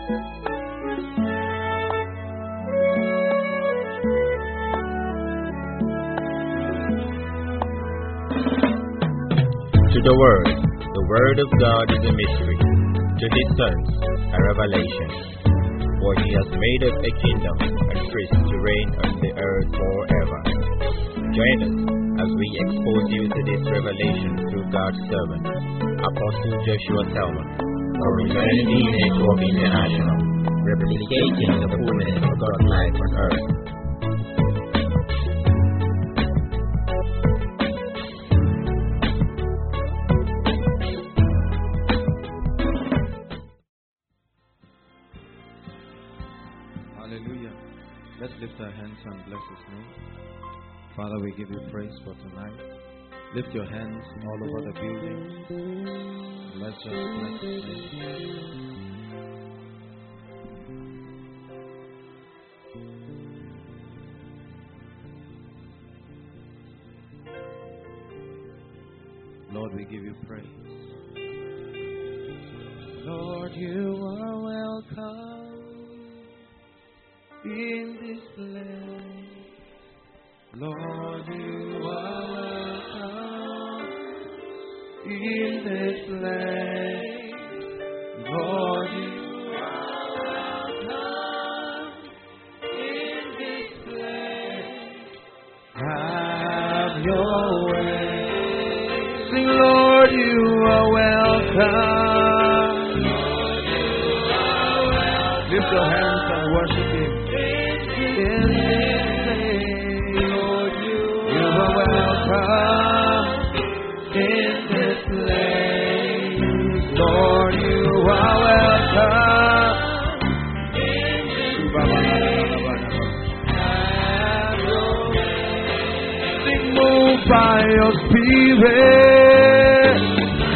To the Word of God is a mystery. To His sons, a revelation. For He has made us a kingdom and priests to reign on the earth forever. Join us as we expose you to this revelation through God's servant, Apostle Joshua Selman, for Eternity Network International, replicating the fullness of God's life on earth. Hallelujah. Let's lift our hands and bless His name. Father, we give you praise for tonight. Lift your hands all over the building. Let's just bless His name. Lord, we give you praise. Lord, you are welcome in this place. Lord, you are welcome in this place. Lord, you are welcome in this place. Have your way. Sing, Lord, you are welcome. Lord, you are welcome. Lift your hands and worship Him. In this place, Lord, you are welcome. In this place, Lord, you are welcome. Have your way. Sing, move by your Spirit.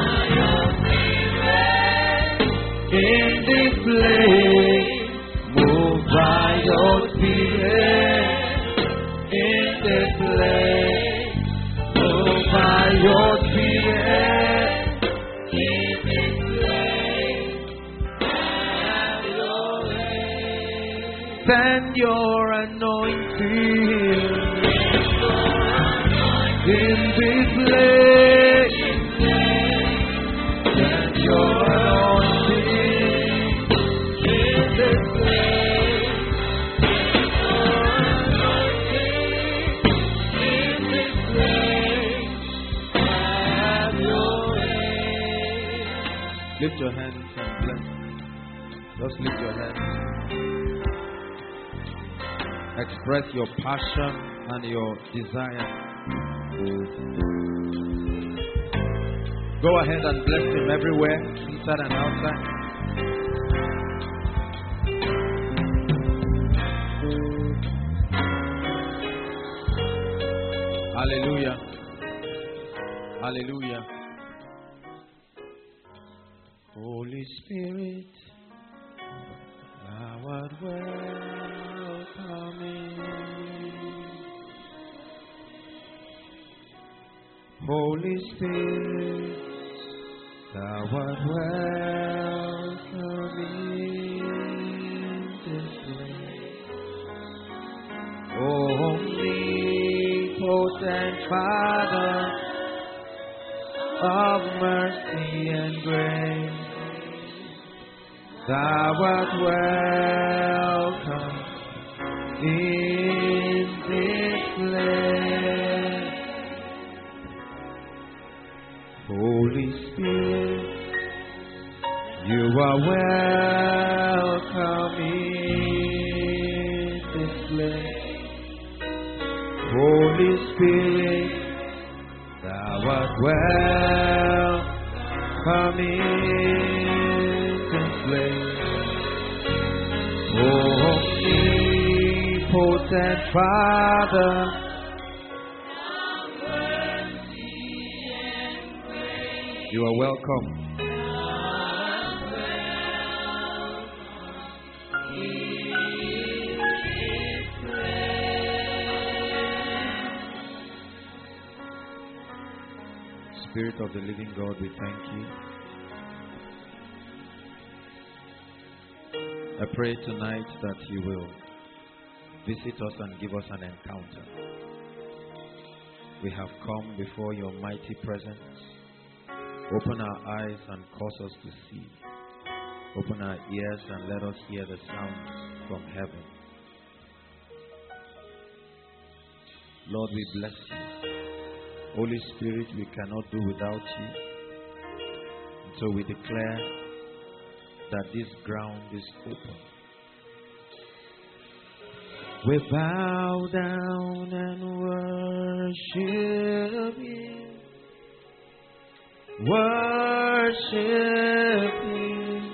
In this place, move by your Spirit. In this place, move by your Spirit. In this place, have your way. Send your anointing. In this place, send your anointing. In this place, in this place, have your way. Lift your hands and bless. Just lift your hands. Express your passion and your desire. Go ahead and bless Him everywhere, inside and outside. Hallelujah. Hallelujah. Holy Spirit, thou art welcome in. Holy Spirit, thou art welcome in this place. Omnipotent Father of mercy and grace, thou art welcome in this place. Holy Spirit, you are welcome in this place. Holy Spirit, thou art welcome in this place. Omnipotent Father, you are welcome. Spirit of the living God, we thank you. I pray tonight that you will visit us and give us an encounter. We have come before your mighty presence. Open our eyes and cause us to see. Open our ears and let us hear the sounds from heaven. Lord, we bless you. Holy Spirit, we cannot do without you. And so we declare that this ground is open. We bow down and worship you. Worship you.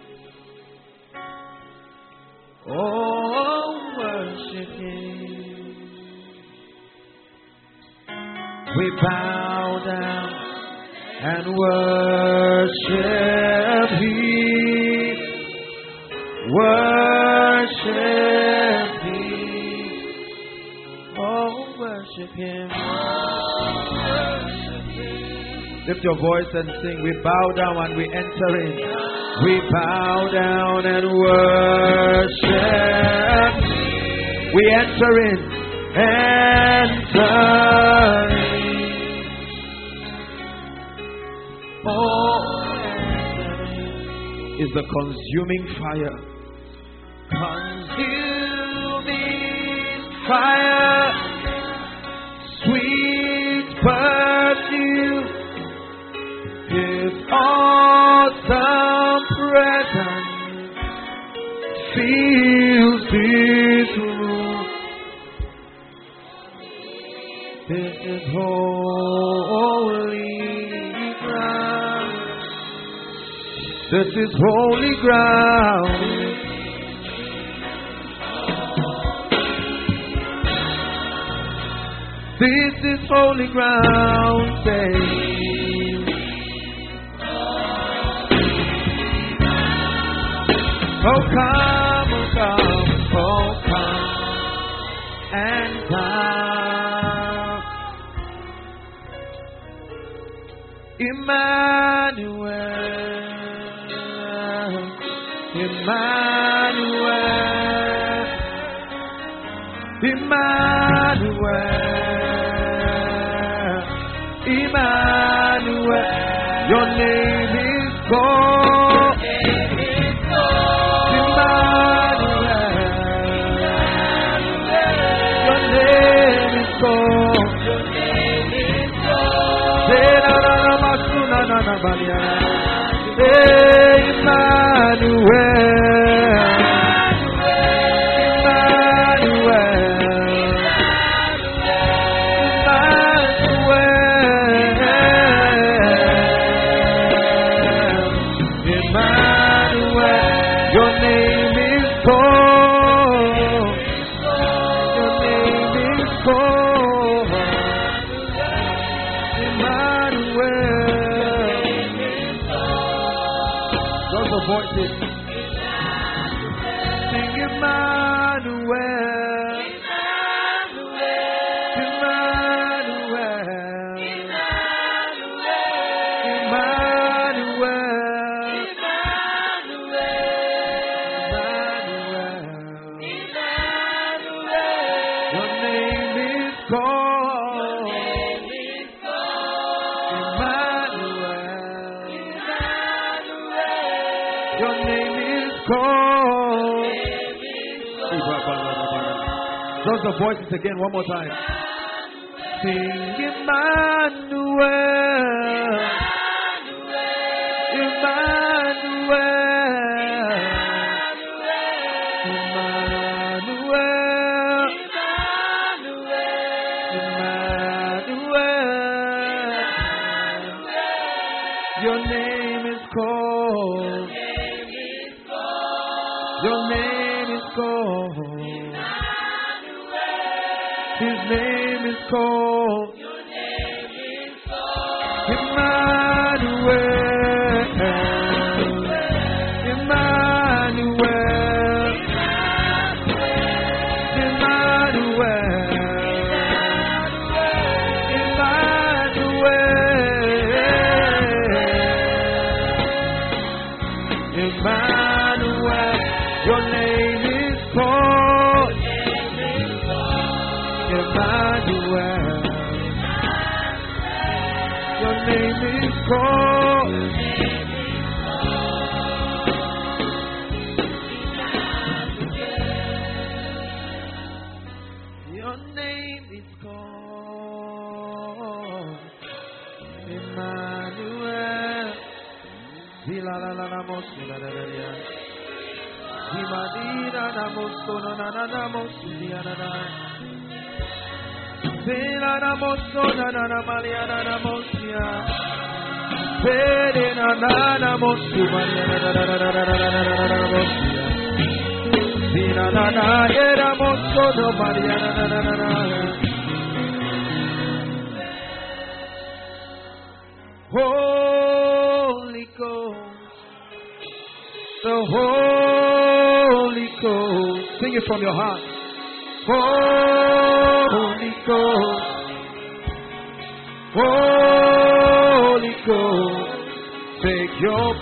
Oh, worship you. We bow down and worship you. Worship you. Oh, worship him. Lift your voice and sing. We bow down and we enter in. We bow down and worship. We enter in. Enter in. Oh, is the consuming fire. Consuming fire. Sweet perfume. His awesome presence fills this room. This is holy ground. This is holy ground. This is holy ground. Say. Oh come, oh come, oh come and come. Emmanuel, Emmanuel, Emmanuel, Emmanuel. Your name is called. Voices. Sing Emmanuel, Emmanuel, Emmanuel, Emmanuel. Your name is called Emmanuel. Your name is called. Those are voices again, one more time. Sing Emmanuel, Emmanuel, Emmanuel, Emmanuel. Your name is called. Your name is called. His name is called. Emmanuel. Emmanuel. Emmanuel. Your name is called Emmanuel. Your name is called Your name is called Emmanuel. Holy Ghost, the Holy Ghost. Sing it from your heart. Holy Ghost, Holy Ghost, take your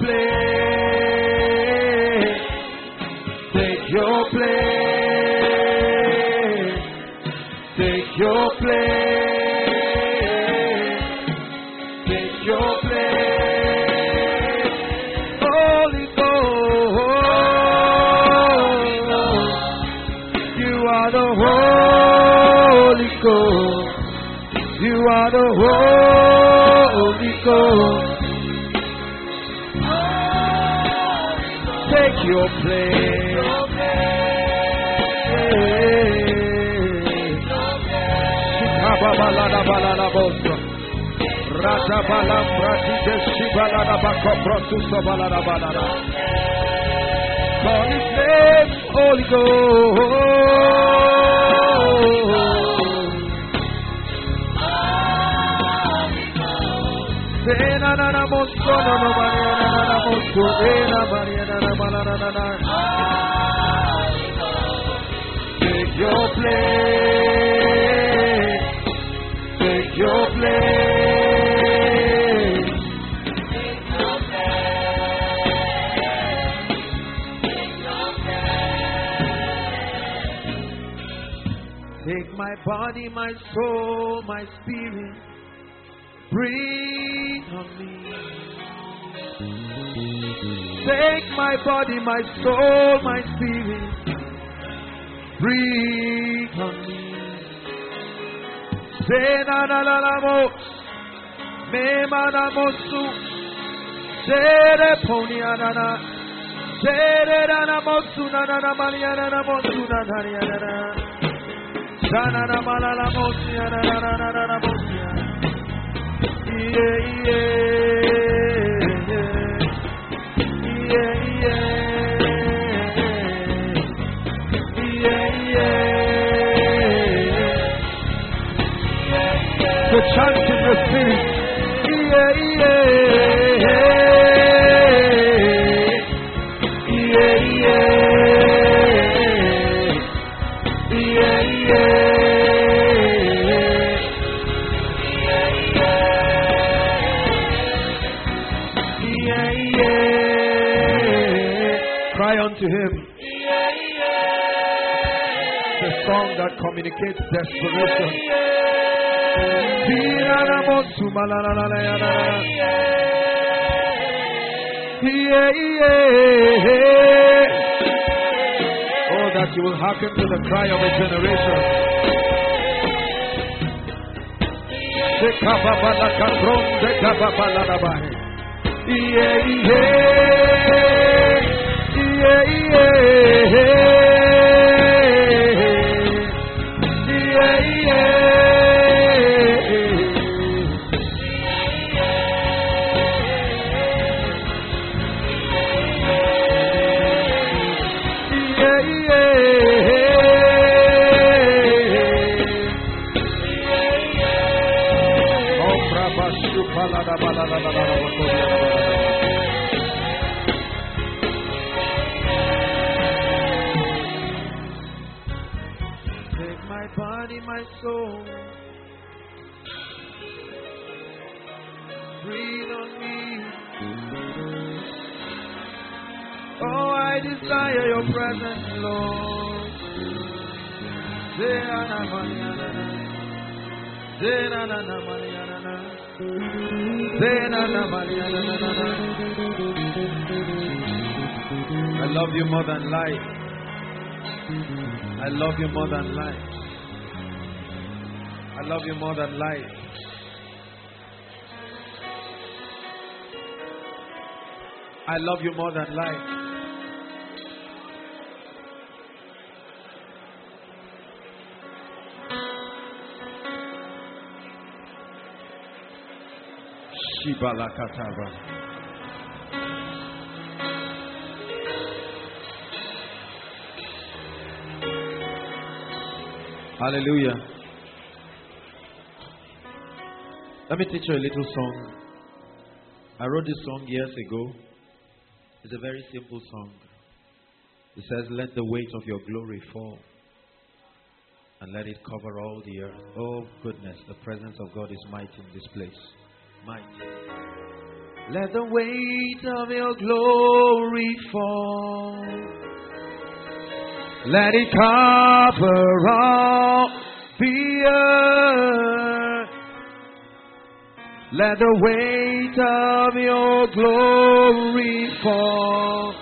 place, take your place, take your place, take your place. Holy Ghost, you are the Holy Ghost. You are the Holy Ghost. Take your place. Call his name, Holy Ghost. Take your place, take your place, take my body, my soul, my spirit. Breathe on me. Take my body, my soul, my spirit. Breathe on me. Say na na na na mo, me mana mosu. Say re poni anana. Say re na mosu na na na mania na mosu na na na na. Sana na malala mosu na na na na na mosu. Yeah, the chant in the spirit. Cry unto him. The song that communicates desperation. Oh, that you will hearken to the cry of a generation. Take my body, my soul, breathe on me. Oh, I desire your presence, Lord. I love you more than life. I love you more than life. I love you more than life. I love you more than life. Shibalakataba. Hallelujah. Let me teach you a little song. I wrote this song years ago. It's a very simple song. It says, let the weight of your glory fall and let it cover all the earth. Oh goodness, the presence of God is mighty in this place. Mighty. Let the weight of your glory fall. Let it cover all the earth. Let the weight of your glory fall.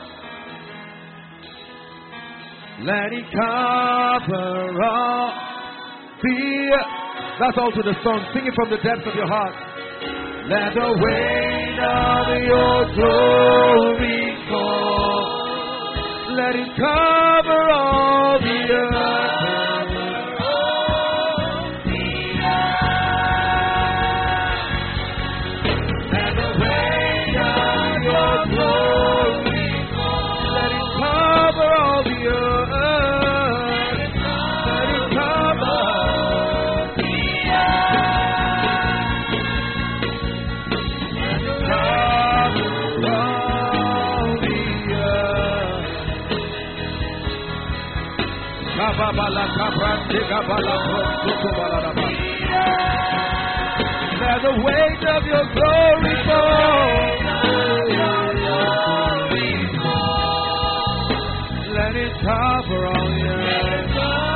Let it cover all the earth. That's all to the song. Sing it from the depths of your heart. Let the weight of your glory fall. Let it cover all the earth. Let the weight of your glory fall. Let it cover all the earth. Let it cover all the earth. Let it cover all the earth. Let the weight of your glory fall. Let it cover all the earth.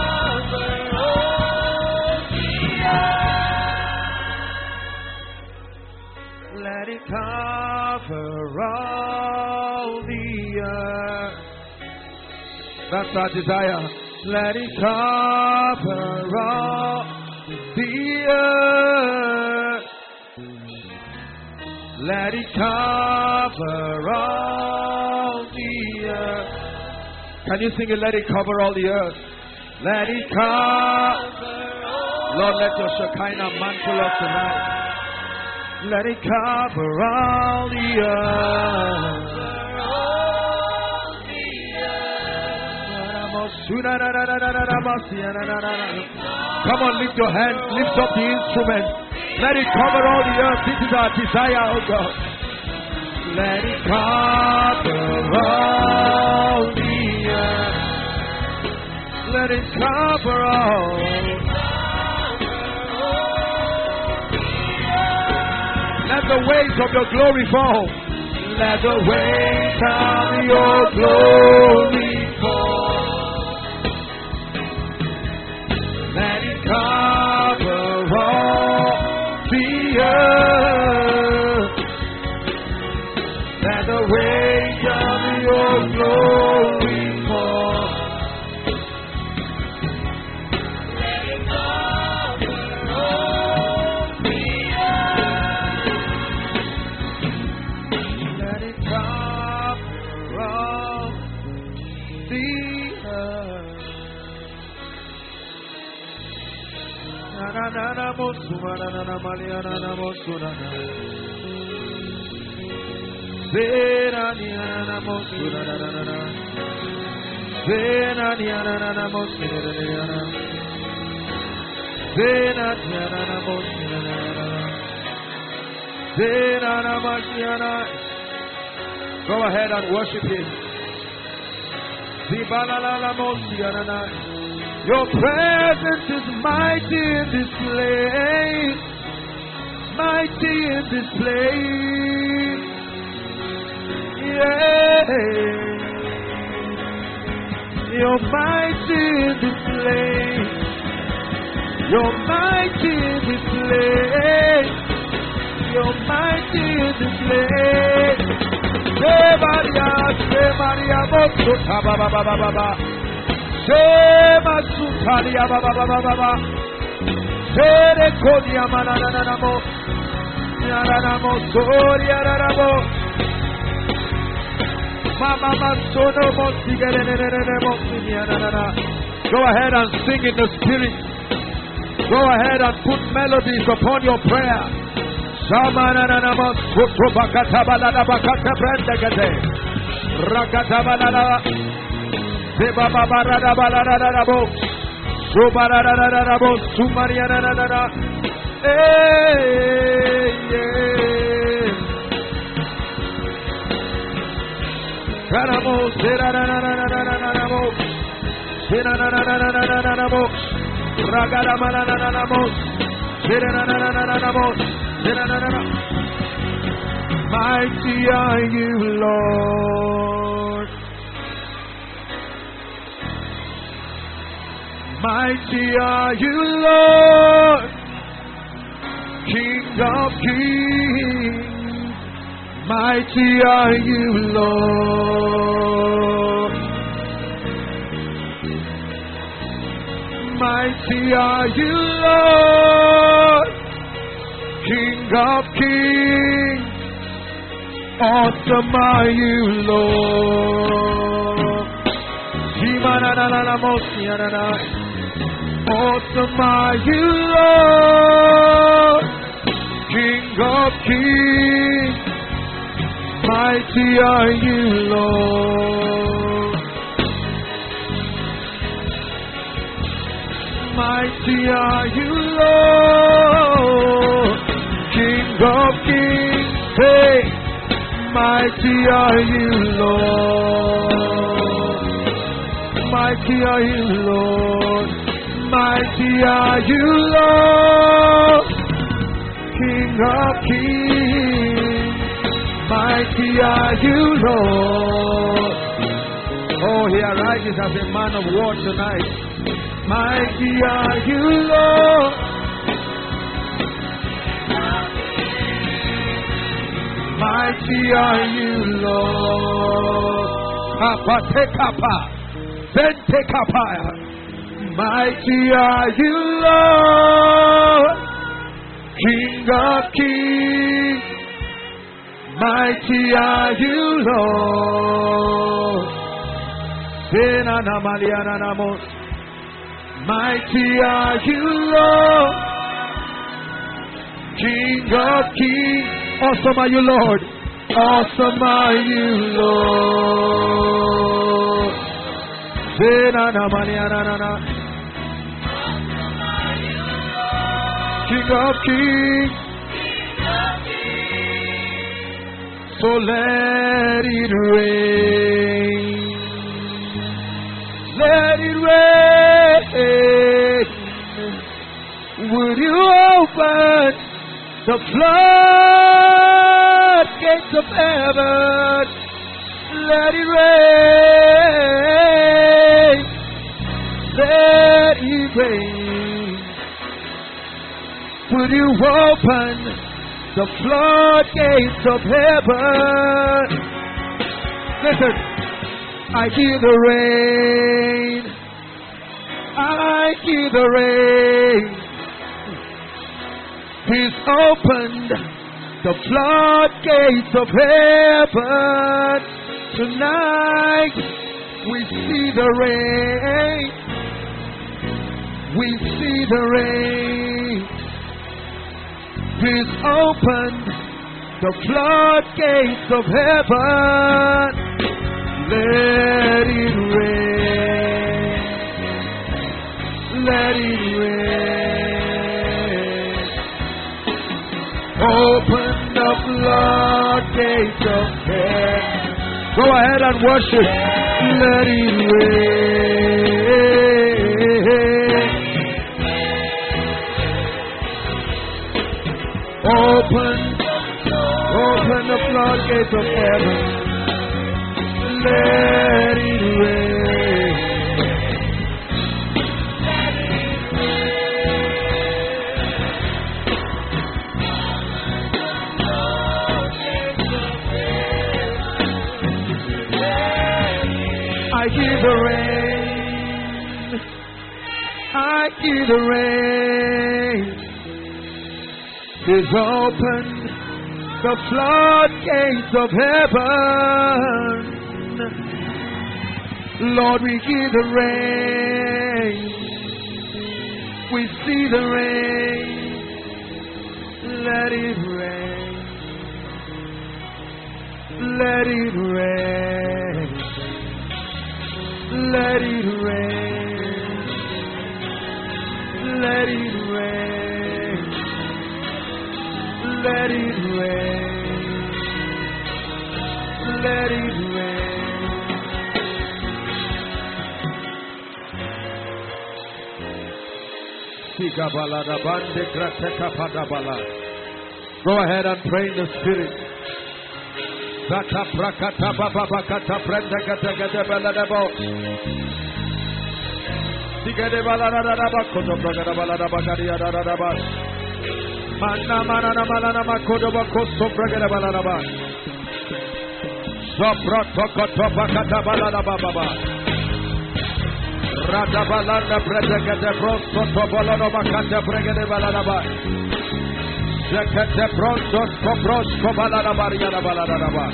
Let it cover all the earth. That's our desire. Let it cover all the earth. Let it cover all the earth. Can you sing it? Let it cover all the earth. Let it cover. Lord, let your Shekinah mantle us tonight. Let it cover all the earth. Come on, lift your hands, lift up the instrument. Let it cover all the earth. This is our desire, oh God. Let it cover all the earth. Let it cover all. Let the weight of your glory fall. Let the weight of your glory fall. Let it cover all the earth. Let the weight of your glory fall. Let it cover all the earth. Let it cover all the earth. Na na na mosuma na na maliana na mosuna na. Vera ni na mosuna na na na. Vera ni na mosuna na na. Vera ni na mosuna na na. Vera na masiana. Go ahead and worship Him. Zibala la mosuna na. Your presence is mighty in this place. Mighty in this place. Yeah. You're mighty in this place. You're mighty in this place. You're mighty in this place. Say Maria, Mosuta Baba Baba Baba. Say Masutalia Baba Baba Baba. Say Rekonia Mananamo. Yaranamo Soria Ramo. Mama Sono Mosiganemo. Go ahead and sing in the spirit. Go ahead and put melodies upon your prayer. Shamananamo Bakatabalada Bakata Brandagate Rakatabalada Sebaba Barada Baladabo Subarada Sumariana. Karamo Serano Serano Ragada Malanamo Serano. Mighty are you, Lord. Mighty are you, Lord. King of kings. Mighty are you, Lord. Mighty are you, Lord. King of kings, awesome are you, Lord. Awesome are you, Lord. King of kings, mighty are you, Lord. Mighty are you, Lord. King of kings, hey, mighty are you, Lord. Mighty are you, Lord. Mighty are you, Lord. King of kings, mighty are you, Lord. Oh, he arises as a man of war tonight. Mighty are you, Lord. Mighty are you, Lord. Papa, take up. Then take up. Mighty are you, Lord. King of kings. Mighty are you, Lord. Mighty are you, Lord. King of kings. Awesome are you, Lord. Awesome are you, Lord. King of kings. So let it rain. Let it rain. Would you open the floodgates of heaven? Let it rain. Let it rain. Would you open the floodgates of heaven? Listen, I hear the rain. I hear the rain. He's opened the floodgates of heaven. Tonight we see the rain. We see the rain. He's opened the floodgates of heaven. Let it rain. Let it rain. Open the floodgates of heaven. Go ahead and worship. Let it rain. Open the floodgates of heaven. Let it rain. I hear the rain. I hear the rain. He's opened the floodgates of heaven. Lord, we hear the rain. We see the rain. Let it rain. Let it rain. Let it rain. Let it rain. Let it rain. Let it rain. Go ahead and pray in the Spirit. Radabalanda Bredegade Brosto Tobolano Macanda Bregade Baladaba Zekete Brontos Cobros Cobalada Bariana Baladaba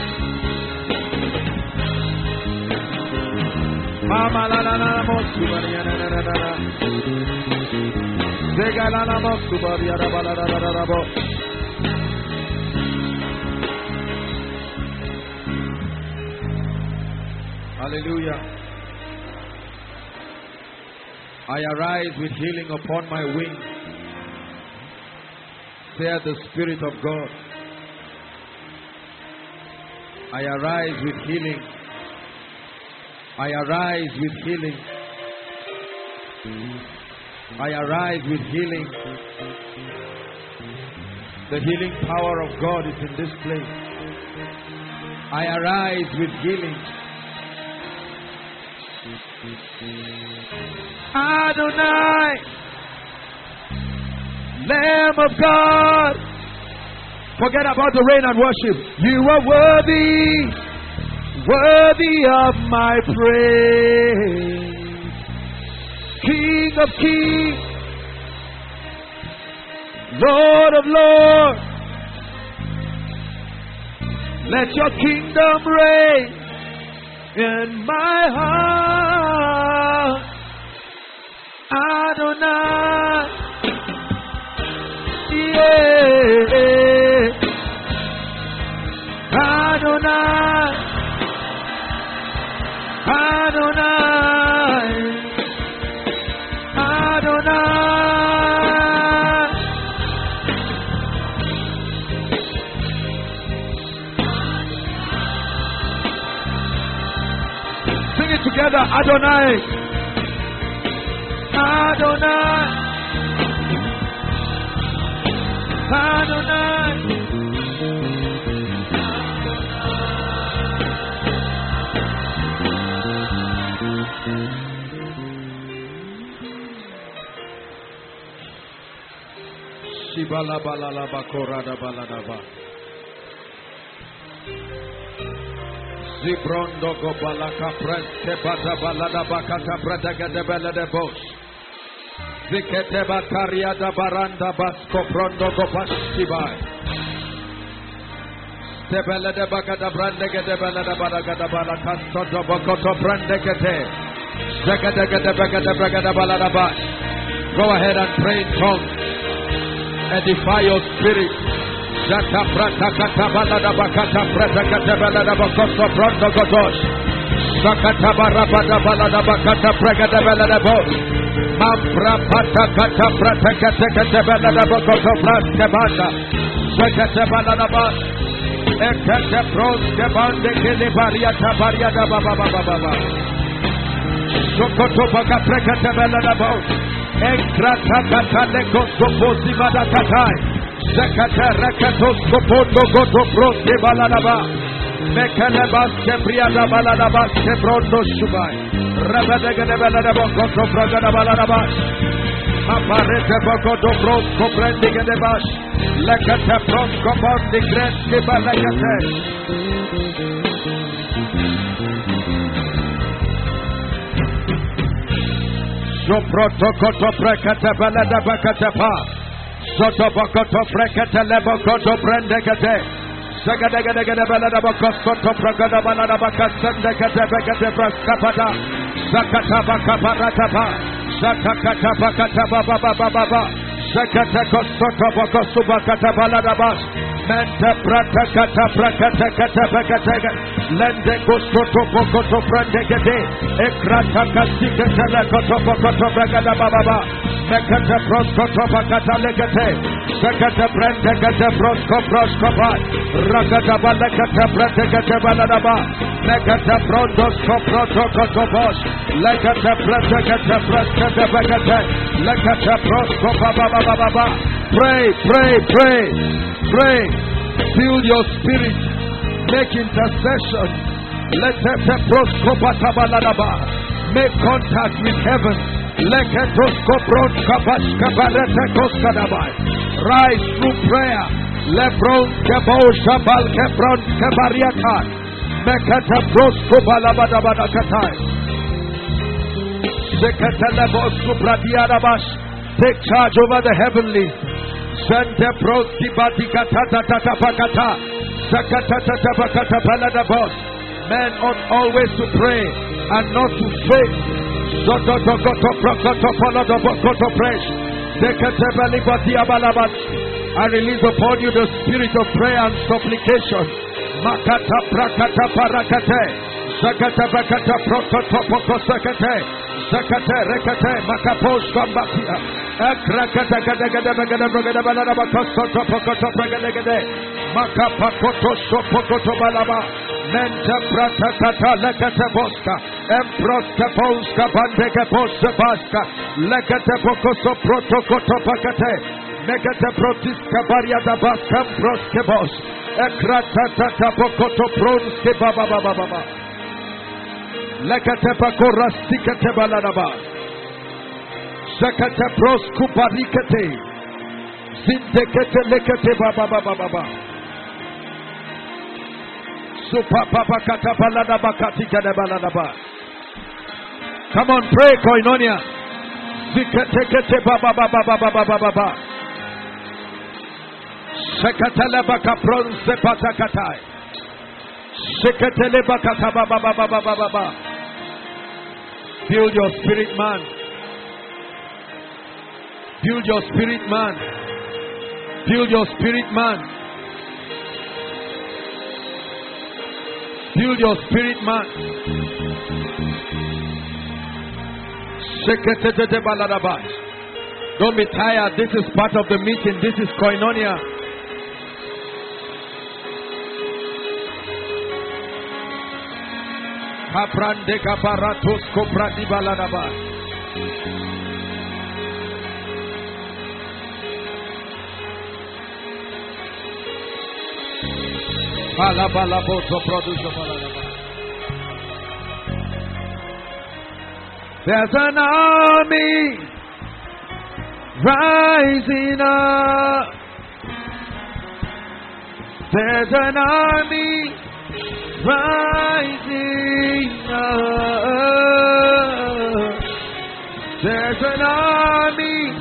Mama Lana Mosubariana Zegalana Mosubariana Baladabo. Hallelujah. I arise with healing upon my wings, saith the Spirit of God. I arise with healing. I arise with healing. I arise with healing. The healing power of God is in this place. I arise with healing. Adonai, Lamb of God. Forget about the rain and worship. You are worthy, worthy of my praise. King of kings, Lord of lords. Let your kingdom reign in my heart. Adonai, yeah. Adonai, Adonai, Adonai. Sing it together, Adonai. Adonai, Adonai, Shibala balala bakorada baladaba, Zibrondo go balaka preste bata balada bakata pradaga de bela de bosh. Zikete bakaria da baranda basko prondo go pashibai. Tebele de bakata brandege de bela de balaga da balaka soto bokoto brandege te. Zakadega de bakata bragada balada bash. Go ahead and pray in tongues. Edify your spirit. Jata prata kata balada bakata prata kata balada bakoto prondo go dosh. Zakata barabada balada bakata bragada bela de bosh. Mambra pata kata prata kata kata balada bakoto prasta banda. Zakata balada bash. Ekate proste bande kele bariata bariada baba baba baba. Sokoto baka prekata balada bosh. Ekrata kata leko soposi bada katai. Zakata rakato sopondo goto proste balada ba. Mekele baske priada balada baske prondo shubai. Rabadega de balada bokoto pragada balada bash. Aparete bokoto prosko prendige de bash. Lekate prosko bondi greski balakate. Zoprotokoto Brekete Belada Bakatepa. Sotobokoto Brekete Lebokoto Brendekete. Zagadagada Belada Bakosto Pragada Balada Bakasendekete Bekete Braskapata. Zakata Bakaparatapa. Zakata Bakata Baba. Zakata Kostoto Bokosu Bakata Balada Bas. Mente Pratakata Prakata Kata Bakatega. Lende Kostoto Bokoto Brendekete. Ekrata Kasika Telekoto Bokoto Bragada Baba. Mekata Proskoto Bakata Legate. Zakata Brendekete Proskopai. Rakata Balakata Pratakata Baladaba. Mekata Prondosko Protokotobos. Lekata Pratakata Praskata Bakate. Lekata Prosko Baba. Pray. Fill your spirit. Make intercession. Let make contact with heaven. Rise through prayer. Lebron Kebosha Balkebron Kebariata. Mekata Prosko Balabadabadakatai. Sekatalabos Subradiarabash. Take charge over the heavenly. Sente Proski Batikata Tata Pakata. Sakata Pakata Paladabos. Men ought always to pray and not to faint. I release upon you the spirit of prayer and supplication. Makata prakata parakate. Zakata bakata prototopoko sakate. Zakate rekate makapos kambatia. Akrakata kadagada bagada bagada balada bakasto topoko topagade. Makapakoto sopokoto balaba. Menta prata kata lekate boska. Emproska boska bandeke boska baska. Lekate bokoso protokoto pakate. Megate protiska bariada baska proske bos. Ekrata tata bokoto pronske baba. Lekate bakora stikate baladaba. Zakate prosku barikate. Zindekete lekate baba. Come on, pray, Koinonia. Build your spirit, man. Build your spirit, man. Build your spirit, man. Build your spirit, man. Don't be tired. This is part of the meeting. This is Koinonia. Kaprande kaparatos kopradi baladaba. There's an army rising up. There's an army rising up. There's an army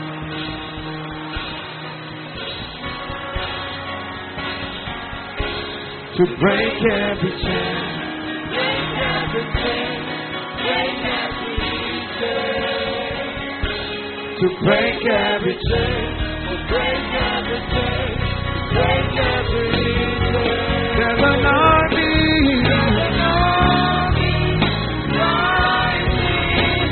to break every chain. Break every chain. Break every chain. To break every chain. Break every chain. Break every chain. There's an army. There's an army rising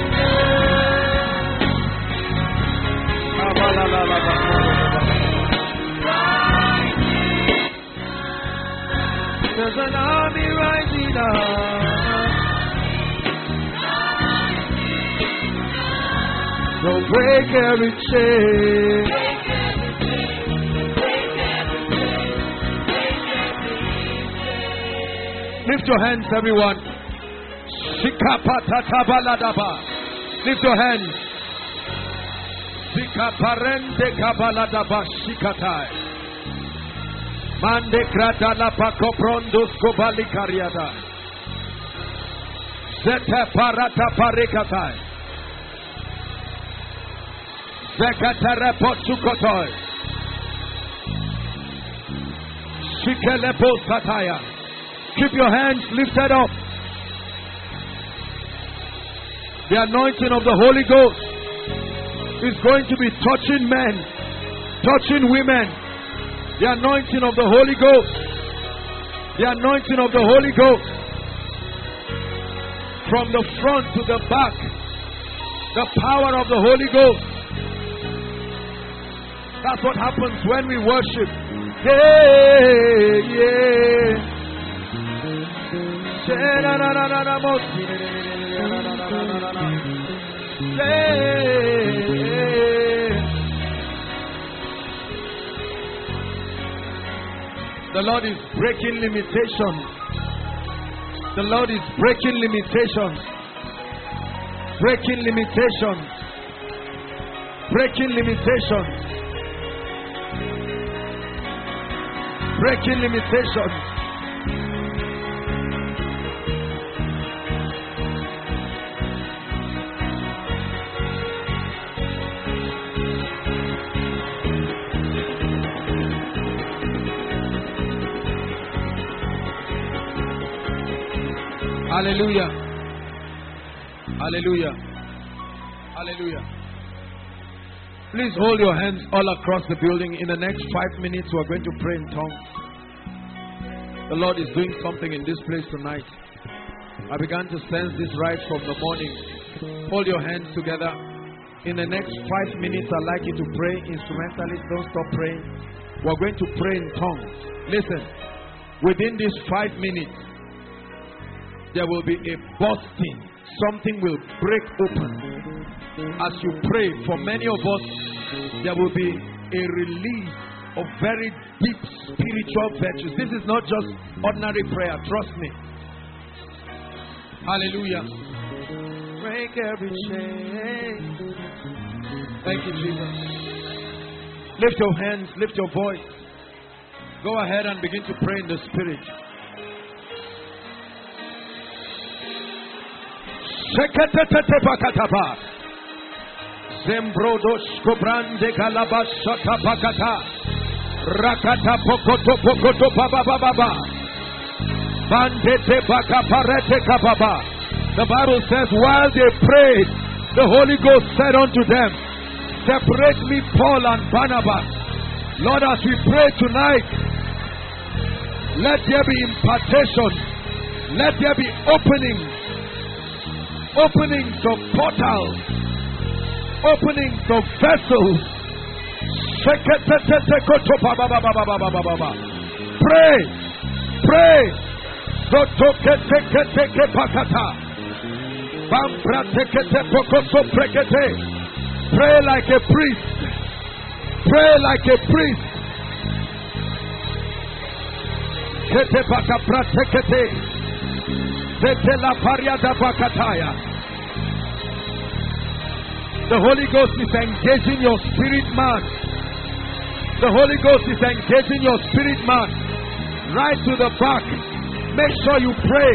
up. There's an army rising up. So break every chain. Lift your hands, everyone. Lift your hands. Sikaparende kabaladaba shikatai. Mande kradala pakoprondos kobali kariada. Zete parata parekatai. Zekatarepotsukotoi. Shikelepo sataya. Keep your hands lifted up. The anointing of the Holy Ghost is going to be touching men, touching women. The anointing of the Holy Ghost. The anointing of the Holy Ghost. From the front to the back. The power of the Holy Ghost. That's what happens when we worship. The Lord is breaking limitations. The Lord is breaking limitations. Breaking limitations. Breaking limitations. Breaking limitations. Hallelujah. Hallelujah. Hallelujah. Please hold your hands all across the building. In the next 5 minutes, we are going to pray in tongues. The Lord is doing something in this place tonight. I began to sense this right from the morning. Hold your hands together. In the next 5 minutes, I'd like you to pray instrumentally. Don't stop praying. We're going to pray in tongues. Listen, within these 5 minutes, there will be a bursting. Something will break open. As you pray, for many of us, there will be a release of very deep spiritual virtues. This is not just ordinary prayer, trust me. Hallelujah. Break every chain. Thank you, Jesus. Lift your hands, lift your voice. Go ahead and begin to pray in the Spirit. Zembrodos kobrande kalabashata pakata rakata pokoto pokoto baba baba bandete bakaparete kababa. The Bible says, while they prayed, the Holy Ghost said unto them, separate me Paul and Barnabas. Lord, as we pray tonight, let there be impartation, let there be openings of portals, openings of vessels. Pray, pray. Pray like a priest. Pray like a priest. The Holy Ghost is engaging your spirit man. The Holy Ghost is engaging your spirit man. Right to the back. Make sure you pray.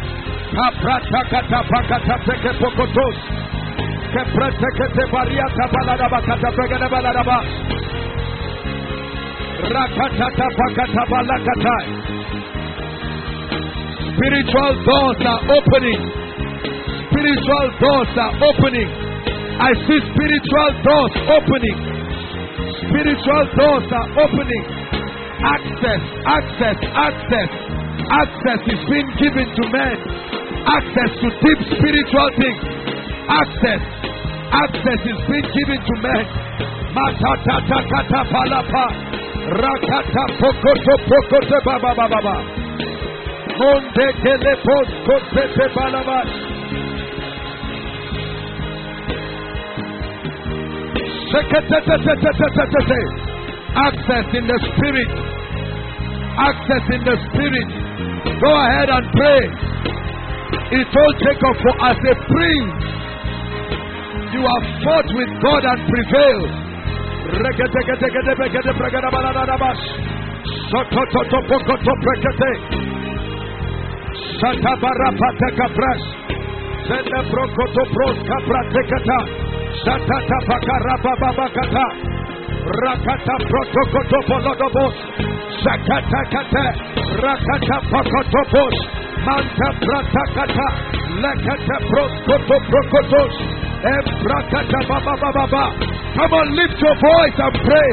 Spiritual doors are opening. Spiritual doors are opening. I see spiritual doors opening. Spiritual doors are opening. Access, access, access. Access is being given to men. Access to deep spiritual things. Access. Access is being given to men. Matata kata palapa. Rakata pokoto pokoto baba baba. Monde telepos kote balaba. Access in the spirit. Access in the spirit. Go ahead and pray. He told Jacob, for as a prince you have fought with God and prevailed. Satata Pakaraba Babakata. Rakata Protocotopolodobos. Sakata Kata. Rakata Pakotopos. Manta Pratakata. Lakata Procotoprocotos. Ebrakata Baba Baba. Come on, lift your voice and pray.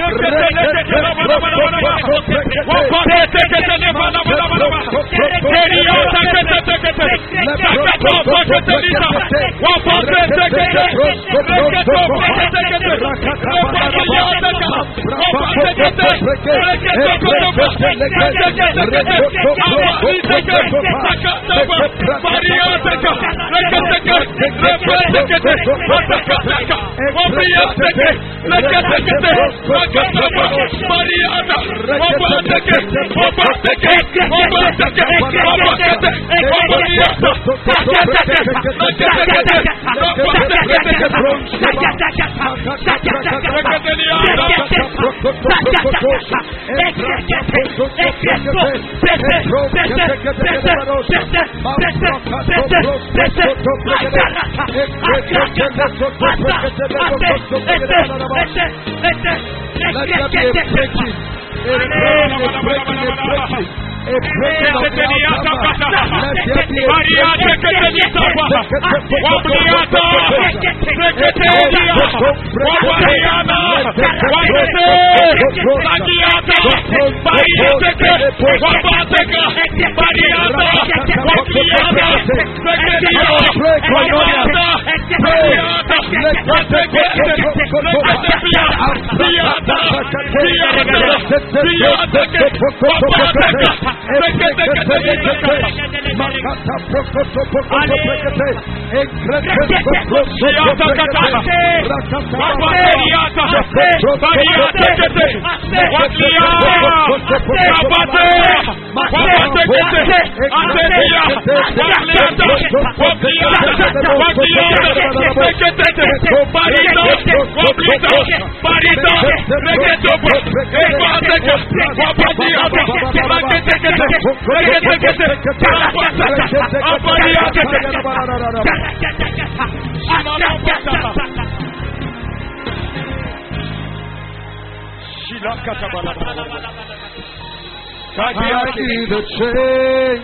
I see the chains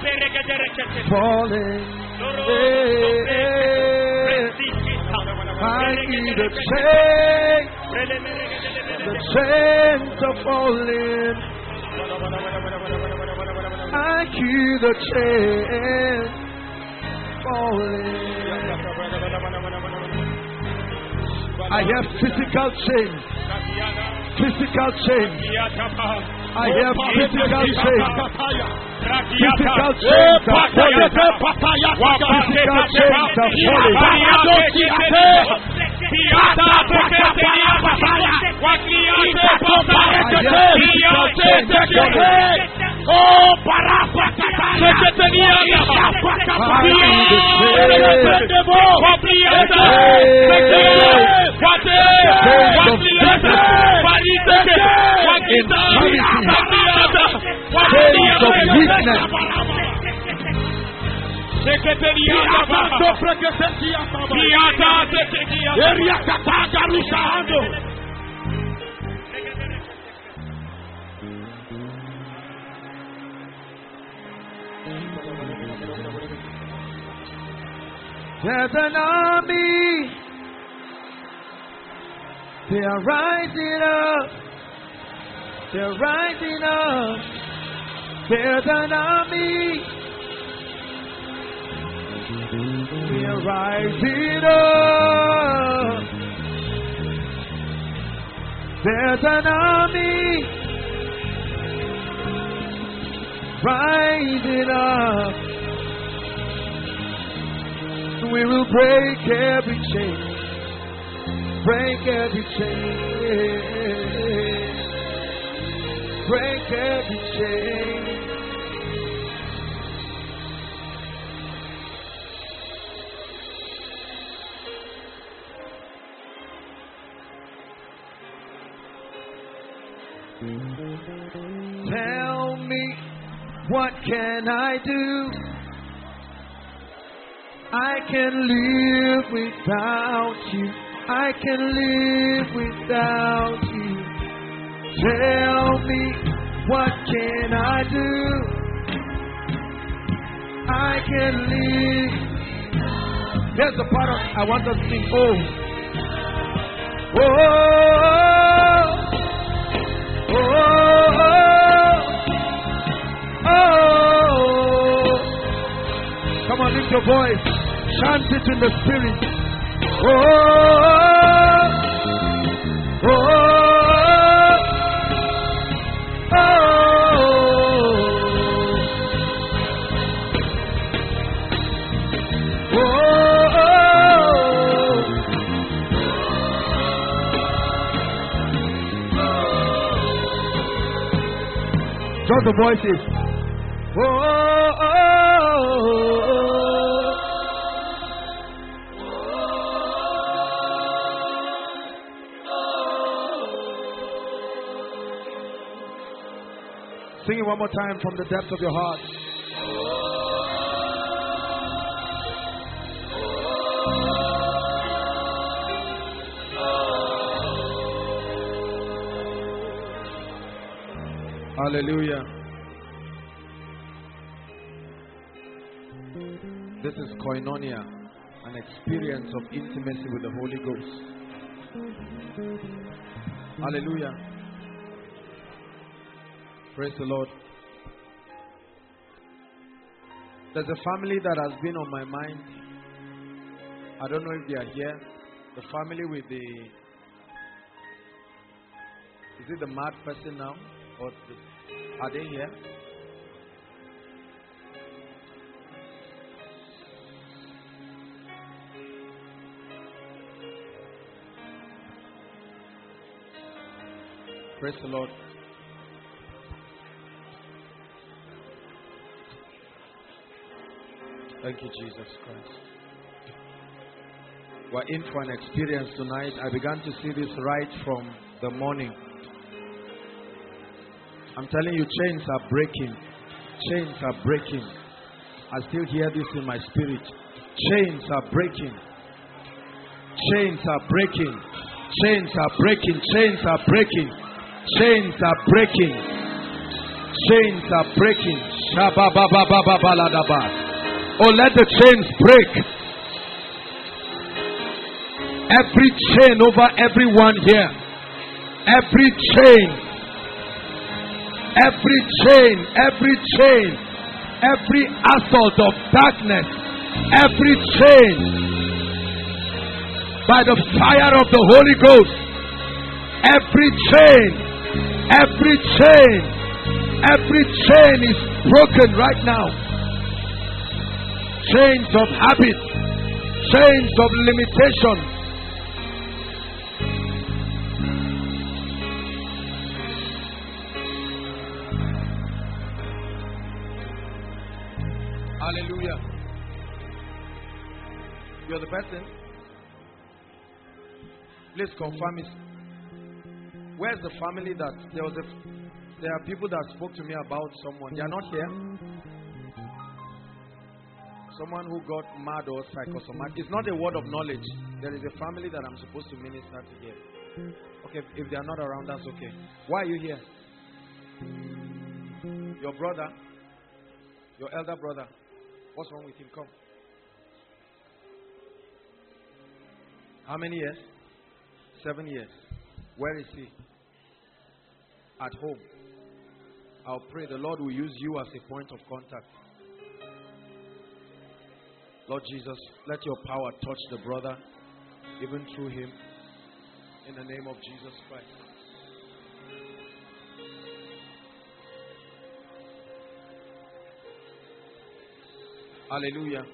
falling. I see the chains are falling. I hear the chains falling. I have physical chains. Physical chains. I have physical chains. Physical chains are falling. Physical chains are there's an army. They are rising up. They're rising up. There's an army. We are rising up. There's an army rising up. We will break every chain. Break every chain. Break every chain. Tell me, what can I do I can live without you. I can live without you. Tell me, what can I do? I can live. Here's the part of I want us to sing. Oh, oh, oh, oh, oh. Come on, lift your voice. Chant it in the spirit. Oh, oh, oh, oh. Just the voices. Oh, oh, sing it one more time from the depths of your heart. Hallelujah. This is koinonia, an experience of intimacy with the Holy Ghost. Hallelujah. Praise the Lord. There's a family that has been on my mind. I don't know if they are here. The family with the... Is it the mad person now? Or are they here? Praise the Lord. Thank you, Jesus Christ. We're in for an experience tonight. I began to see this right from the morning. I'm telling you, chains are breaking. Chains are breaking. I still hear this in my spirit. Chains are breaking. Chains are breaking. Chains are breaking. Chains are breaking. Chains are breaking. Chains are breaking. Oh, let the chains break. Every chain over everyone here. Every chain. Every chain. Every chain. Every assault of darkness. Every chain. By the fire of the Holy Ghost. Every chain. Every chain. Every chain is broken right now. Chains of habit, chains of limitation. Hallelujah. You're the person? Please confirm it. Where's the family that there are people that spoke to me about someone? They are not here. Someone who got mad or psychosomatic. It's not a word of knowledge. There is a family that I'm supposed to minister to here. Okay, if they are not around, that's okay. Why are you here? Your brother, your elder brother, what's wrong with him? Come. How many years? 7 years. Where is he? At home. I'll pray the Lord will use you as a point of contact. Lord Jesus, let your power touch the brother, even through him, in the name of Jesus Christ. Hallelujah.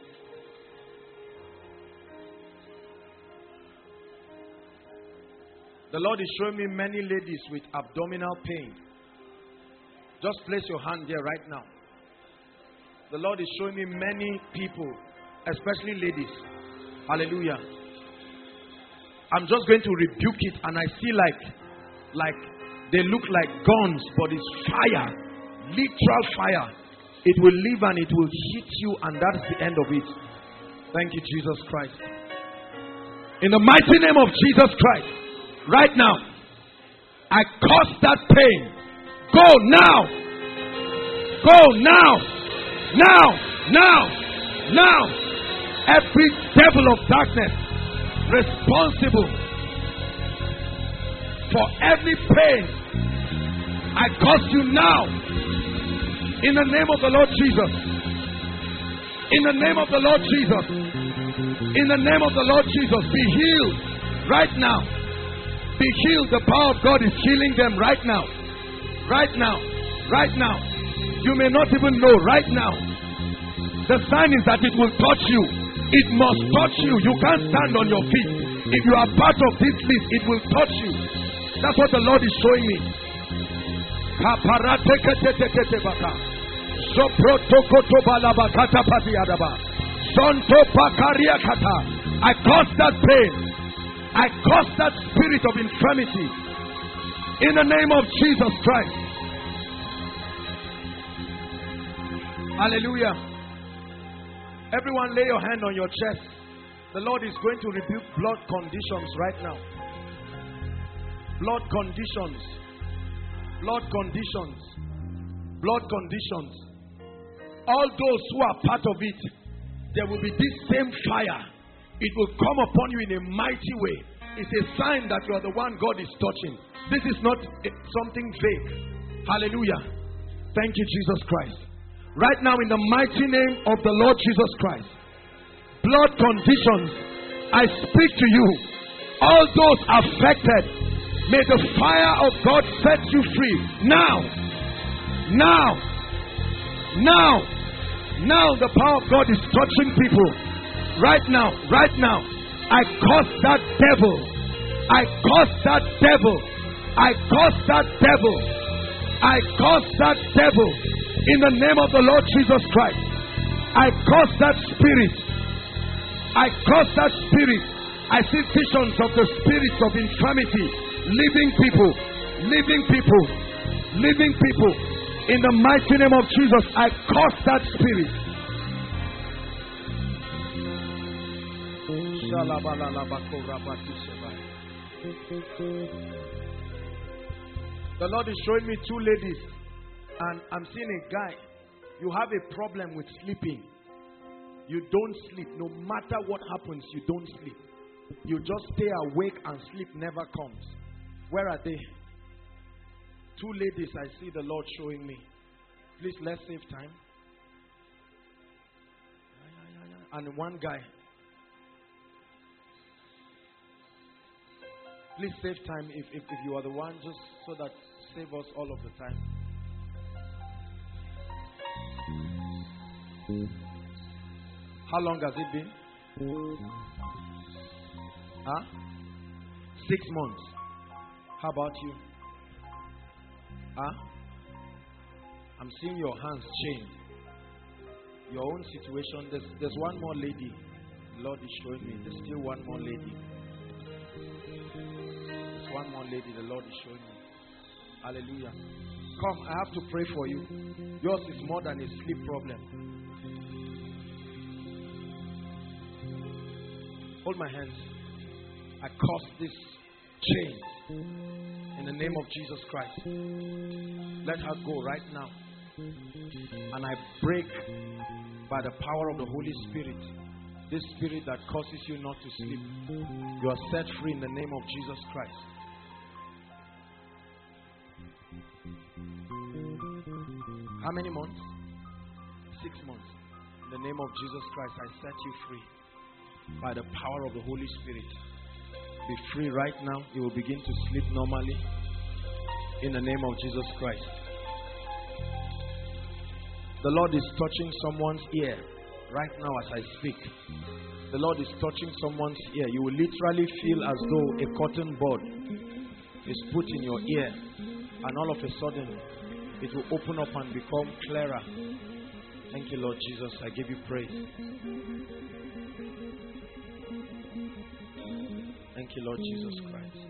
The Lord is showing me many ladies with abdominal pain. Just place your hand there right now. The Lord is showing me many people, especially ladies. Hallelujah. I'm just going to rebuke it, and I see like they look like guns, but it's fire, literal fire. It will live and it will hit you, and that's the end of it. Thank you, Jesus Christ. In the mighty name of Jesus Christ, right now, I cause that pain. Go now. Go now. Now. Every devil of darkness responsible for every pain, I cause you now. In the name of the Lord Jesus. In the name of the Lord Jesus. In the name of the Lord Jesus. Be healed right now. Be healed. The power of God is healing them right now. Right now. Right now. You may not even know right now. The sign is that it will touch you. It must touch you. You can't stand on your feet. If you are part of this list, it will touch you. That's what the Lord is showing me. I cause that pain. I cause that spirit of infirmity in the name of Jesus Christ. Hallelujah. Everyone lay your hand on your chest. The Lord is going to rebuke blood conditions right now. Blood conditions. Blood conditions. Blood conditions. All those who are part of it, there will be this same fire. It will come upon you in a mighty way. It's a sign that you are the one God is touching. This is not something vague. Hallelujah. Thank you, Jesus Christ. Right now, in the mighty name of the Lord Jesus Christ, blood conditions, I speak to you. All those affected, may the fire of God set you free. Now, the power of God is touching people. Right now, I curse that devil. I curse that devil. I curse that devil. I curse that devil. In the name of the Lord Jesus Christ, I curse that spirit. I curse that spirit. I see visions of the spirits of infirmity leaving people. In the mighty name of Jesus, I curse that spirit. The Lord is showing me two ladies, and I'm seeing a guy. You have a problem with sleeping. You don't sleep. No matter what happens, you don't sleep. You just stay awake and sleep never comes. Where are they? Two ladies I see the Lord showing me. Please, let's save time. And one guy. Please save time if you are the one, just so that save us all of the time. How long has it been? 6 months. How about you? I'm seeing your hands change. Your own situation. There's one more lady. The Lord is showing me. There's still one more lady. There's one more lady. The Lord is showing me. Hallelujah. Come, I have to pray for you. Yours is more than a sleep problem. Hold my hands. I curse this chain in the name of Jesus Christ. Let her go right now. And I break by the power of the Holy Spirit this spirit that causes you not to sleep. You are set free in the name of Jesus Christ. How many months? 6 months. In the name of Jesus Christ, I set you free by the power of the Holy Spirit. Be free right now. You will begin to sleep normally in the name of Jesus Christ. The Lord is touching someone's ear right now as I speak. The Lord is touching someone's ear. You will literally feel as though a cotton bud is put in your ear, and all of a sudden it will open up and become clearer. Thank you, Lord Jesus. I give you praise. Thank you, Lord Jesus Christ.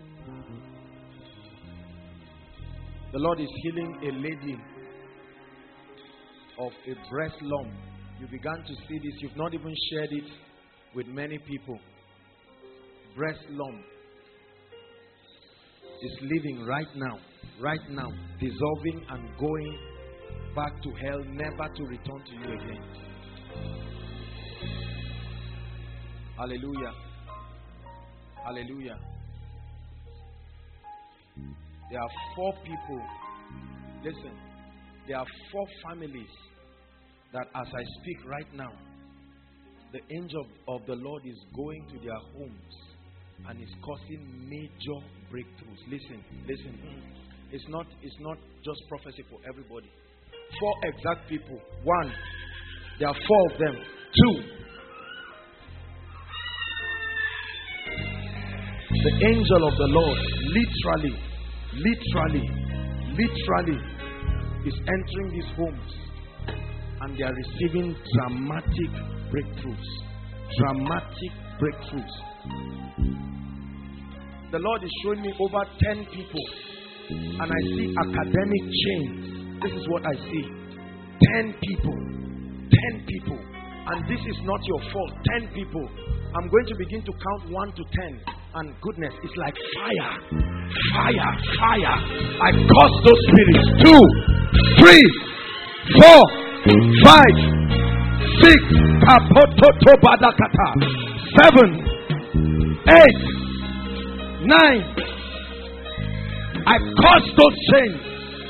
The Lord is healing a lady of a breast lump. You began to see this. You've not even shared it with many people. Breast lump is living right now, dissolving and going back to hell, never to return to you again. Hallelujah. Hallelujah. There are 4 people. Listen, there are 4 families that as I speak right now, the angel of the Lord is going to their homes and is causing major breakthroughs. Listen. It's not just prophecy for everybody. 4 exact people. 1, there are 4 of them. 2, the angel of the Lord literally is entering these homes and they are receiving dramatic breakthroughs. The Lord is showing me over 10 people and I see academic chains. This is what I see. 10 people. And this is not your fault. 10 people. I'm going to begin to count 1 to 10. And goodness, it's like fire. I curse those spirits. 2, 3, 4, 5, 6, 7, 8, 9. I curse those chains.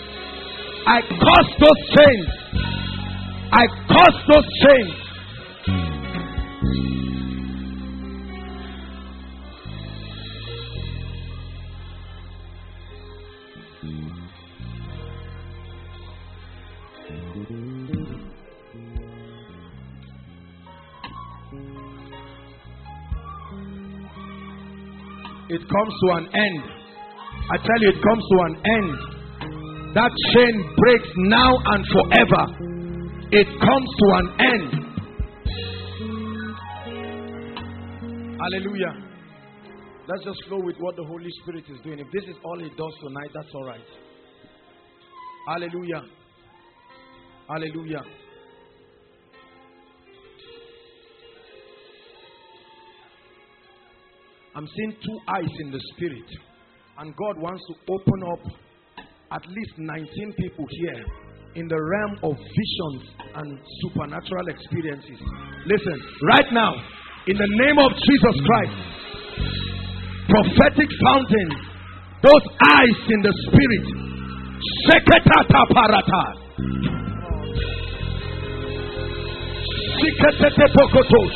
It comes to an end. I tell you, it comes to an end. That chain breaks now and forever. It comes to an end. Hallelujah. Let's just flow with what the Holy Spirit is doing. If this is all He does tonight, that's all right. Hallelujah. Hallelujah. I'm seeing 2 eyes in the spirit. And God wants to open up at least 19 people here in the realm of visions and supernatural experiences. Listen, right now, in the name of Jesus Christ, prophetic fountains, those eyes in the spirit, Sheketata parata, Shiketete pokotos.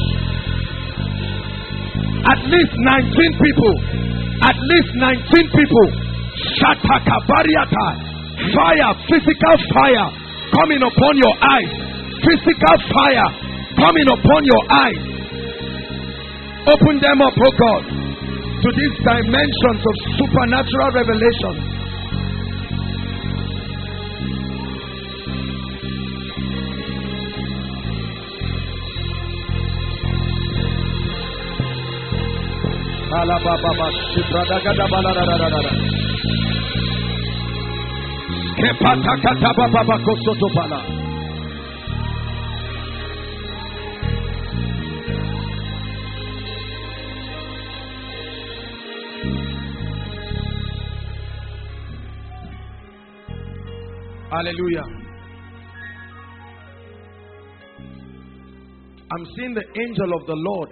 At least 19 people. Shataka bariata. Fire, physical fire coming upon your eyes. Physical fire coming upon your eyes. Open them up, oh God, to these dimensions of supernatural revelation. Hallelujah. I'm seeing the angel of the Lord.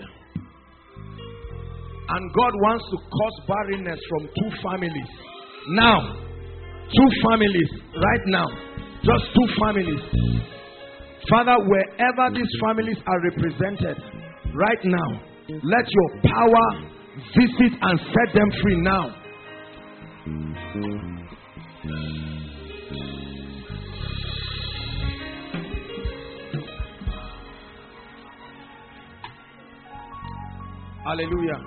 And God wants to cause barrenness from 2 families. Now, 2 families, right now. Just 2 families. Father, wherever these families are represented, right now, let your power visit and set them free now. Hallelujah.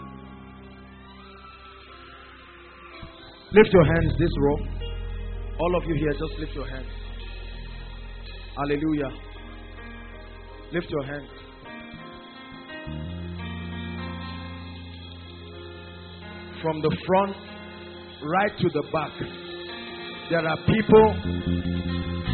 Lift your hands this row. All of you here, just lift your hands. Hallelujah. Lift your hands. From the front right to the back, there are people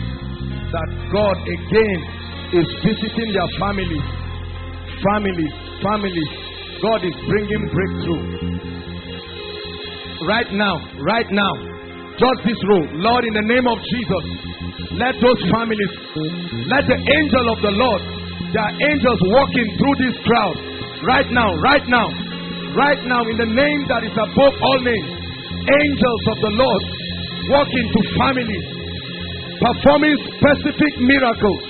that God again is visiting their families. families, God is bringing breakthrough. Right now, just this row, Lord, in the name of Jesus, let those families, let the angel of the Lord, there are angels walking through this crowd. Right now, in the name that is above all names, angels of the Lord walking to families, performing specific miracles.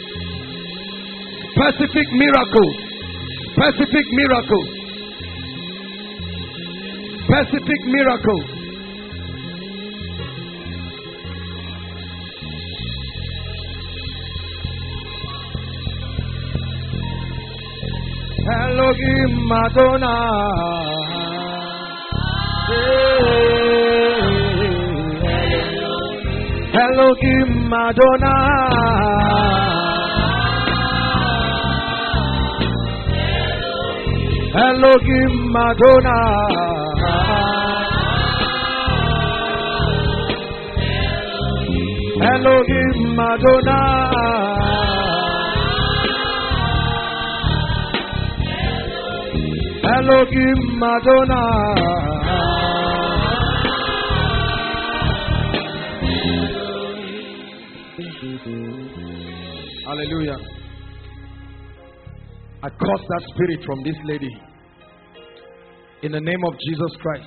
Specific miracles. Specific miracles. Specific miracles. Elohim Madonna. Elohim Madonna. Elohim Madonna. Elohim Madonna. Elohim Madonna. Hallelujah. I cast that spirit from this lady in the name of Jesus Christ.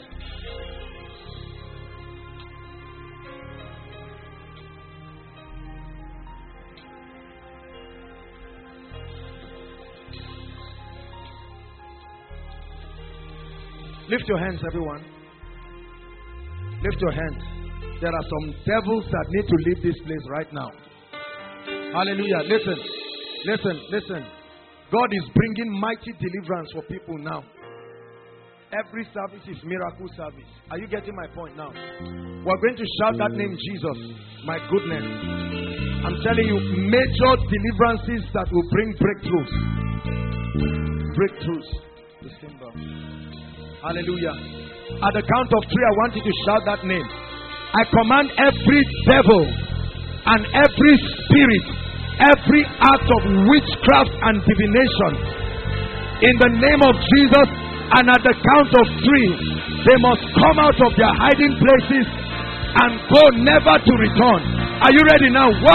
Lift your hands, everyone. Lift your hands. There are some devils that need to leave this place right now. Hallelujah. Listen. God is bringing mighty deliverance for people now. Every service is miracle service. Are you getting my point now? We're going to shout that name, Jesus. My goodness. I'm telling you, major deliverances that will bring breakthroughs. Breakthroughs. The symbol. Hallelujah. At the count of 3, I want you to shout that name. I command every devil and every spirit, every act of witchcraft and divination in the name of Jesus, and at the count of 3, they must come out of their hiding places and go never to return. Are you ready now? 1, 2,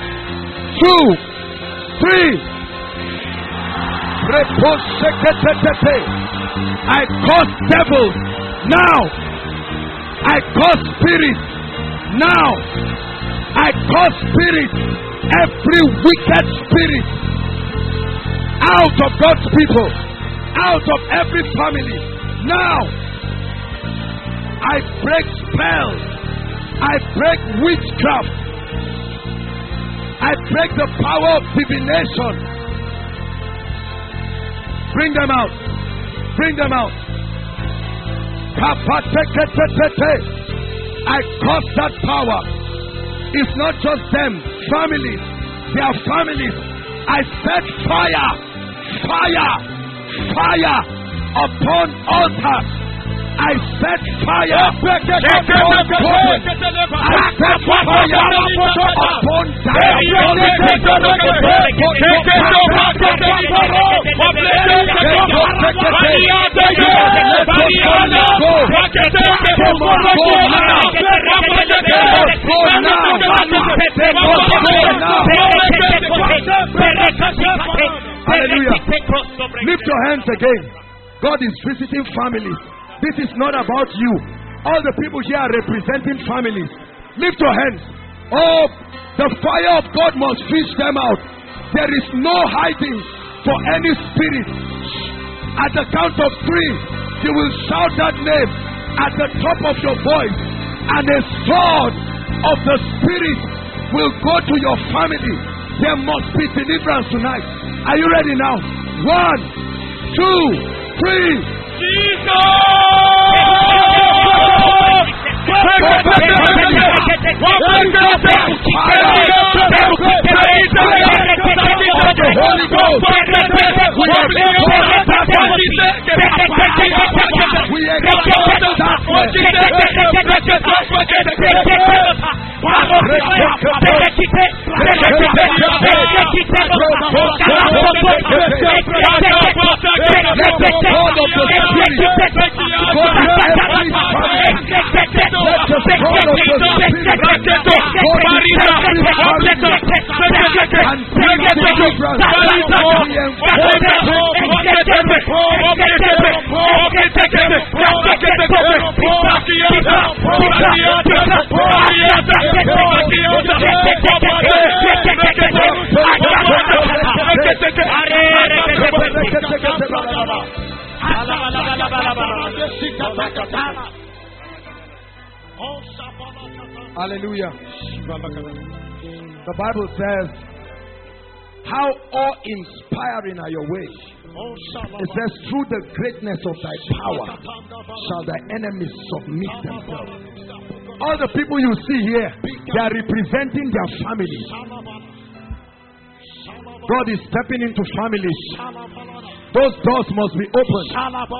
3. I cause devils now. I cause spirits now. I cause spirits, every wicked spirit, out of God's people, out of every family. Now, I break spells. I break witchcraft. I break the power of divination. Bring them out. Bring them out. I cause that power. It's not just them, families, their families. I set fire upon altars. I set fire upon prophets. I set fire upon Hallelujah. Lift your hands again. God is visiting families. This is not about you. All the people here are representing families. Lift your hands. Oh, the fire of God must fish them out. There is no hiding for any spirit. At the count of 3, you will shout that name at the top of your voice, and a sword of the Spirit will go to your family. There must be deliverance tonight. Are you ready now? 1, 2, 3. the sword of the Spirit go to every family. Let the sword of the Spirit go to every family and bring deliverance. Hallelujah. The Bible says, how awe-inspiring are your ways. It says, through the greatness of thy power shall thy enemies submit themselves. All the people you see here, they are representing their families. God is stepping into families. Those doors must be opened.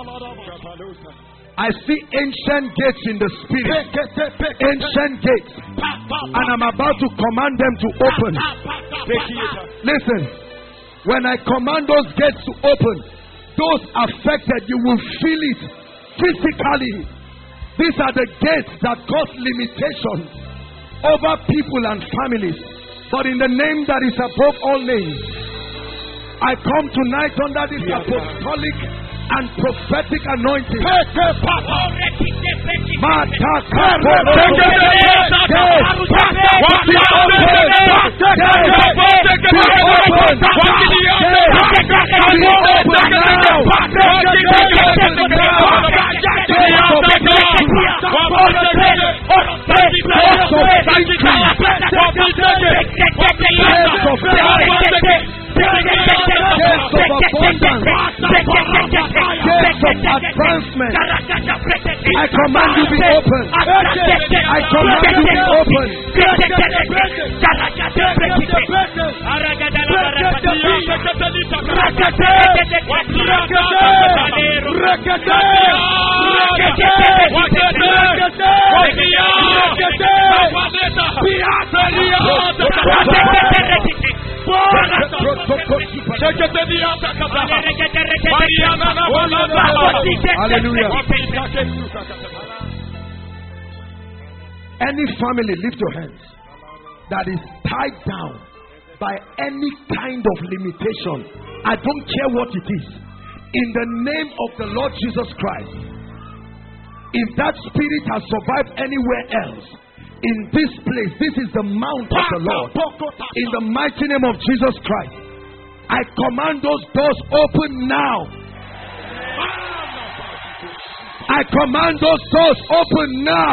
I see ancient gates in the spirit. Ancient gates. And I'm about to command them to open. Listen. When I command those gates to open, those affected, you will feel it physically. These are the gates that cause limitations over people and families. But in the name that is above all names, I come tonight under this apostolic and prophetic anointing. Advancement. I command you be open. I command you be open. Hallelujah. Any family, lift your hands, that is tied down by any kind of limitation, I don't care what it is, in the name of the Lord Jesus Christ, if that spirit has survived anywhere else, in this place, this is the mount of the Lord, in the mighty name of Jesus Christ, I command those doors open now. I command those doors open now.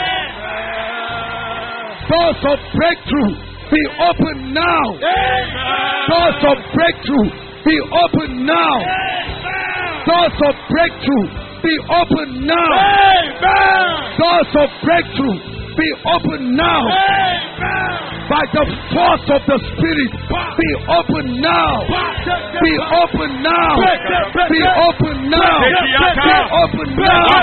Doors of breakthrough be open now. Doors of breakthrough be open now. Doors of breakthrough be open now. Doors of breakthrough be open now. By the force of the Spirit, be open now. Be open now. Be open now. Be open now.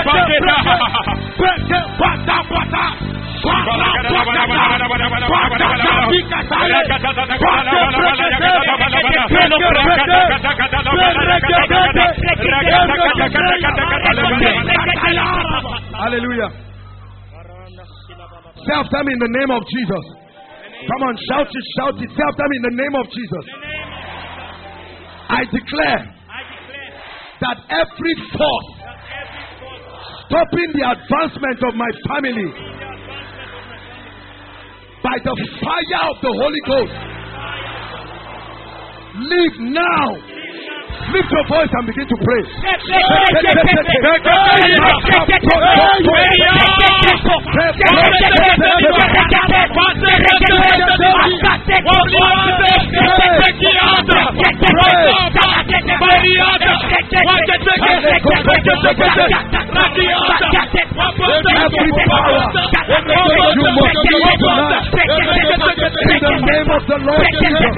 Hallelujah. Say after me in the name of Jesus. Come on, shout it, shout it. Say after me in the name of Jesus. I declare that every force stopping the advancement of my family, by the fire of the Holy Ghost, leave now. Lift your voice and begin to pray. Every power, you must leave tonight. In the name of the Lord Jesus.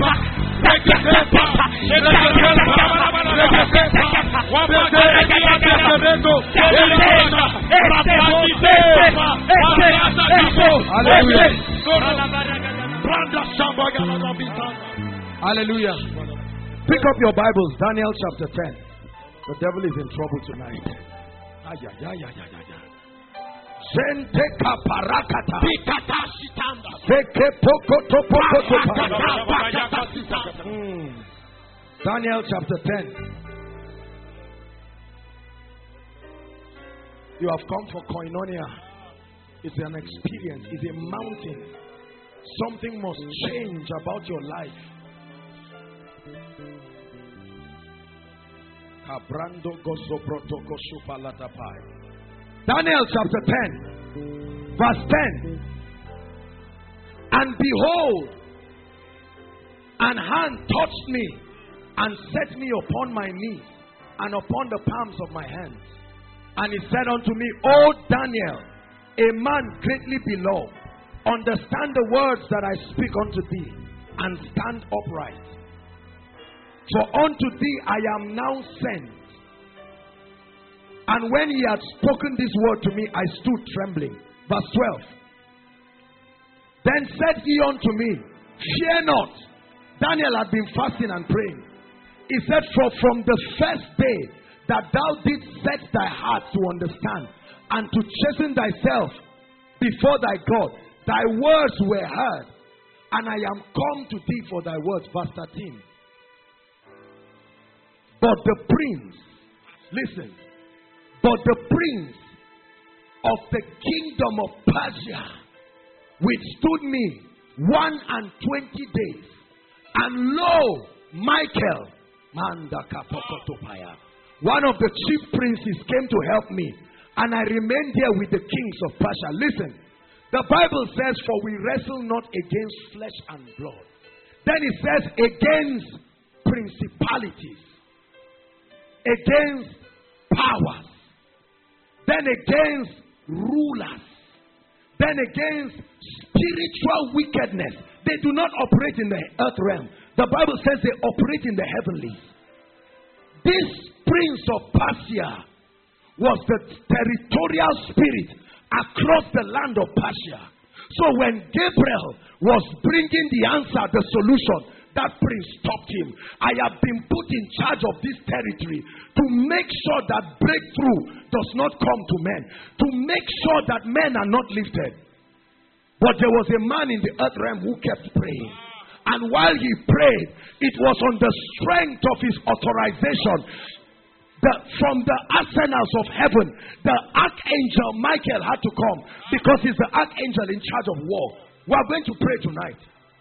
Hallelujah. Pick up your Bibles, Daniel chapter 10. The devil is in trouble tonight. Ay, ay, ay, ay, ay, ay, ay. Zente kaparakata. Zeke poko to poko to pa. Daniel chapter 10. You have come for koinonia. It's an experience. It's a mountain. Something must change about your life. Daniel chapter 10, verse 10. And behold, an hand touched me and set me upon my knees and upon the palms of my hands. And he said unto me, O Daniel, a man greatly beloved, understand the words that I speak unto thee, and stand upright. For unto thee I am now sent. And when he had spoken this word to me, I stood trembling. Verse 12. Then said he unto me, fear not. Daniel had been fasting and praying. He said, for from the first day that thou didst set thy heart to understand and to chasten thyself before thy God, thy words were heard, and I am come to thee for thy words. Verse 13. But the prince, listen, but the prince of the kingdom of Persia withstood me 21 days. And lo, Michael, one of the chief princes, came to help me. And I remained there with the kings of Persia. Listen, the Bible says, for we wrestle not against flesh and blood. Then it says, against principalities, against powers, then against rulers, then against spiritual wickedness. They do not operate in the earth realm. The Bible says they operate in the heavenlies. This prince of Persia was the territorial spirit across the land of Persia. So when Gabriel was bringing the answer, the solution, that prince stopped him. I have been put in charge of this territory to make sure that breakthrough does not come to men, to make sure that men are not lifted. But there was a man in the earth realm who kept praying. And while he prayed, it was on the strength of his authorization that from the arsenals of heaven, the archangel Michael had to come, because he's the archangel in charge of war. We are going to pray tonight.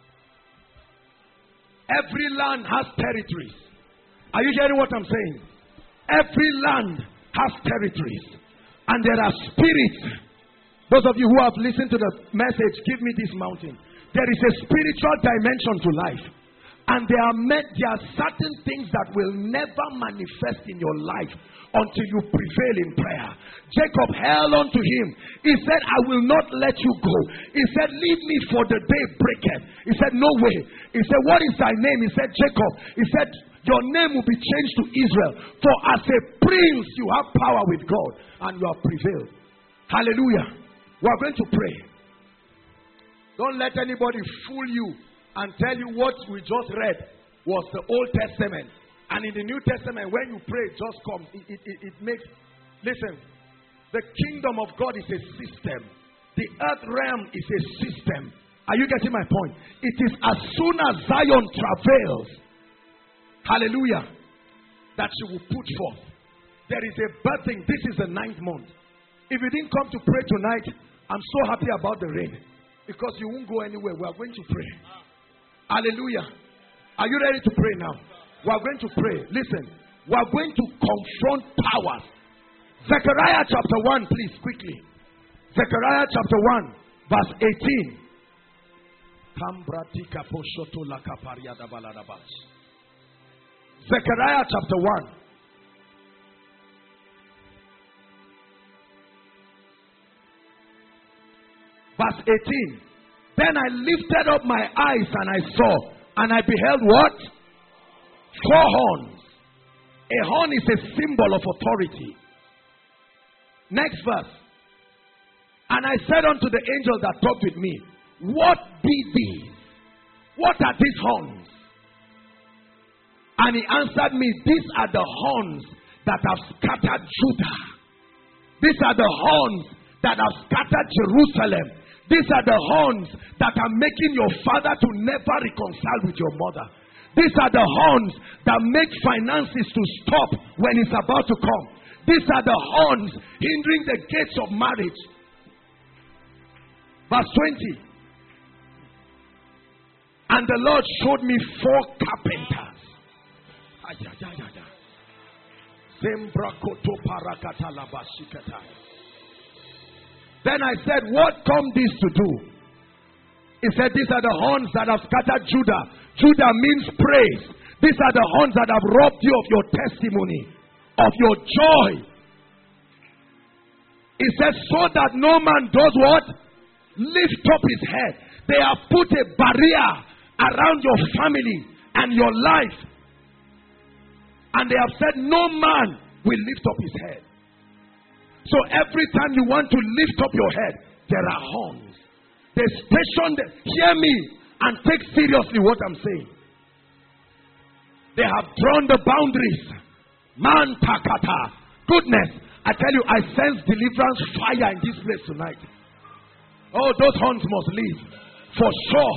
Every land has territories. Are you hearing what I'm saying? Every land has territories. And there are spirits. Those of you who have listened to the message, give me this mountain. There is a spiritual dimension to life. And there are certain things that will never manifest in your life until you prevail in prayer. Jacob held on to him. He said, I will not let you go. He said, leave me for the day breaketh. He said, no way. He said, what is thy name? He said, Jacob. He said, your name will be changed to Israel. For as a prince you have power with God, and you have prevailed. Hallelujah. We are going to pray. Don't let anybody fool you and tell you what we just read was the Old Testament. And in the New Testament, when you pray, it just comes. It makes... Listen, the kingdom of God is a system. The earth realm is a system. Are you getting my point? It is as soon as Zion travails, hallelujah, that she will put forth. There is a birthing. This is the 9th month. If you didn't come to pray tonight, I'm so happy about the rain, because you won't go anywhere. We are going to pray. Hallelujah. Are you ready to pray now? We are going to pray. Listen, we are going to confront powers. Zechariah chapter 1, please, quickly. Zechariah chapter 1, verse 18. Zechariah chapter 1. Verse 18. Then I lifted up my eyes and I saw, and I beheld what? 4 horns. A horn is a symbol of authority. Next verse. And I said unto the angel that talked with me, what be these? What are these horns? And he answered me, these are the horns that have scattered Judah. These are the horns that have scattered Jerusalem. These are the horns that are making your father to never reconcile with your mother. These are the horns that make finances to stop when it's about to come. These are the horns hindering the gates of marriage. Verse 20. And the Lord showed me 4 carpenters. Then I said, what come this to do? He said, these are the horns that have scattered Judah. Judah means praise. These are the horns that have robbed you of your testimony, of your joy. He said, so that no man does what? Lift up his head. They have put a barrier around your family and your life. And they have said, no man will lift up his head. So every time you want to lift up your head, there are horns. They station them. Hear me and take seriously what I'm saying. They have drawn the boundaries. Man takata. Goodness. I tell you, I sense deliverance fire in this place tonight. Oh, those horns must leave. For sure.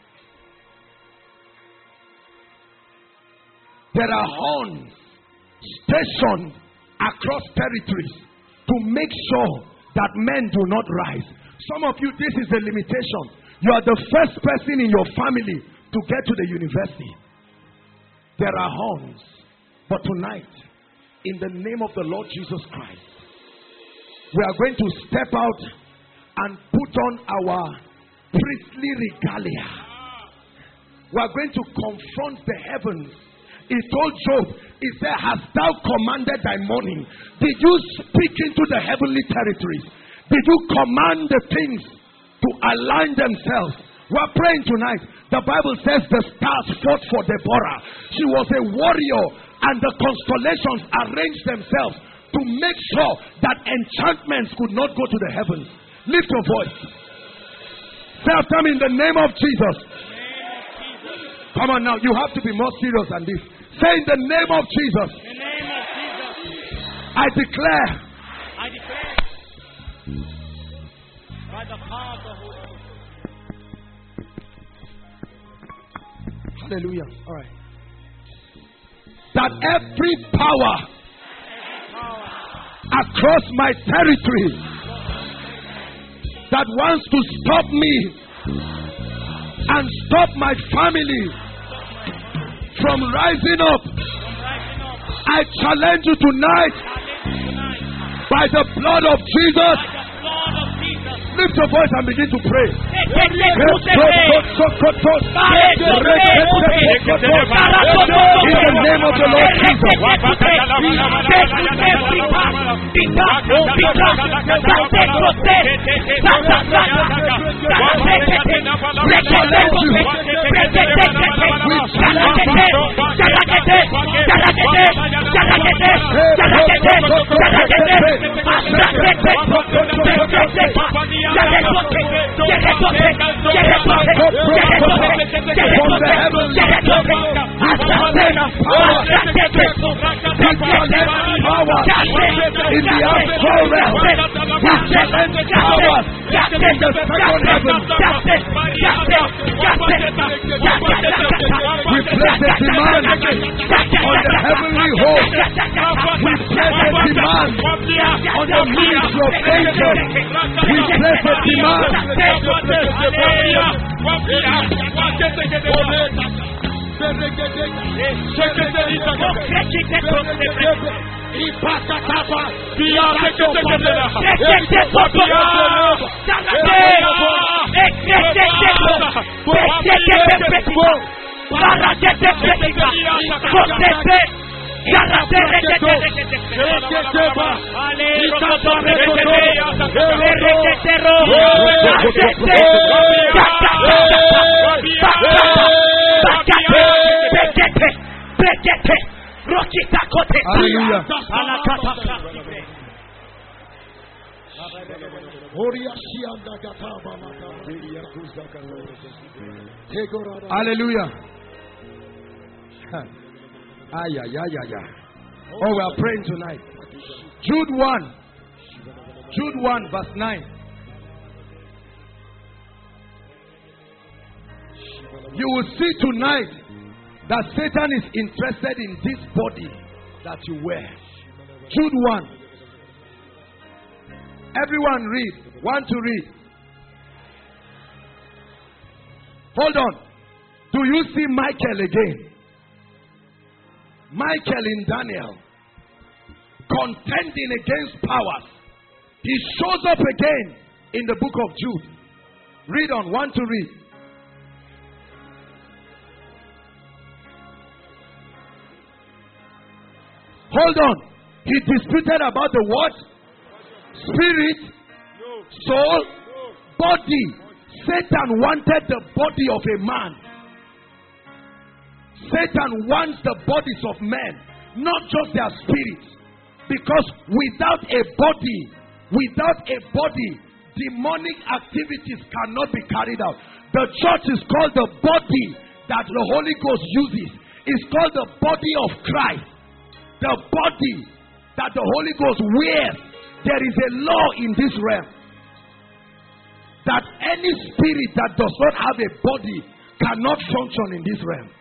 There are horns stationed across territories to make sure that men do not rise. Some of you, this is a limitation. You are the first person in your family to get to the university. There are horns. But tonight, in the name of the Lord Jesus Christ, we are going to step out and put on our priestly regalia. We are going to confront the heavens. He told Job, he said, hast thou commanded thy morning? Did you speak into the heavenly territories? Did you command the things to align themselves? We are praying tonight. The Bible says the stars fought for Deborah. She was a warrior, and the constellations arranged themselves to make sure that enchantments could not go to the heavens. Lift your voice. Say after me, in the name of Jesus. Come on now, you have to be more serious than this. Say, in the name of Jesus. In the name of Jesus. I declare. I declare. By the power of the Holy Ghost. Hallelujah. All right. That every power across my territory that wants to stop me and stop my family from rising up, I challenge you tonight by the blood of Jesus. Lift your voice and begin to pray. In the name of the Lord Jesus. In the astral realm, we challenge powers in the second heaven. We place a demand on the heavenly host. We place a demand on the ministry of angels. We place a demand. Hallelujah. Hallelujah. Oh, we are praying tonight. Jude 1. Jude 1 verse 9. You will see tonight that Satan is interested in this body that you wear. Jude 1. Everyone read. Want to read? Hold on. Do you see Michael again? Michael in Daniel, contending against powers. He shows up again in the book of Jude. Read on. Want to read? Hold on. He disputed about the what? Spirit, soul, body. Satan wanted the body of a man. Satan wants the bodies of men, not just their spirits. Because without a body, demonic activities cannot be carried out. The church is called the body that the Holy Ghost uses. It's called the body of Christ. The body that the Holy Ghost wears. There is a law in this realm that any spirit that does not have a body cannot function in this realm.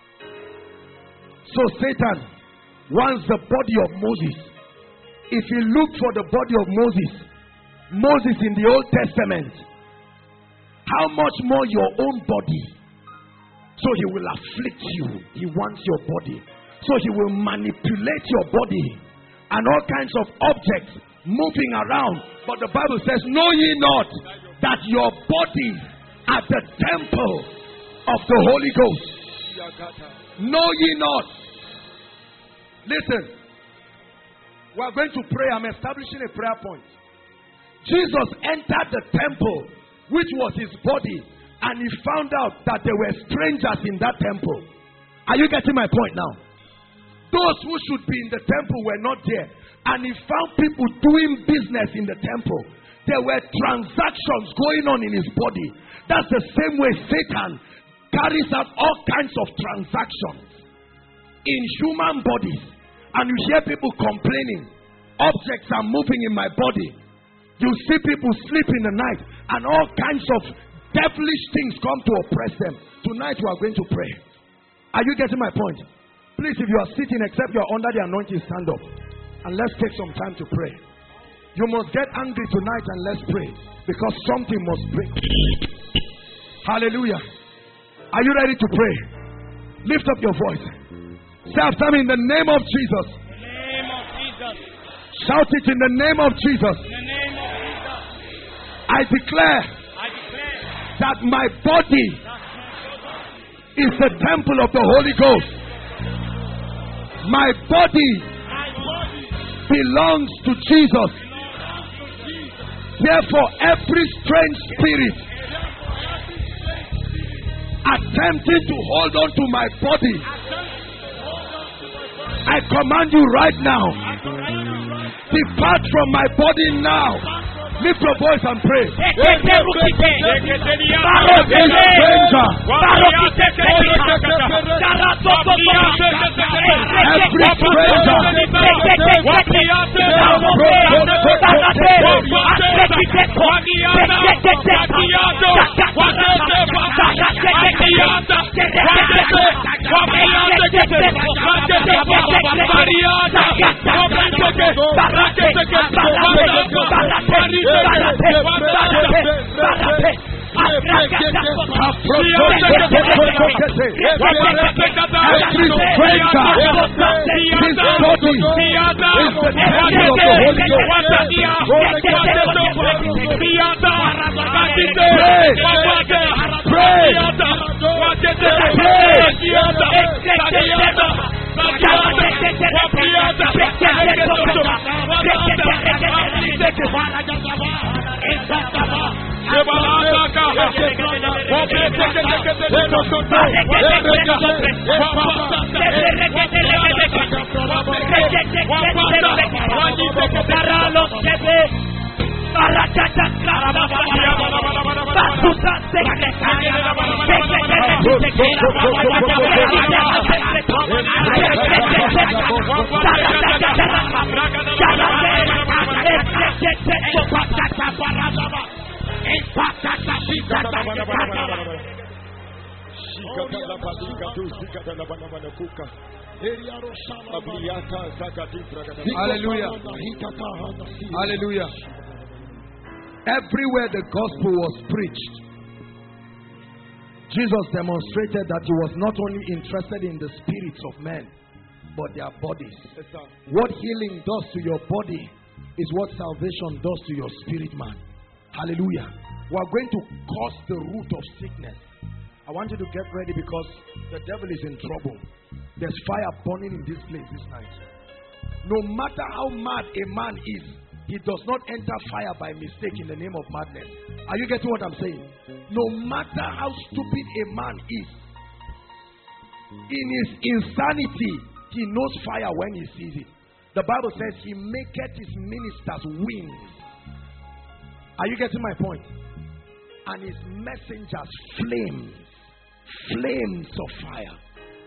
So Satan wants the body of Moses. If you look for the body of Moses in the Old Testament, how much more your own body? So he will afflict you. He wants your body. So he will manipulate your body and all kinds of objects moving around. But the Bible says, know ye not that your bodies are the temple of the Holy Ghost? Know ye not? Listen, we are going to pray. I'm establishing a prayer point. Jesus entered the temple, which was his body, and he found out that there were strangers in that temple. Are you getting my point now? Those who should be in the temple were not there. And he found people doing business in the temple. There were transactions going on in his body. That's the same way Satan carries out all kinds of transactions in human bodies. And you hear people complaining, objects are moving in my body. You see people sleep in the night, and all kinds of devilish things come to oppress them. Tonight we are going to pray. Are you getting my point? Please, if you are sitting, except you are under the anointing, stand up. And let's take some time to pray. You must get angry tonight and let's pray. Because something must break. Hallelujah. Are you ready to pray? Lift up your voice. Say after me, in the name of Jesus. In the name of Jesus. Shout it, in the name of Jesus. In the name of Jesus. I declare that my body is the temple of the Holy Ghost. My body belongs to Jesus. Therefore, every strange spirit attempting to hold on to my body, I command you right now, depart from my body now. Lift your voice and pray. Every stranger Hallelujah. Hallelujah. Everywhere the gospel was preached, Jesus demonstrated that he was not only interested in the spirits of men, but their bodies. What healing does to your body is what salvation does to your spirit, man. Hallelujah. We are going to curse the root of sickness. I want you to get ready because the devil is in trouble. There's fire burning in this place this night. No matter how mad a man is, he does not enter fire by mistake in the name of madness. Are you getting what I'm saying? No matter how stupid a man is, in his insanity, he knows fire when he sees it. The Bible says he maketh his ministers wings. Are you getting my point? And his messengers flames. Flames of fire.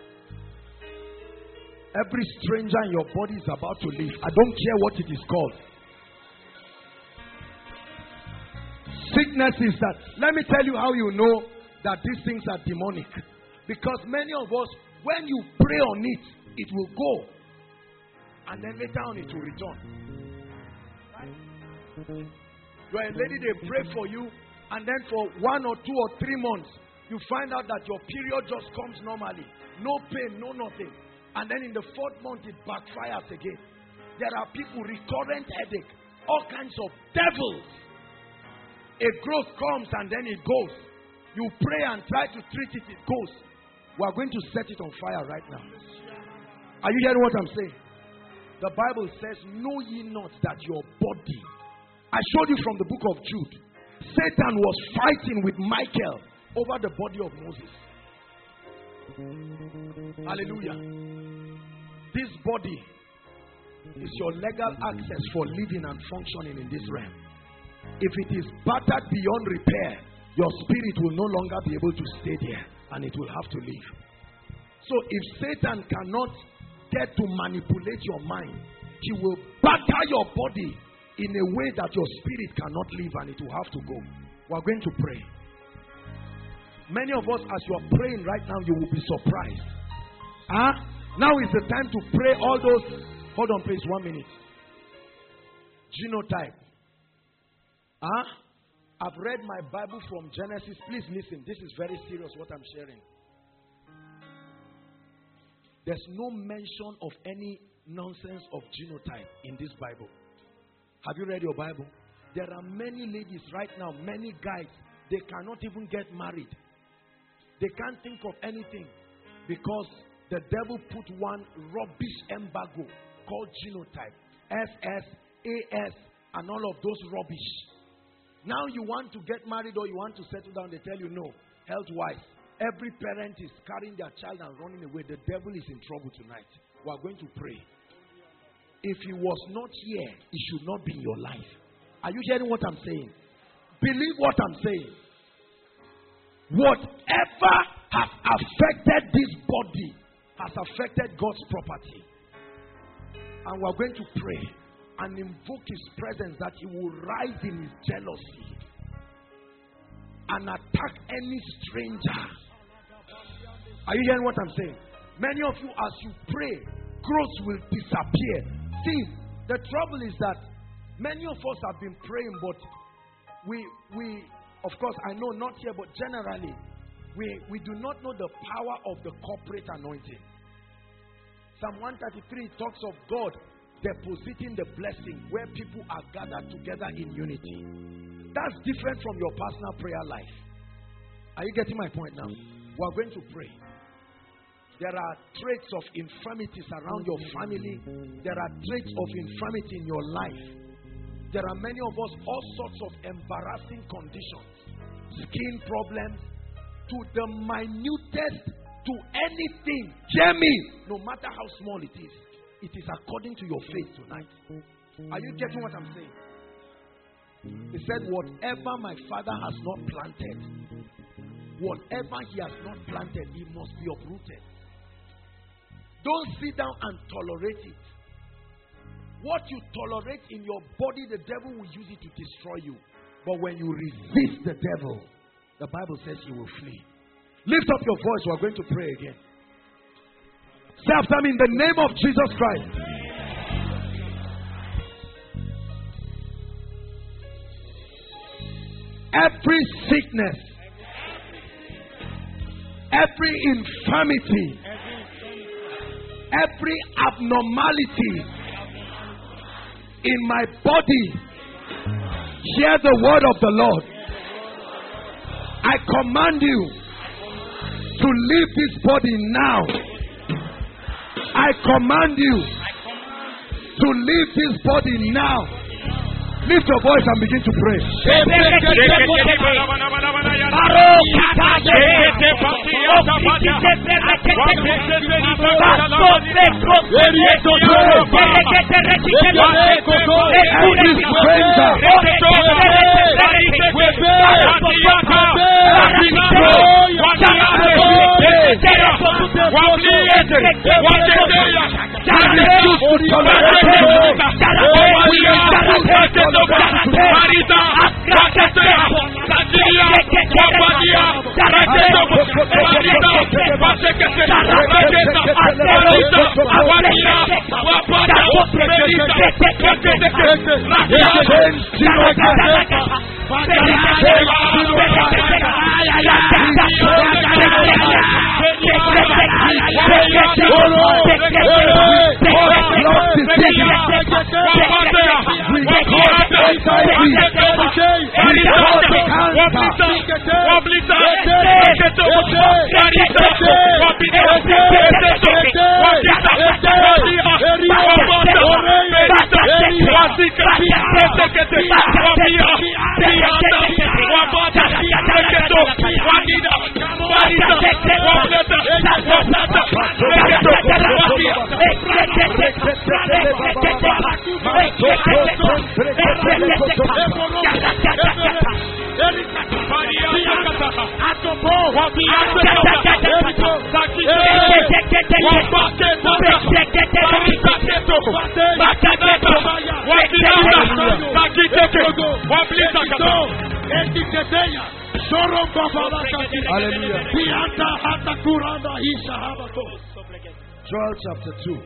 Every stranger in your body is about to leave. I don't care what it is called. Sickness is that. Let me tell you how you know that these things are demonic. Because many of us, when you pray on it, it will go. And then later on it will return. You're a lady, they pray for you. And then for 1 or 2 or 3 months, you find out that your period just comes normally. No pain, no nothing. And then in the 4th month, it backfires again. There are people, recurrent headache, all kinds of devils. A growth comes and then it goes. You pray and try to treat it, it goes. We are going to set it on fire right now. Are you hearing what I'm saying? The Bible says, know ye not that your body. I showed you from the book of Jude. Satan was fighting with Michael over the body of Moses. Hallelujah. This body is your legal access for living and functioning in this realm. If it is battered beyond repair, your spirit will no longer be able to stay there and it will have to leave. So if Satan cannot get to manipulate your mind, he will batter your body in a way that your spirit cannot live and it will have to go. We are going to pray. Many of us, as you are praying right now, you will be surprised. Now is the time to pray all those. Hold on, please, 1 minute. Genotype. I've read my Bible from Genesis. Please listen. This is very serious what I'm sharing. There's no mention of any nonsense of genotype in this Bible. Have you read your Bible? There are many ladies right now, many guys, they cannot even get married. They can't think of anything because the devil put one rubbish embargo called genotype. SS, AS, and all of those rubbish. Now you want to get married or you want to settle down, they tell you no, health-wise. Every parent is carrying their child and running away. The devil is in trouble tonight. We are going to pray. If he was not here, he should not be in your life. Are you hearing what I'm saying? Believe what I'm saying. Whatever has affected this body has affected God's property. And we're going to pray and invoke his presence that he will rise in his jealousy and attack any stranger. Are you hearing what I'm saying? Many of you, as you pray, growth will disappear. See, the trouble is that many of us have been praying, but we of course, I know not here, but generally, we do not know the power of the corporate anointing. Psalm 133 talks of God depositing the blessing where people are gathered together in unity. That's different from your personal prayer life. Are you getting my point now? We are going to pray. There are traits of infirmities around your family. There are traits of infirmity in your life. There are many of us, all sorts of embarrassing conditions, skin problems, to the minutest, to anything. Hear me, no matter how small it is according to your faith tonight. Are you getting what I'm saying? He said, whatever my Father has not planted, whatever he has not planted, he must be uprooted. Don't sit down and tolerate it. What you tolerate in your body, the devil will use it to destroy you. But when you resist the devil, the Bible says he will flee. Lift up your voice. We are going to pray again. Say after me, in the name of Jesus Christ. Every sickness, every infirmity, every abnormality in my body, hear the word of the Lord. I command you to leave this body now. I command you to leave this body now. Lift your voice and begin to pray. Joel chapter 2.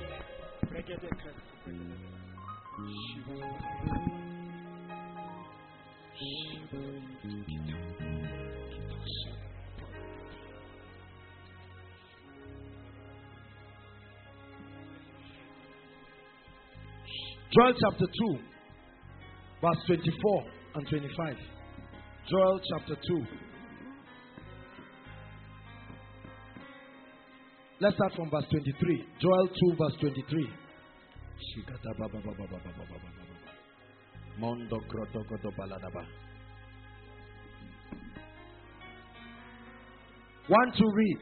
Joel chapter 2, verse 24 and 25. Joel chapter 2. Let's start from verse 23. Joel 2, verse 23. 1 to read.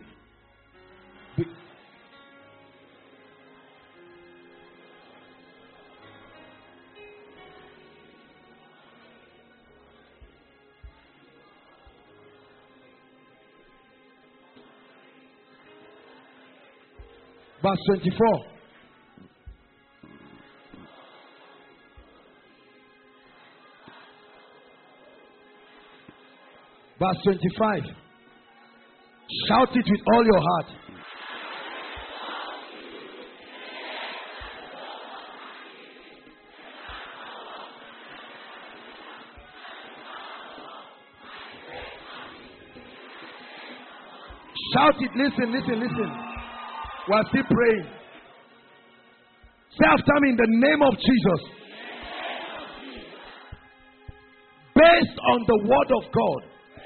Verse 24. Verse 25. Shout it with all your heart. Shout it. Listen, listen, listen. We are still praying. Say after me, in the name of Jesus. Based on the word of God,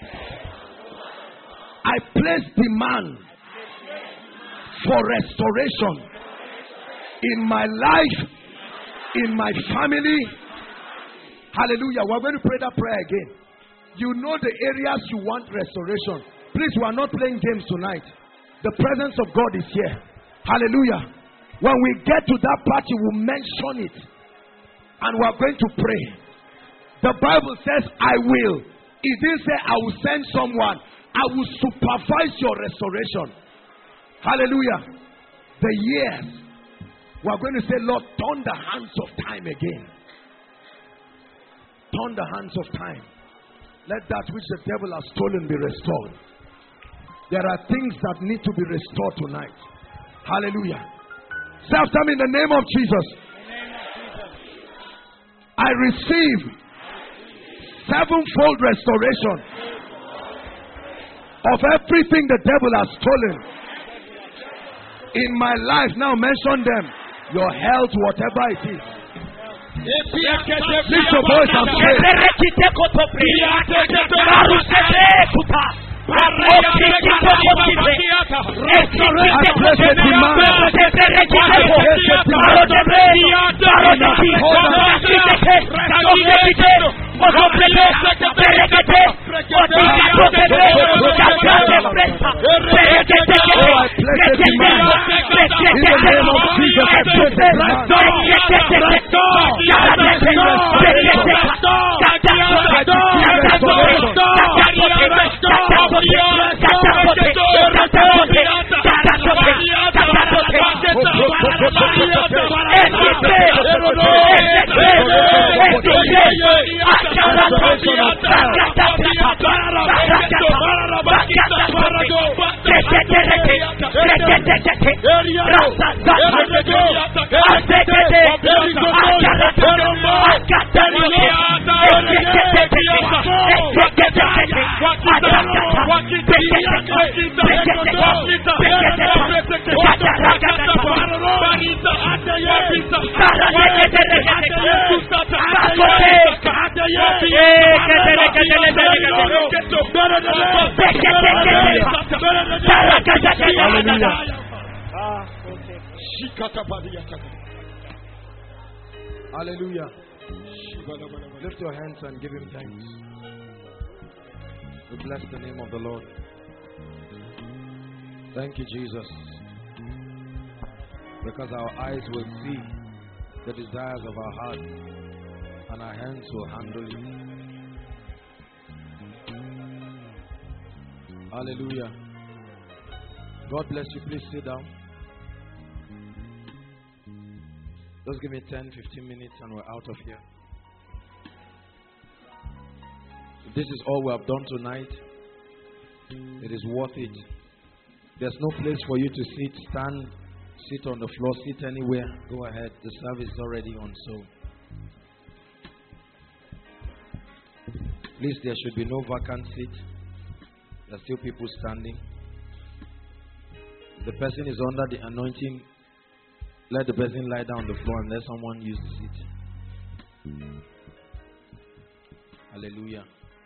I place demand for restoration in my life, in my family. Hallelujah. We're going to pray that prayer again. You know the areas you want restoration. Please, we are not playing games tonight. The presence of God is here. Hallelujah. When we get to that part, you will mention it. And we are going to pray. The Bible says, I will. It didn't say, I will send someone. I will supervise your restoration. Hallelujah. the years, we are going to say, Lord, turn the hands of time again. Turn the hands of time. Let that which the devil has stolen be restored. There are things that need to be restored tonight. Hallelujah. Say after me, in the name of Jesus. I receive sevenfold restoration of everything the devil has stolen in my life. Now mention them. Your health, whatever it is. Lift your voice and pray. I place a demand. Hallelujah. Lift your hands and give him thanks. We bless the name of the Lord. Thank you, Jesus. Because our eyes will see the desires of our heart and our hands will handle it. Hallelujah. God bless you. Please sit down. Just give me 10-15 minutes and we're out of here. If this is all we have done tonight, it is worth it. There's no place for you to sit, stand, sit on the floor, sit anywhere. Go ahead. The service is already on. So please, there should be no vacant seat. There are still people standing. The person is under the anointing. Let the person lie down on the floor and let someone use the seat. Hallelujah.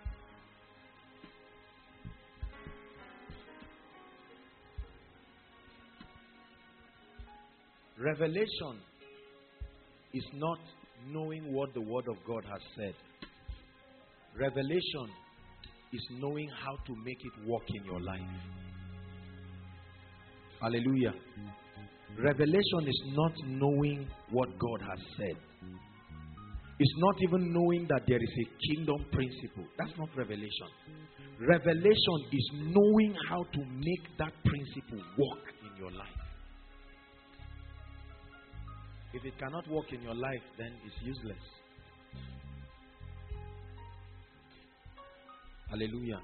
Revelation is not knowing what the Word of God has said. Revelation is knowing how to make it work in your life. Hallelujah. Revelation is not knowing what God has said. It's not even knowing that there is a kingdom principle. That's not revelation. Revelation is knowing how to make that principle work in your life. If it cannot work in your life, then it's useless. Hallelujah.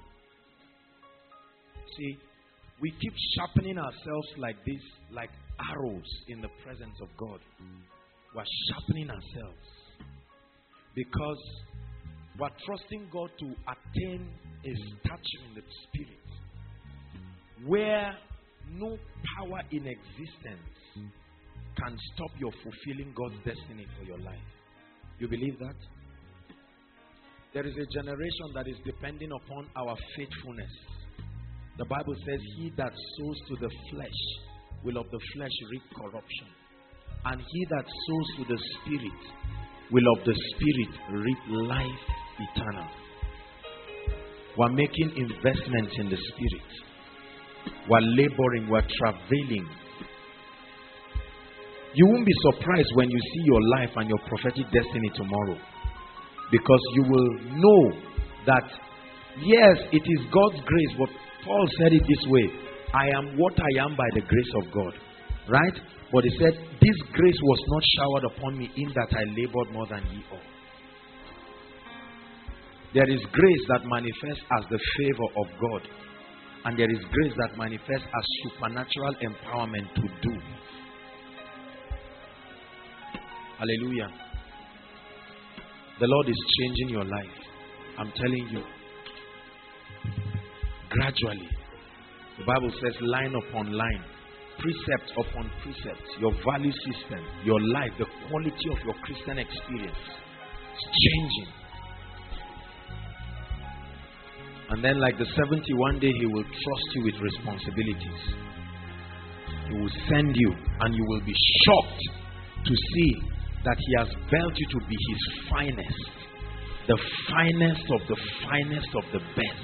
See, we keep sharpening ourselves like this, like arrows in the presence of God. We're sharpening ourselves because we're trusting God to attain a stature in the Spirit where no power in existence can stop your fulfilling God's destiny for your life. You believe that? There is a generation that is depending upon our faithfulness. The Bible says, he that sows to the flesh will of the flesh reap corruption. And he that sows to the Spirit will of the Spirit reap life eternal. We're making investments in the Spirit. We're laboring, we're travailing. You won't be surprised when you see your life and your prophetic destiny tomorrow. Because you will know that, yes, it is God's grace, but Paul said it this way: I am what I am by the grace of God. Right? But he said, this grace was not showered upon me in that I labored more than ye all. There is grace that manifests as the favor of God. And there is grace that manifests as supernatural empowerment to do. Hallelujah. The Lord is changing your life. I'm telling you. Gradually. The Bible says line upon line. Precept upon precept. Your value system. Your life. The quality of your Christian experience. It's changing. And then like the 70, one day he will trust you with responsibilities. He will send you and you will be shocked to see that he has built you to be his finest. The finest of the finest of the best.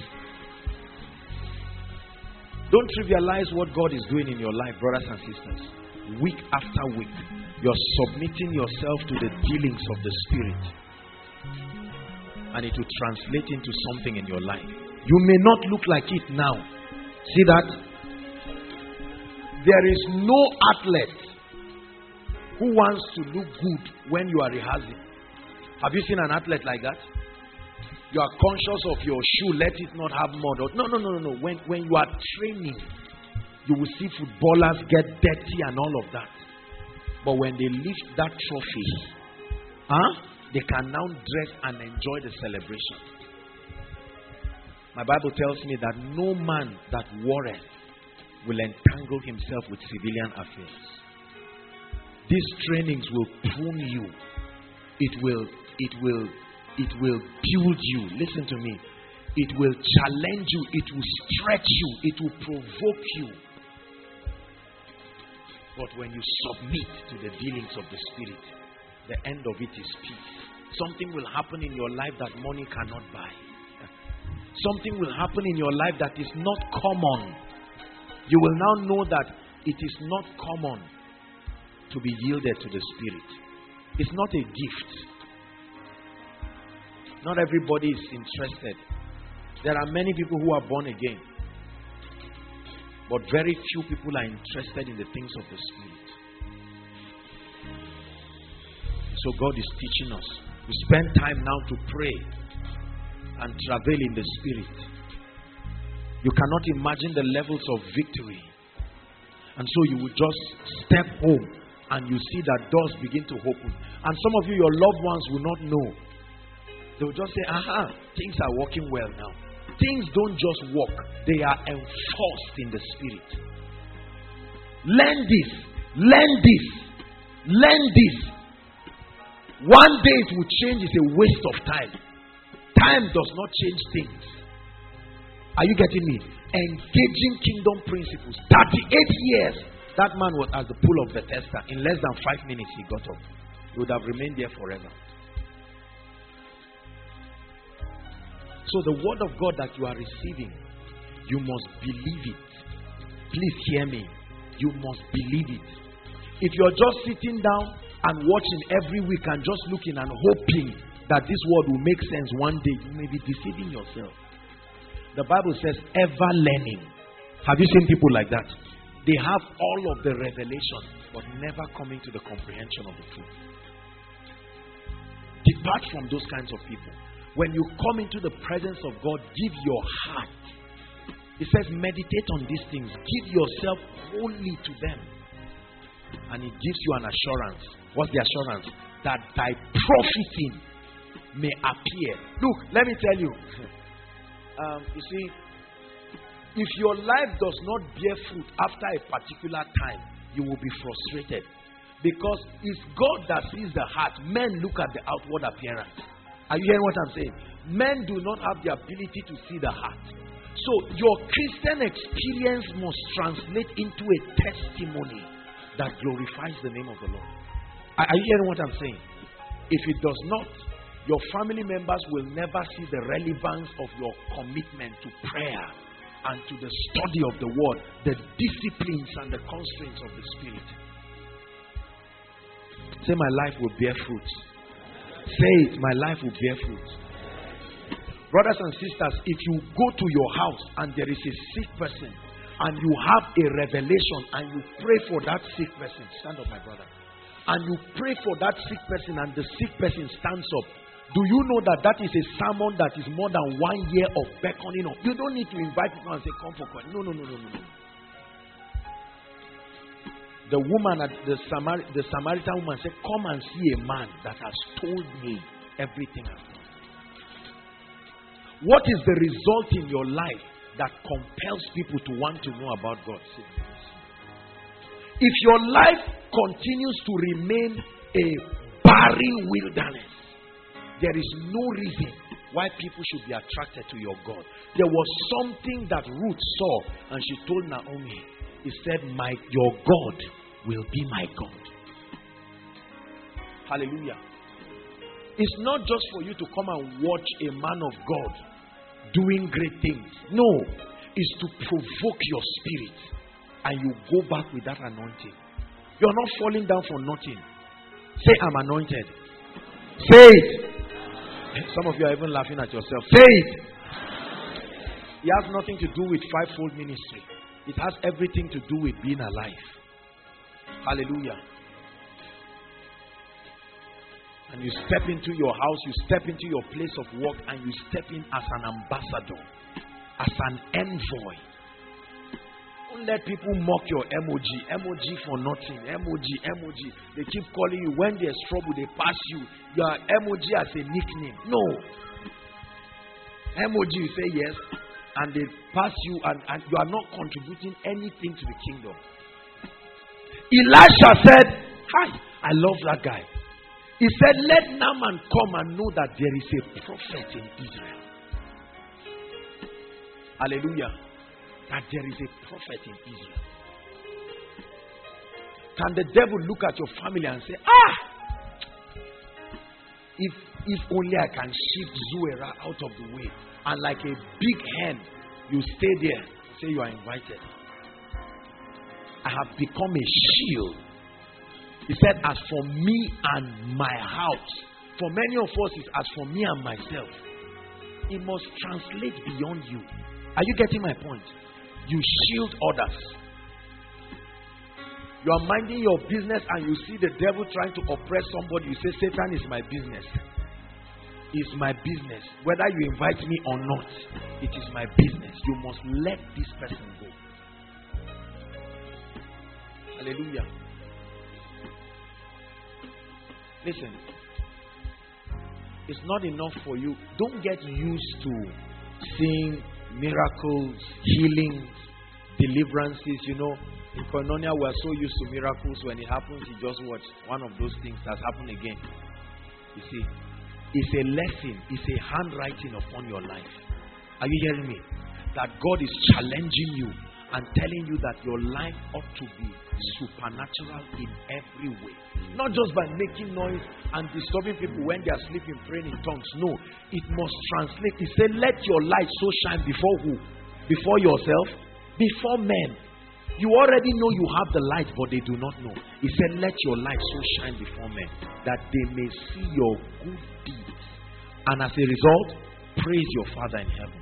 Don't trivialize what God is doing in your life, brothers and sisters. Week after week, you're submitting yourself to the dealings of the Spirit. And it will translate into something in your life. You may not look like it now. See that? There is no athlete who wants to look good when you are rehearsing. Have you seen an athlete like that? You are conscious of your shoe, let it not have mud. No. When you are training, you will see footballers get dirty and all of that. But when they lift that trophy, they can now dress and enjoy the celebration. My Bible tells me that no man that warreth will entangle himself with civilian affairs. These trainings will prune you. It will build you. Listen to me. It will challenge you. It will stretch you. It will provoke you. But when you submit to the dealings of the Spirit, the end of it is peace. Something will happen in your life that money cannot buy. Something will happen in your life that is not common. You will now know that it is not common to be yielded to the Spirit. It's not a gift. Not everybody is interested. There are many people who are born again, but very few people are interested in the things of the Spirit. So God is teaching us. We spend time now to pray and travel in the Spirit. You cannot imagine the levels of victory. And so you will just step home and you see that doors begin to open. And some of you, your loved ones will not know. They will just say, things are working well now. Things don't just work. They are enforced in the Spirit. Learn this. Learn this. Learn this. One day it will change. It's a waste of time. Time does not change things. Are you getting me? Engaging kingdom principles. 38 years. That man was at the pool of Bethesda. In less than 5 minutes he got up. He would have remained there forever. So the word of God that you are receiving, you must believe it. Please hear me. You must believe it. If you're just sitting down and watching every week and just looking and hoping that this word will make sense one day, you may be deceiving yourself. The Bible says ever learning. Have you seen people like that? They have all of the revelation, but never coming to the comprehension of the truth. Depart from those kinds of people. When you come into the presence of God, give your heart. It says meditate on these things. Give yourself wholly to them. And it gives you an assurance. What's the assurance? That thy profiting may appear. Look, let me tell you. You see, if your life does not bear fruit after a particular time, you will be frustrated. Because it's God that sees the heart. Men look at the outward appearance. Are you hearing what I'm saying? Men do not have the ability to see the heart. So your Christian experience must translate into a testimony that glorifies the name of the Lord. Are you hearing what I'm saying? If it does not, your family members will never see the relevance of your commitment to prayer and to the study of the word, the disciplines and the constraints of the Spirit. Say, my life will bear fruit. Say it, my life will bear fruit. Brothers and sisters, if you go to your house and there is a sick person and you have a revelation and you pray for that sick person, stand up, my brother, and you pray for that sick person and the sick person stands up, do you know that that is a sermon that is more than 1 year of beckoning up? You don't need to invite people and say, come for God. No. The woman, the Samaritan woman said, come and see a man that has told me everything I've done. What is the result in your life that compels people to want to know about God? If your life continues to remain a barren wilderness, there is no reason why people should be attracted to your God. There was something that Ruth saw, and she told Naomi, he said, your God will be my God. Hallelujah. It's not just for you to come and watch a man of God doing great things. No, it's to provoke your spirit, and you go back with that anointing. You're not falling down for nothing. Say, I'm anointed. Say it. Some of you are even laughing at yourself. Say it. It has nothing to do with fivefold ministry. It has everything to do with being alive. Hallelujah. And you step into your house, you step into your place of work, and you step in as an ambassador, as an envoy. Don't let people mock your emoji for nothing. Emoji. They keep calling you. When there's trouble, they pass you your emoji as a nickname. No. Emoji, you say yes, and they pass you, and you are not contributing anything to the kingdom. Elisha said, hi, I love that guy. He said, let Naaman come and know that there is a prophet in Israel. Hallelujah. That there is a prophet in Israel. Can the devil look at your family and say, if only I can shift Zuera out of the way, and like a big hen, you stay there, say you are invited. I have become a shield. He said, as for me and my house. For many of us, it's as for me and myself. It must translate beyond you. Are you getting my point? You shield others. You are minding your business and you see the devil trying to oppress somebody. You say, Satan is my business. It's my business. Whether you invite me or not, it is my business. You must let this person go. Hallelujah. Listen. It's not enough for you. Don't get used to seeing miracles, healings, deliverances. You know, in Koinonia we are so used to miracles. When it happens, you just watch. One of those things has happened again. You see, it's a lesson. It's a handwriting upon your life. Are you hearing me? That God is challenging you and telling you that your life ought to be supernatural in every way. Not just by making noise and disturbing people when they are sleeping, praying in tongues. No, it must translate. He said, let your light so shine before who? Before yourself? Before men. You already know you have the light, but they do not know. He said, let your light so shine before men, that they may see your good deeds, and as a result, praise your Father in heaven.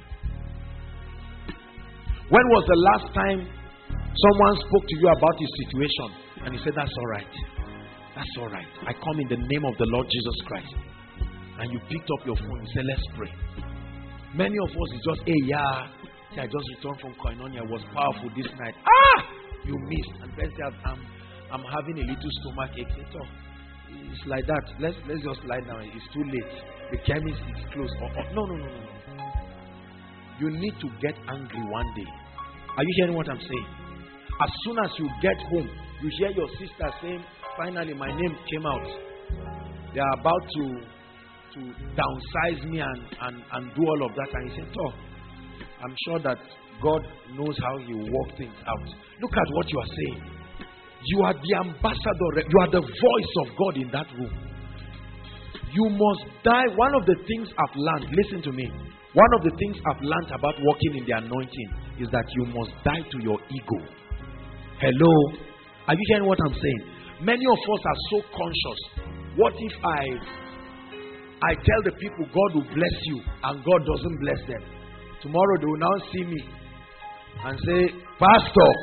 When was the last time someone spoke to you about his situation and you said, that's all right? That's all right. I come in the name of the Lord Jesus Christ. And you picked up your phone and said, let's pray. Many of us is just, hey, yeah. See, I just returned from Koinonia. It was powerful this night. You missed. And then say, I'm having a little stomach ache. It's like that. Let's just lie down. It's too late. The chemist is closed. No. You need to get angry one day. Are you hearing what I'm saying? As soon as you get home, you hear your sister saying, finally my name came out. They are about to downsize me and do all of that. And he said, I'm sure that God knows how he will work things out. Look at what you are saying. You are the ambassador. You are the voice of God in that room. You must die. One of the things I've learned, listen to me. One of the things I've learned about walking in the anointing is that you must die to your ego. Hello? Are you hearing what I'm saying? Many of us are so conscious. What if I tell the people God will bless you and God doesn't bless them? Tomorrow they will now see me and say, Pastor,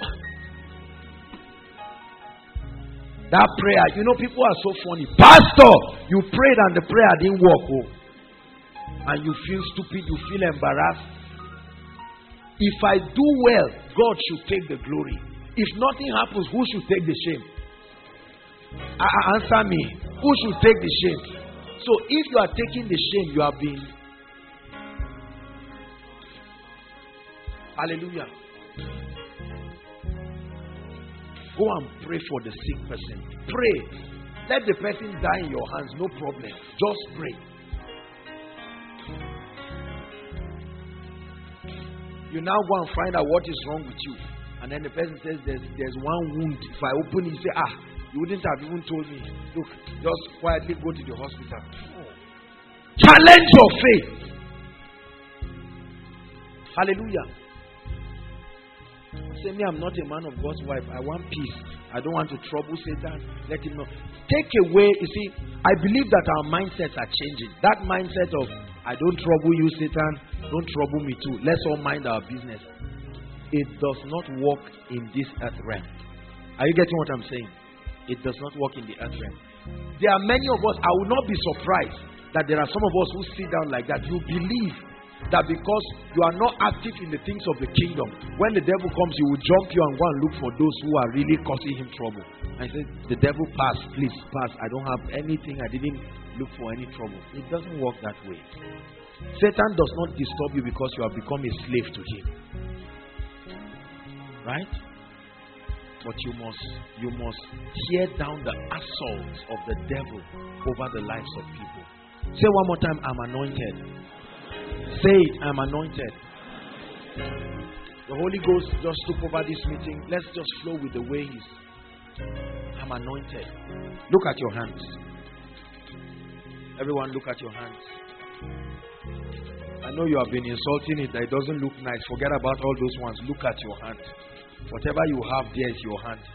that prayer, you know, people are so funny. Pastor, you prayed and the prayer didn't work. Oh. And you feel stupid, you feel embarrassed. If I do well, God should take the glory. If nothing happens, who should take the shame? Answer me. Who should take the shame? So if you are taking the shame, you have been. Hallelujah. Go and pray for the sick person. Pray. Let the person die in your hands. No problem. Just pray. You now go and find out what is wrong with you. And then the person says, there's one wound. If I open it, you say, you wouldn't have even told me. Look, just quietly go to the hospital. Challenge your faith. Hallelujah. Say me, I'm not a man of God's wife. I want peace. I don't want to trouble Satan. Let him know. Take away, you see, I believe that our mindsets are changing. That mindset of, I don't trouble you, Satan. Don't trouble me too. Let's all mind our business. It does not work in this earth realm. Are you getting what I'm saying? It does not work in the earth realm. There are many of us, I will not be surprised that there are some of us who sit down like that. You believe that because you are not active in the things of the kingdom, when the devil comes, he will jump you and go and look for those who are really causing him trouble. I said, the devil pass, please pass. I don't have anything. I didn't look for any trouble. It doesn't work that way. Satan does not disturb you because you have become a slave to him. Right? But you must tear down the assaults of the devil over the lives of people. Say one more time, I'm anointed. Say it, I'm anointed. The Holy Ghost just took over this meeting. Let's just flow with the way I'm anointed. Look at your hands. Everyone look at your hands. I know you have been insulting it, that it doesn't look nice. Forget about all those ones. Look at your hand. Whatever you have there is your hand.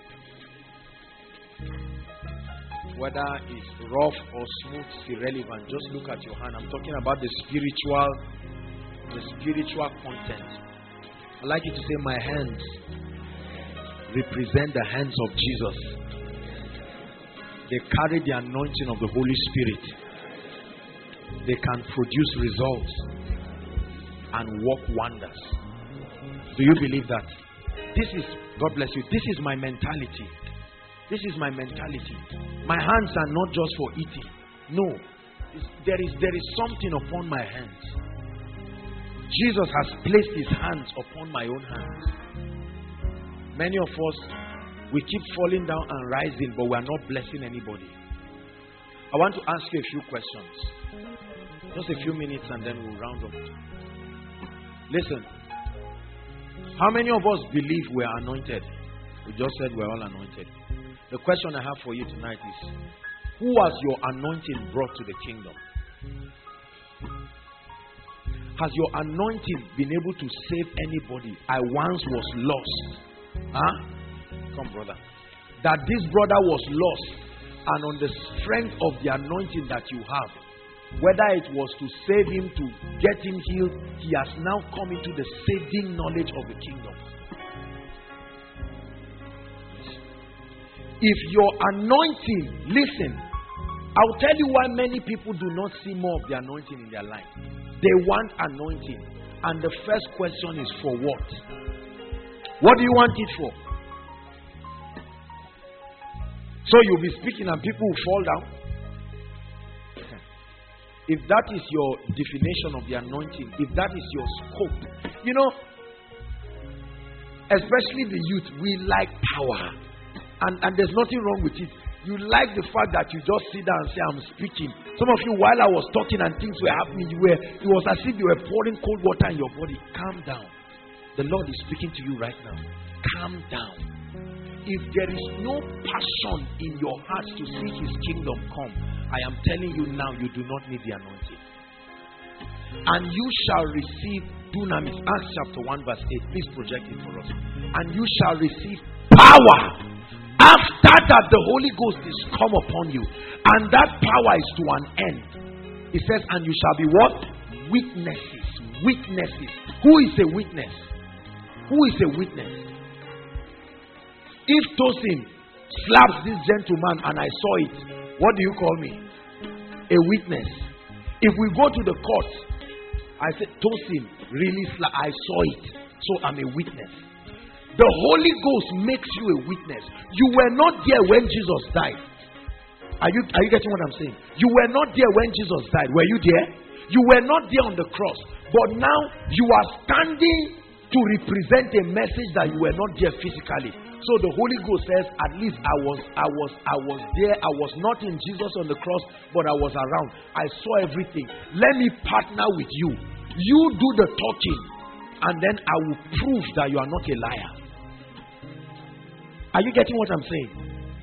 Whether it's rough or smooth, it's irrelevant. Just look at your hand. I'm talking about the spiritual content. I'd like you to say, my hands represent the hands of Jesus. They carry the anointing of the Holy Spirit. They can produce results and work wonders. Do you believe that? God bless you. This is my mentality. This is my mentality. My hands are not just for eating. No. There is something upon my hands. Jesus has placed his hands upon my own hands. Many of us, we keep falling down and rising, but we are not blessing anybody. I want to ask you a few questions. Just a few minutes and then we'll round up. Listen. How many of us believe we are anointed? We just said we're all anointed. The question I have for you tonight is, who has your anointing brought to the kingdom? Has your anointing been able to save anybody? I once was lost. Come, brother. That this brother was lost, and on the strength of the anointing that you have, whether it was to save him, to get him healed, he has now come into the saving knowledge of the kingdom. If your anointing, listen, I'll tell you why many people do not see more of the anointing in their life. They want anointing. And the first question is, for what? What do you want it for? So you'll be speaking and people will fall down. If that is your definition of the anointing, if that is your scope, you know, especially the youth, we like power. And there's nothing wrong with it. You like the fact that you just sit down and say, I'm speaking. Some of you, while I was talking and things were happening, it was as if you were pouring cold water in your body. Calm down. The Lord is speaking to you right now. Calm down. If there is no passion in your heart to see his kingdom come, I am telling you now, you do not need the anointing. And you shall receive dunamis. Acts chapter 1 verse 8. Please project it for us. And you shall receive power. After that, the Holy Ghost is come upon you. And that power is to an end. It says, and you shall be what? Witnesses. Witnesses. Who is a witness? Who is a witness? If Tosin slaps this gentleman and I saw it, what do you call me? A witness. If we go to the court, I say, Tosin really I saw it, so I'm a witness. The Holy Ghost makes you a witness. You were not there when Jesus died. Are you getting what I'm saying? You were not there when Jesus died. Were you there? You were not there on the cross. But now you are standing to represent a message that you were not there physically. So the Holy Ghost says, at least I was there. I was not in Jesus on the cross, but I was around. I saw everything. Let me partner with you. You do the talking, and then I will prove that you are not a liar. Are you getting what I'm saying?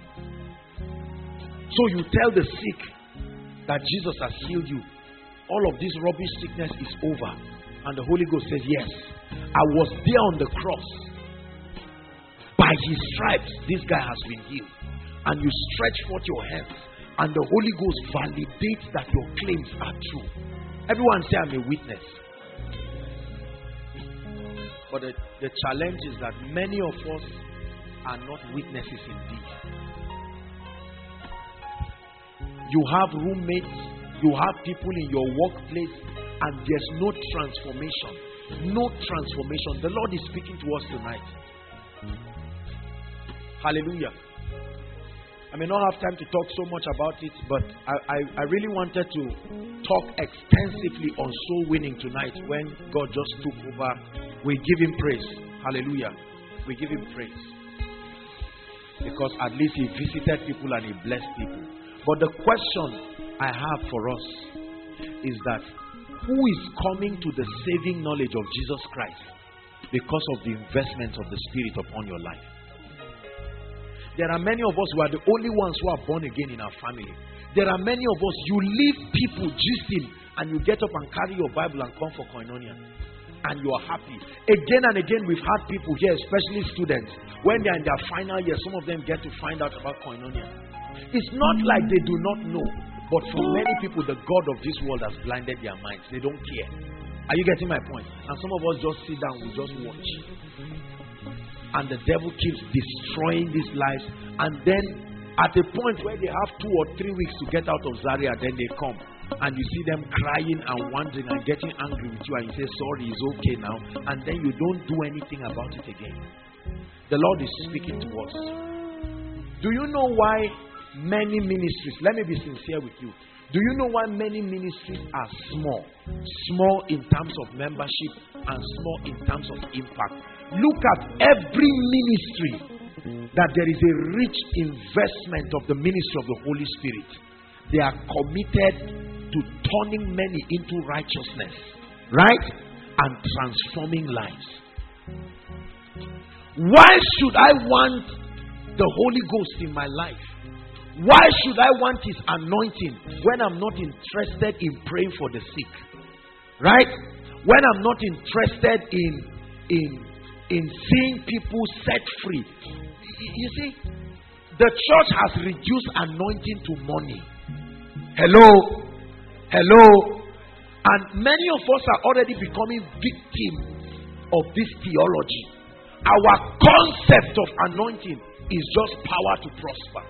So you tell the sick that Jesus has healed you. All of this rubbish sickness is over. And the Holy Ghost says, yes, I was there on the cross. By his stripes, this guy has been healed. And you stretch forth your hands, and the Holy Ghost validates that your claims are true. Everyone say, I'm a witness. But the challenge is that many of us are not witnesses indeed. You have roommates, you have people in your workplace, and there's no transformation. No transformation. The Lord is speaking to us tonight. Hallelujah. I may not have time to talk so much about it, but I really wanted to talk extensively on soul winning tonight when God just took over. We give him praise. Hallelujah. We give him praise. Because at least he visited people and he blessed people. But the question I have for us is that who is coming to the saving knowledge of Jesus Christ because of the investment of the Spirit upon your life? There are many of us who are the only ones who are born again in our family. There are many of us, you leave people gisting and you get up and carry your Bible and come for koinonia. And you are happy. Again and again, we've had people here, especially students, when they are in their final year, some of them get to find out about koinonia. It's not like they do not know, but for many people, the God of this world has blinded their minds. They don't care. Are you getting my point? And some of us just sit down, we just watch. And the devil keeps destroying these lives. And then at a point where they have 2 or 3 weeks to get out of Zaria, then they come. And you see them crying and wondering and getting angry with you. And you say, sorry, it's okay now. And then you don't do anything about it again. The Lord is speaking to us. Do you know why many ministries, let me be sincere with you. Do you know why many ministries are small? Small in terms of membership and small in terms of impact. Look at every ministry that there is a rich investment of the ministry of the Holy Spirit. They are committed to turning many into righteousness, right? And transforming lives. Why should I want the Holy Ghost in my life? Why should I want his anointing when I'm not interested in praying for the sick? Right? When I'm not interested in seeing people set free. You see, the church has reduced anointing to money. Hello? And many of us are already becoming victims of this theology. Our concept of anointing is just power to prosper.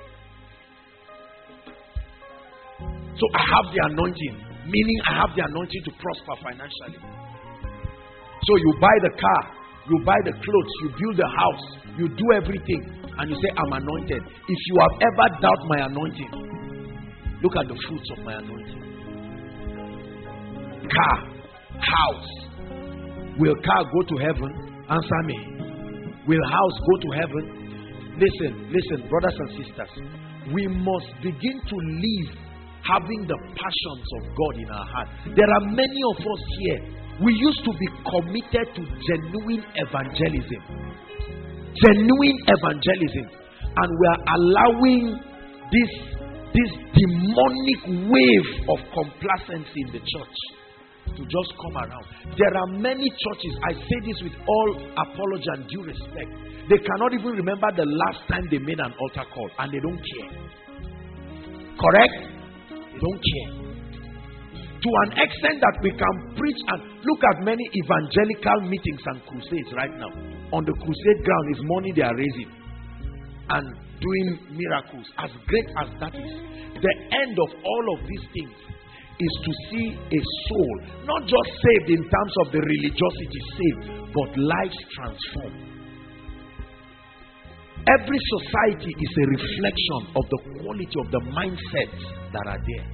So I have the anointing, meaning I have the anointing to prosper financially. So you buy the car, you buy the clothes, you build the house, you do everything, and you say, I'm anointed. If you have ever doubted my anointing, look at the fruits of my anointing. Car, house. Will car go to heaven? Answer me. Will house go to heaven? Listen, brothers and sisters. We must begin to live having the passions of God in our heart. There are many of us here. We used to be committed to genuine evangelism. And we are allowing this demonic wave of complacency in the church to just come around. There are many churches, I say this with all apology and due respect, they cannot even remember the last time they made an altar call, and they don't care. Correct? They don't care. To an extent that we can preach and look at many evangelical meetings and crusades right now. On the crusade ground is money they are raising and doing miracles. As great as that is, the end of all of these things is to see a soul not just saved in terms of the religiosity saved, but lives transformed. Every society is a reflection of the quality of the mindsets that are there.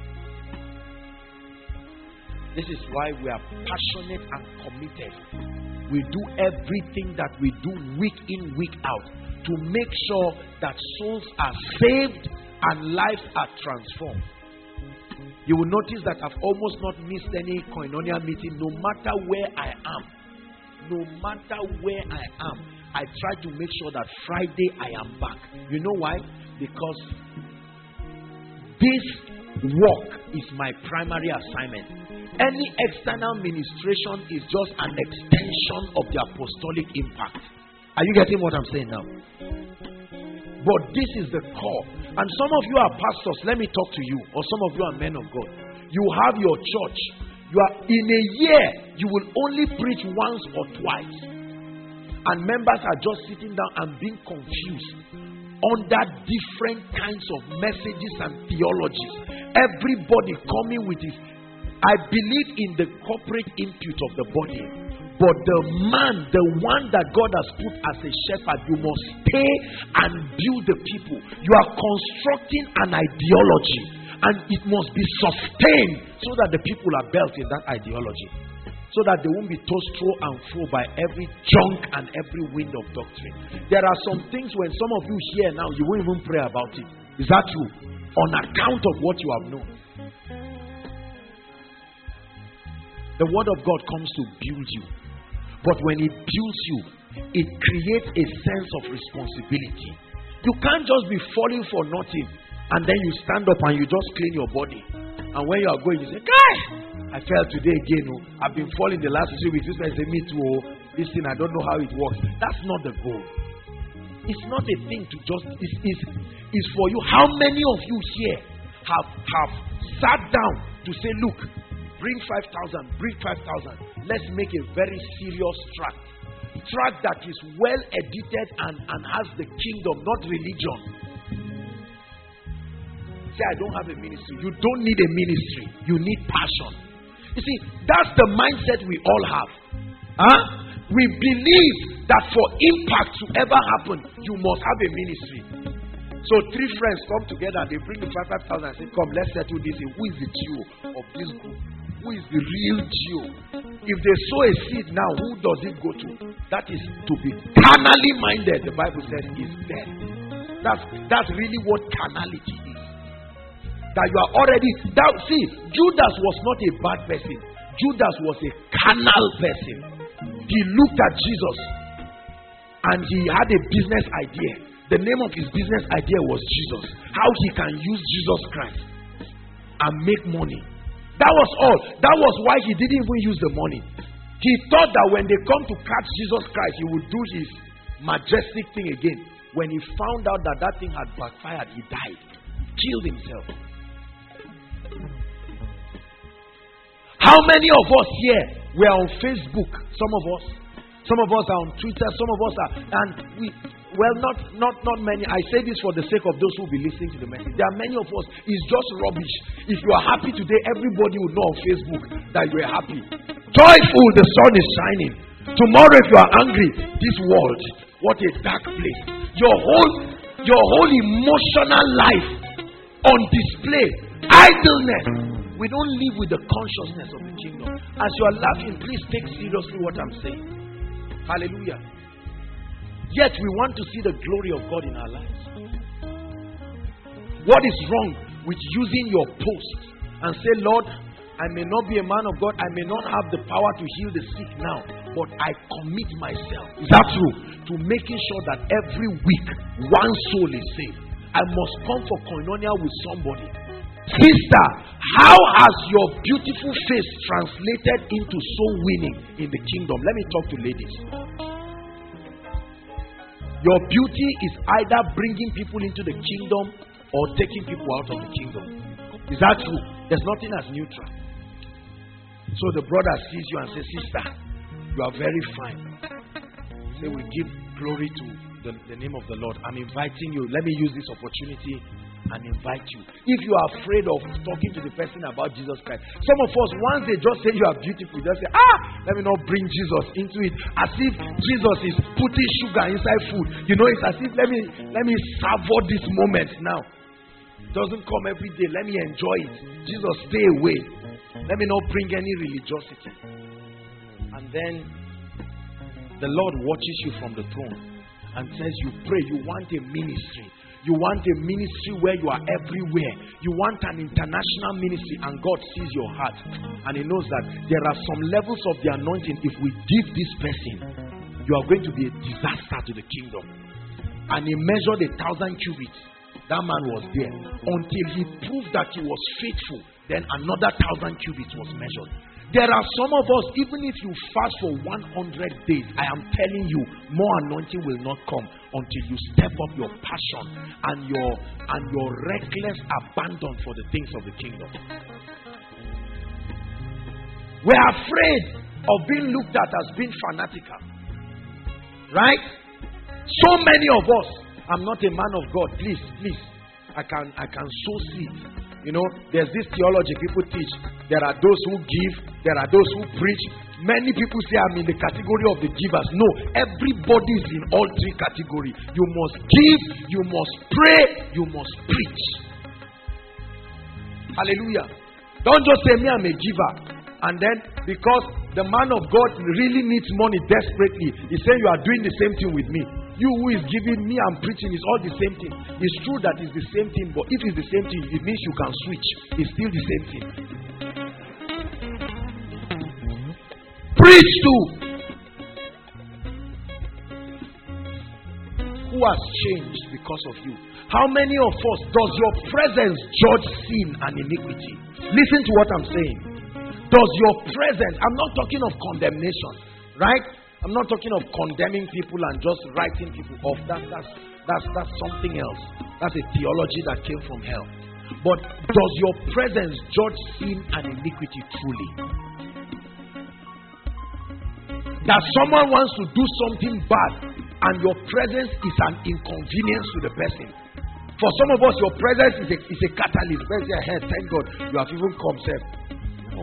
This is why we are passionate and committed. We do everything that we do week in, week out to make sure that souls are saved and lives are transformed. You will notice that I've almost not missed any Koinonia meeting, no matter where I am. No matter where I am, I try to make sure that Friday I am back. You know why? Because this work is my primary assignment. Any external ministration is just an extension of the apostolic impact. Are you getting what I'm saying now? But this is the core. And some of you are pastors. Let me talk to you. Or some of you are men of God. You have your church. You are in a year, you will only preach once or twice. And members are just sitting down and being confused under different kinds of messages and theologies. Everybody coming with his... I believe in the corporate input of the body. But the man, the one that God has put as a shepherd, you must stay and build the people. You are constructing an ideology, and it must be sustained so that the people are built in that ideology. So that they won't be tossed to and fro by every junk and every wind of doctrine. There are some things when some of you hear now, you won't even pray about it. Is that true? On account of what you have known. The word of God comes to build you. But when it builds you, it creates a sense of responsibility. You can't just be falling for nothing and then you stand up and you just clean your body. And when you are going, you say, "Guy, I fell today again. Oh. I've been falling the last 3 weeks." This person say, "Me too. Oh. This thing, I don't know how it works." That's not the goal. It's not a thing to just, it's for you. How many of you here have sat down to say, "Look, bring 5,000, bring 5,000. Let's make a very serious tract that is well edited and has the kingdom, not religion." Say, "I don't have a ministry." You don't need a ministry. You need passion. You see, that's the mindset we all have. We believe that for impact to ever happen, you must have a ministry. So 3 friends come together, they bring the 5,000 and say, "Come, let's settle this. Who is the Jew of this group? Who is the real Jew?" If they sow a seed now, who does it go to? That is to be carnally minded. The Bible says is dead. That's really what carnality is. That you are already... See, Judas was not a bad person. Judas was a carnal person. He looked at Jesus and he had a business idea. The name of his business idea was Jesus. How he can use Jesus Christ and make money. That was all. That was why he didn't even use the money. He thought that when they come to catch Jesus Christ, he would do his majestic thing again. When he found out that that thing had backfired, he died. He killed himself. How many of us here were on Facebook? Some of us are on Twitter. Some of us are, and we. Well, not many. I say this for the sake of those who will be listening to the message. There are many of us. It's just rubbish. If you are happy today, everybody will know on Facebook that you are happy. Joyful, the sun is shining. Tomorrow, if you are angry, this world, what a dark place. Your whole emotional life on display. Idleness. We don't live with the consciousness of the kingdom. As you are laughing, please take seriously what I'm saying. Hallelujah. Yet we want to see the glory of God in our lives. What is wrong with using your post and say, "Lord, I may not be a man of God, I may not have the power to heal the sick now, but I commit myself." Is that true? To making sure that every week one soul is saved. I must come for koinonia with somebody. Sister, how has your beautiful face translated into soul winning in the kingdom? Let me talk to ladies. Your beauty is either bringing people into the kingdom or taking people out of the kingdom. Is that true? There's nothing as neutral. So the brother sees you and says, sister, you are very fine. Say, we give glory to the name of the Lord. I'm inviting you. Let me use this opportunity and invite you. If you are afraid of talking to the person about Jesus Christ, some of us, once they just say you are beautiful, just say, let me not bring Jesus into it. As if Jesus is putting sugar inside food. You know, it's as if let me savor this moment now. It doesn't come every day. Let me enjoy it. Jesus, stay away. Let me not bring any religiosity. And then the Lord watches you from the throne and says, you pray, you want a ministry. You want a ministry where you are everywhere. You want an international ministry, and God sees your heart. And He knows that there are some levels of the anointing. If we give this person, you are going to be a disaster to the kingdom. And He measured 1,000 cubits. That man was there until he proved that he was faithful. Then another 1,000 cubits was measured. There are some of us, even if you fast for 100 days, I am telling you, more anointing will not come until you step up your passion and your reckless abandon for the things of the kingdom. We're afraid of being looked at as being fanatical. Right? So many of us. I'm not a man of God. Please. I can sow seed. You know, there's this theology people teach. There are those who give. There are those who preach. Many people say I'm in the category of the givers. No, everybody is in all three categories. You must give, you must pray, you must preach. Hallelujah. Don't just say me, I'm a giver. And then because the man of God really needs money desperately, he says you are doing the same thing with me. You who is giving, me and preaching is all the same thing. It's true that it's the same thing, but if it's the same thing, it means you can switch. It's still the same thing. Preach to. Who has changed because of you? How many of us does your presence judge sin and iniquity? Listen to what I'm saying. Does your presence, I'm not talking of condemnation, right? I'm not talking of condemning people and just writing people off. That's something else. That's a theology that came from hell. But does your presence judge sin and iniquity truly? That someone wants to do something bad and your presence is an inconvenience to the person. For some of us, your presence is a catalyst. Where's your head? Thank God you have even come, sir. No.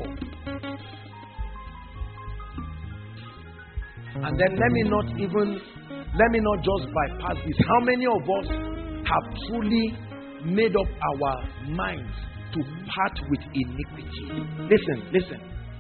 And then let me not just bypass this. How many of us have truly made up our minds to part with iniquity? Listen.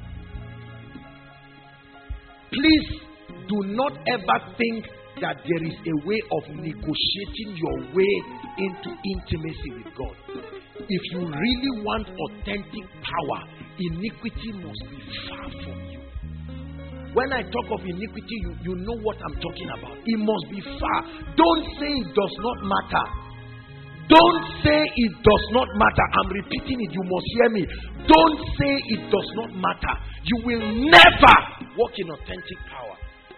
Please do not ever think that there is a way of negotiating your way into intimacy with God. If you really want authentic power, iniquity must be far from you. When I talk of iniquity, you know what I'm talking about. It must be far. Don't say it does not matter. Don't say it does not matter. I'm repeating it. You must hear me. Don't say it does not matter. You will never walk in authentic power.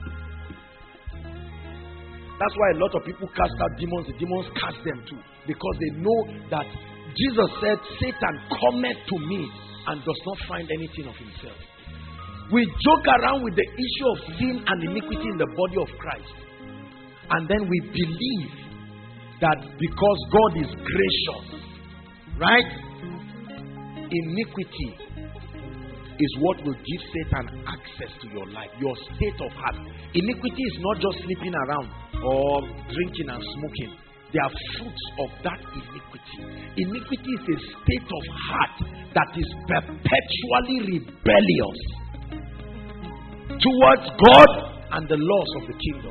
That's why a lot of people cast out demons. The demons cast them too. Because they know that Jesus said, Satan cometh to me and does not find anything of himself. We joke around with the issue of sin and iniquity in the body of Christ. And then we believe that because God is gracious, right? Iniquity is what will give Satan access to your life, your state of heart. Iniquity is not just sleeping around or drinking and smoking. They are fruits of that iniquity. Iniquity is a state of heart that is perpetually rebellious towards God and the laws of the kingdom.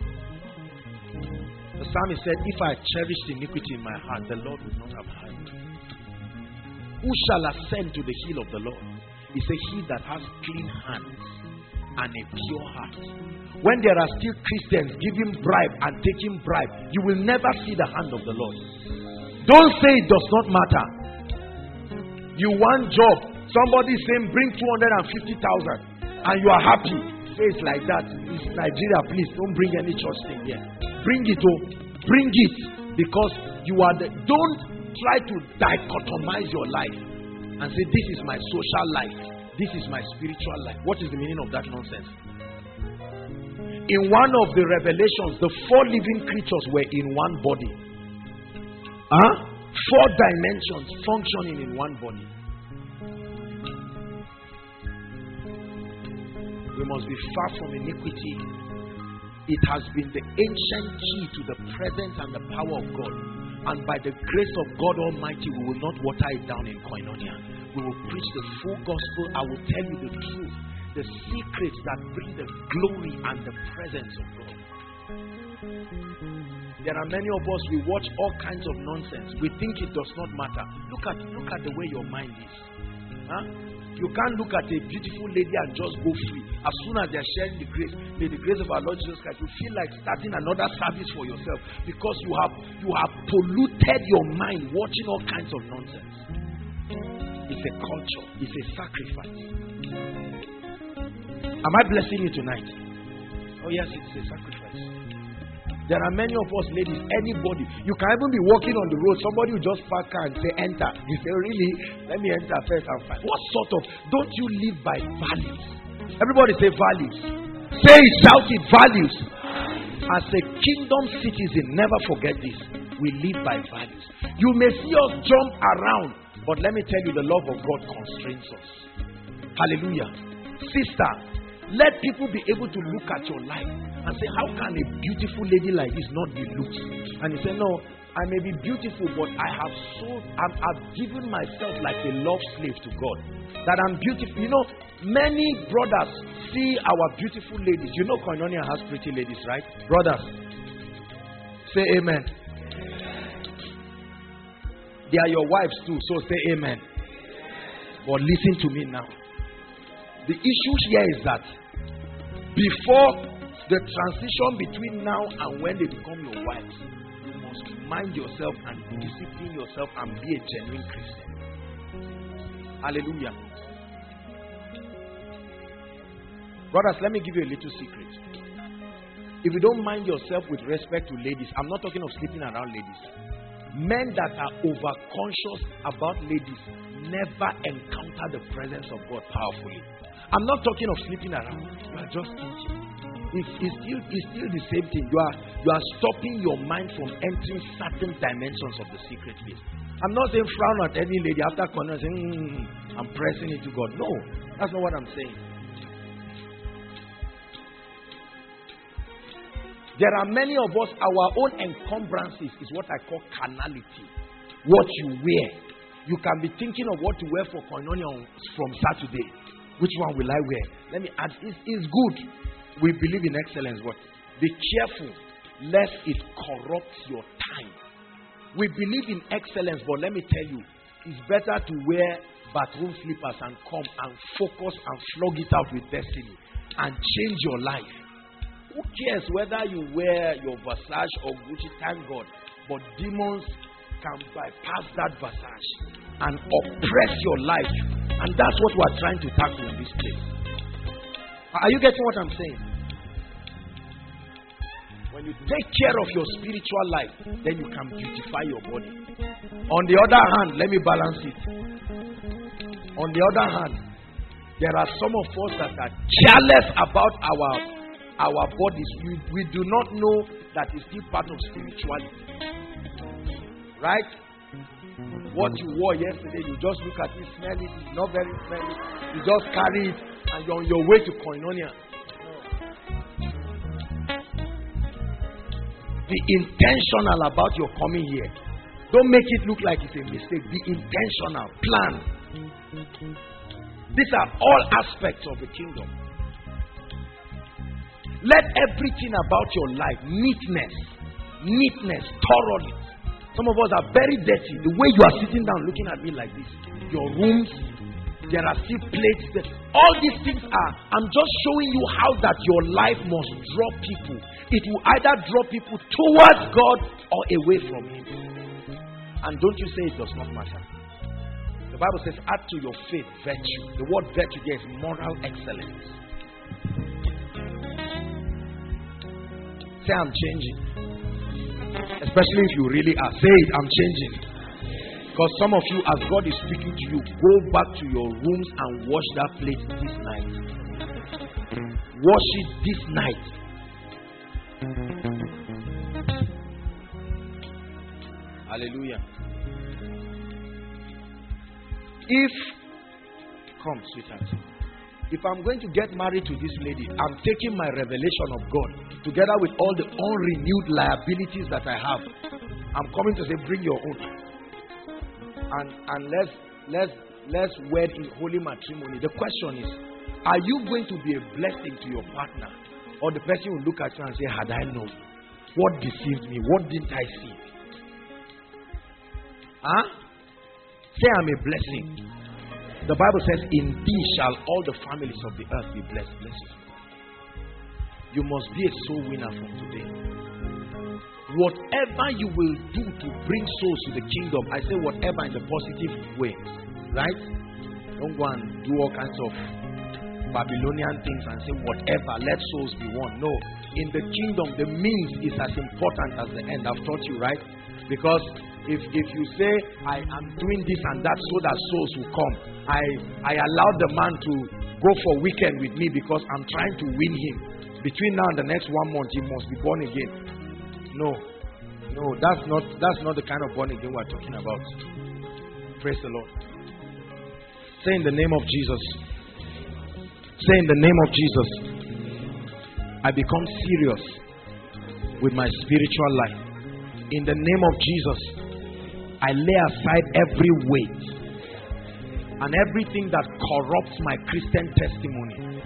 The psalmist said, if I cherished iniquity in my heart, the Lord would not have heard. Who shall ascend to the hill of the Lord? He said, he that has clean hands and a pure heart. When there are still Christians giving bribe and taking bribe, you will never see the hand of the Lord. Don't say it does not matter. You want job, somebody saying bring 250,000 and you are happy. Say it's like that. It's Nigeria, please don't bring any church thing here. Bring it, bring it, because you are don't try to dichotomize your life and say this is my social life, This is my spiritual life. What is the meaning of that nonsense? In one of the revelations, the 4 living creatures were in one body. 4 dimensions functioning in one body. We must be far from iniquity. It has been the ancient key to the presence and the power of God. And by the grace of God Almighty, we will not water it down in Koinonia. We will preach the full gospel. I will tell you the truth, the secrets that bring the glory and the presence of God. There are many of us, we watch all kinds of nonsense. We think it does not matter. Look at the way your mind is. You can't look at a beautiful lady and just go free. As soon as they're sharing the grace, may the grace of our Lord Jesus Christ, you feel like starting another service for yourself because you have polluted your mind watching all kinds of nonsense. It's a culture. It's a sacrifice. Am I blessing you tonight? Oh yes, it's a sacrifice. There are many of us ladies, anybody, you can even be walking on the road, somebody will just park car and say enter. You say, really? Let me enter first and find. What sort of, don't you live by values? Everybody say values. Say it, shout it, values. As a kingdom citizen, never forget this. We live by values. You may see us jump around, but let me tell you, the love of God constrains us. Hallelujah. Sister, let people be able to look at your life and say, how can a beautiful lady like this not be looked? And you say, no, I may be beautiful, but I've given myself like a love slave to God. That I'm beautiful. You know, many brothers see our beautiful ladies. You know Koinonia has pretty ladies, right? Brothers, say amen. They are your wives too, so say amen. But listen to me now. The issue here is that before the transition between now and when they become your wives, you must mind yourself and discipline yourself and be a genuine Christian. Hallelujah. Brothers, let me give you a little secret. If you don't mind yourself with respect to ladies, I'm not talking of sleeping around ladies. Men that are overconscious about ladies never encounter the presence of God powerfully. I'm not talking of sleeping around. You are just thinking. It's still the same thing. You are stopping your mind from entering certain dimensions of the secret place. I'm not saying frown at any lady after corner saying, I'm pressing into God. No, that's not what I'm saying. There are many of us, our own encumbrances is what I call carnality. What you wear. You can be thinking of what to wear for Koinonia from Saturday. Which one will I wear? Let me add, it's good. We believe in excellence, but be careful lest it corrupts your time. We believe in excellence, but let me tell you, it's better to wear bathroom slippers and come and focus and flog it out with destiny and change your life. Who cares whether you wear your Versace or Gucci? Thank God. But demons can bypass that Versace and oppress your life. And that's what we're trying to tackle in this place. Are you getting what I'm saying? When you take care of your spiritual life, then you can beautify your body. On the other hand, let me balance it. On the other hand, there are some of us that are careless about our bodies. We do not know that it's still part of spirituality. Right? What you wore yesterday, you just look at it, smell it, it's not very smelly. You just carry it and you're on your way to Koinonia. Be intentional about your coming here. Don't make it look like it's a mistake. Be intentional. Plan. These are all aspects of the kingdom. Let everything about your life, neatness, thoroughly. Some of us are very dirty. The way you are sitting down looking at me like this. Your rooms, there are still plates there. All these things are, I'm just showing you how that your life must draw people. It will either draw people towards God or away from Him. And don't you say it does not matter. The Bible says, add to your faith virtue. The word virtue there is moral excellence. Say, I'm changing. Especially if you really are. Say it, I'm changing. Because some of you, as God is speaking to you, go back to your rooms and wash that plate this night. Wash it this night. Hallelujah. Come, sweetheart. If I'm going to get married to this lady, I'm taking my revelation of God together with all the unrenewed liabilities that I have. I'm coming to say, bring your own. And let's wed in holy matrimony. The question is, are you going to be a blessing to your partner? Or the person will look at you and say, had I known? What deceived me? What didn't I see? Say I'm a blessing. The Bible says, in thee shall all the families of the earth be blessed. You must be a soul winner from today. Whatever you will do to bring souls to the kingdom, I say whatever in the positive way, right? Don't go and do all kinds of Babylonian things and say whatever, let souls be won. No, in the kingdom, the means is as important as the end. I've taught you, right? Because if you say, I am doing this and that so that souls will come, I allowed the man to go for weekend with me because I'm trying to win him. Between now and the next 1 month, he must be born again. No, that's not the kind of born again we're talking about. Praise the Lord. Say in the name of Jesus. Say in the name of Jesus, I become serious with my spiritual life. In the name of Jesus, I lay aside every weight and everything that corrupts my Christian testimony.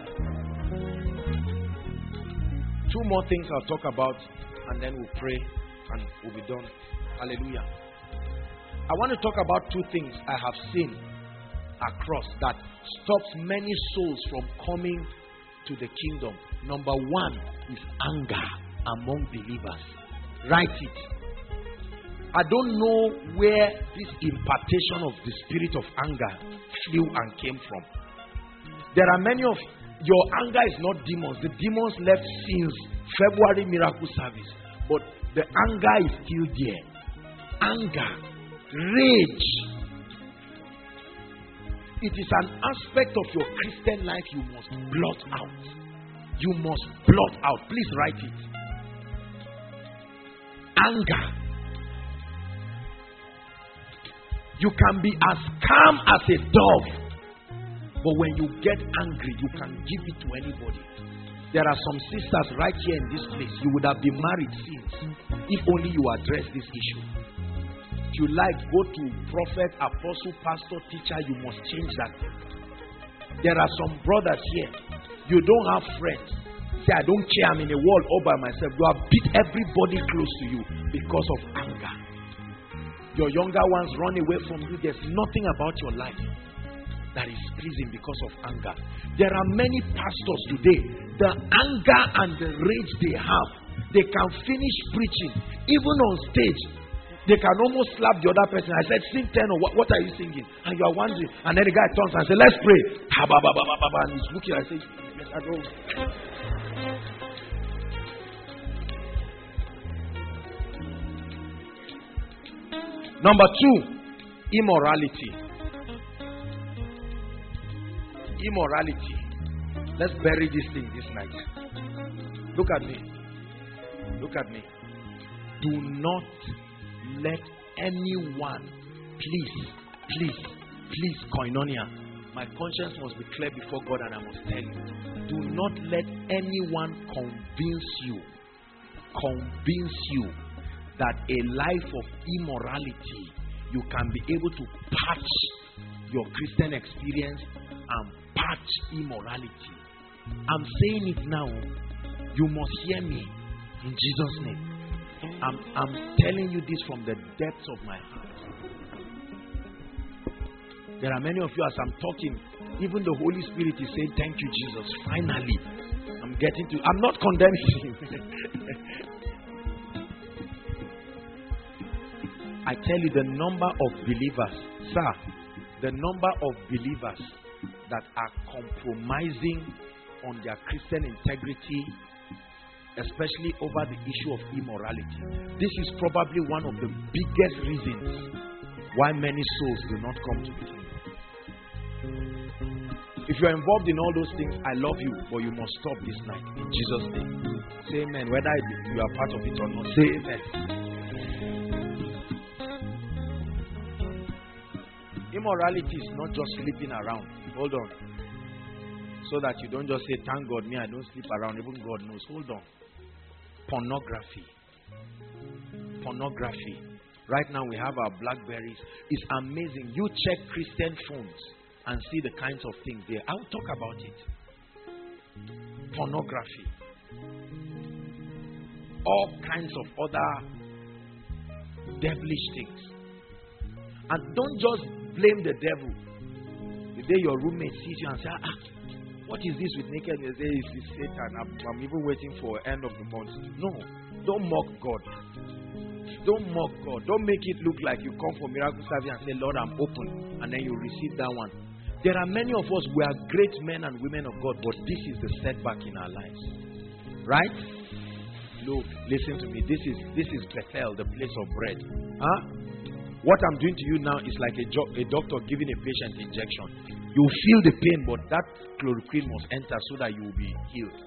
2 more things I'll talk about, and then we'll pray and we'll be done. Hallelujah. I want to talk about 2 things I have seen across that stops many souls from coming to the kingdom. Number 1 is anger among believers. Write it. I don't know where this impartation of the spirit of anger flew and came from. There are many of your anger is not demons. The demons left since February miracle service, but the anger is still there. Anger, rage. It is an aspect of your Christian life you must blot out. You must blot out. Please write it. Anger. You can be as calm as a dove, but when you get angry, you can give it to anybody. There are some sisters right here in this place. You would have been married since, if only you address this issue. If you like, go to prophet, apostle, pastor, teacher, you must change that. There are some brothers here. You don't have friends. Say, I don't care, I'm in a world all by myself. You have beat everybody close to you because of anger. Your younger ones run away from you. There's nothing about your life that is pleasing because of anger. There are many pastors today. The anger and the rage they have, they can finish preaching. Even on stage, they can almost slap the other person. I said, sing 10 or what are you singing? And you are wondering. And then the guy turns and says, let's pray. And he's looking. I say, yes, I don't. Number 2, immorality. Immorality. Let's bury this thing this night. Look at me. Look at me. Do not let anyone, please, koinonia. My conscience must be clear before God, and I must tell you. Do not let anyone convince you that a life of immorality, you can be able to patch your Christian experience and patch immorality. I'm saying it now. You must hear me in Jesus' name. I'm telling you this from the depths of my heart. There are many of you, as I'm talking, even the Holy Spirit is saying, thank you, Jesus. Finally, I'm not condemning you. I tell you, the number of believers, sir, the number of believers that are compromising on their Christian integrity, especially over the issue of immorality. This is probably one of the biggest reasons why many souls do not come to the kingdom. If you are involved in all those things, I love you, but you must stop this night in Jesus' name. Say amen. Whether you are part of it or not, say amen. Immorality is not just sleeping around. Hold on. So that you don't just say, thank God, me, I don't sleep around. Even God knows. Hold on. Pornography. Pornography. Right now we have our Blackberries. It's amazing. You check Christian phones and see the kinds of things there. I'll talk about it. Pornography. All kinds of other devilish things. And don't just blame the devil. The day your roommate sees you and says, what is this with naked? You say, it's Satan. I'm even waiting for end of the month. No. Don't mock God. Don't mock God. Don't make it look like you come for miracle service and say, Lord, I'm open. And then you receive that one. There are many of us, we are great men and women of God, but this is the setback in our lives. Right? Look, listen to me. This is Bethel, the place of bread. What I'm doing to you now is like a doctor giving a patient injection. You feel the pain, but that chloroquine must enter so that you will be healed.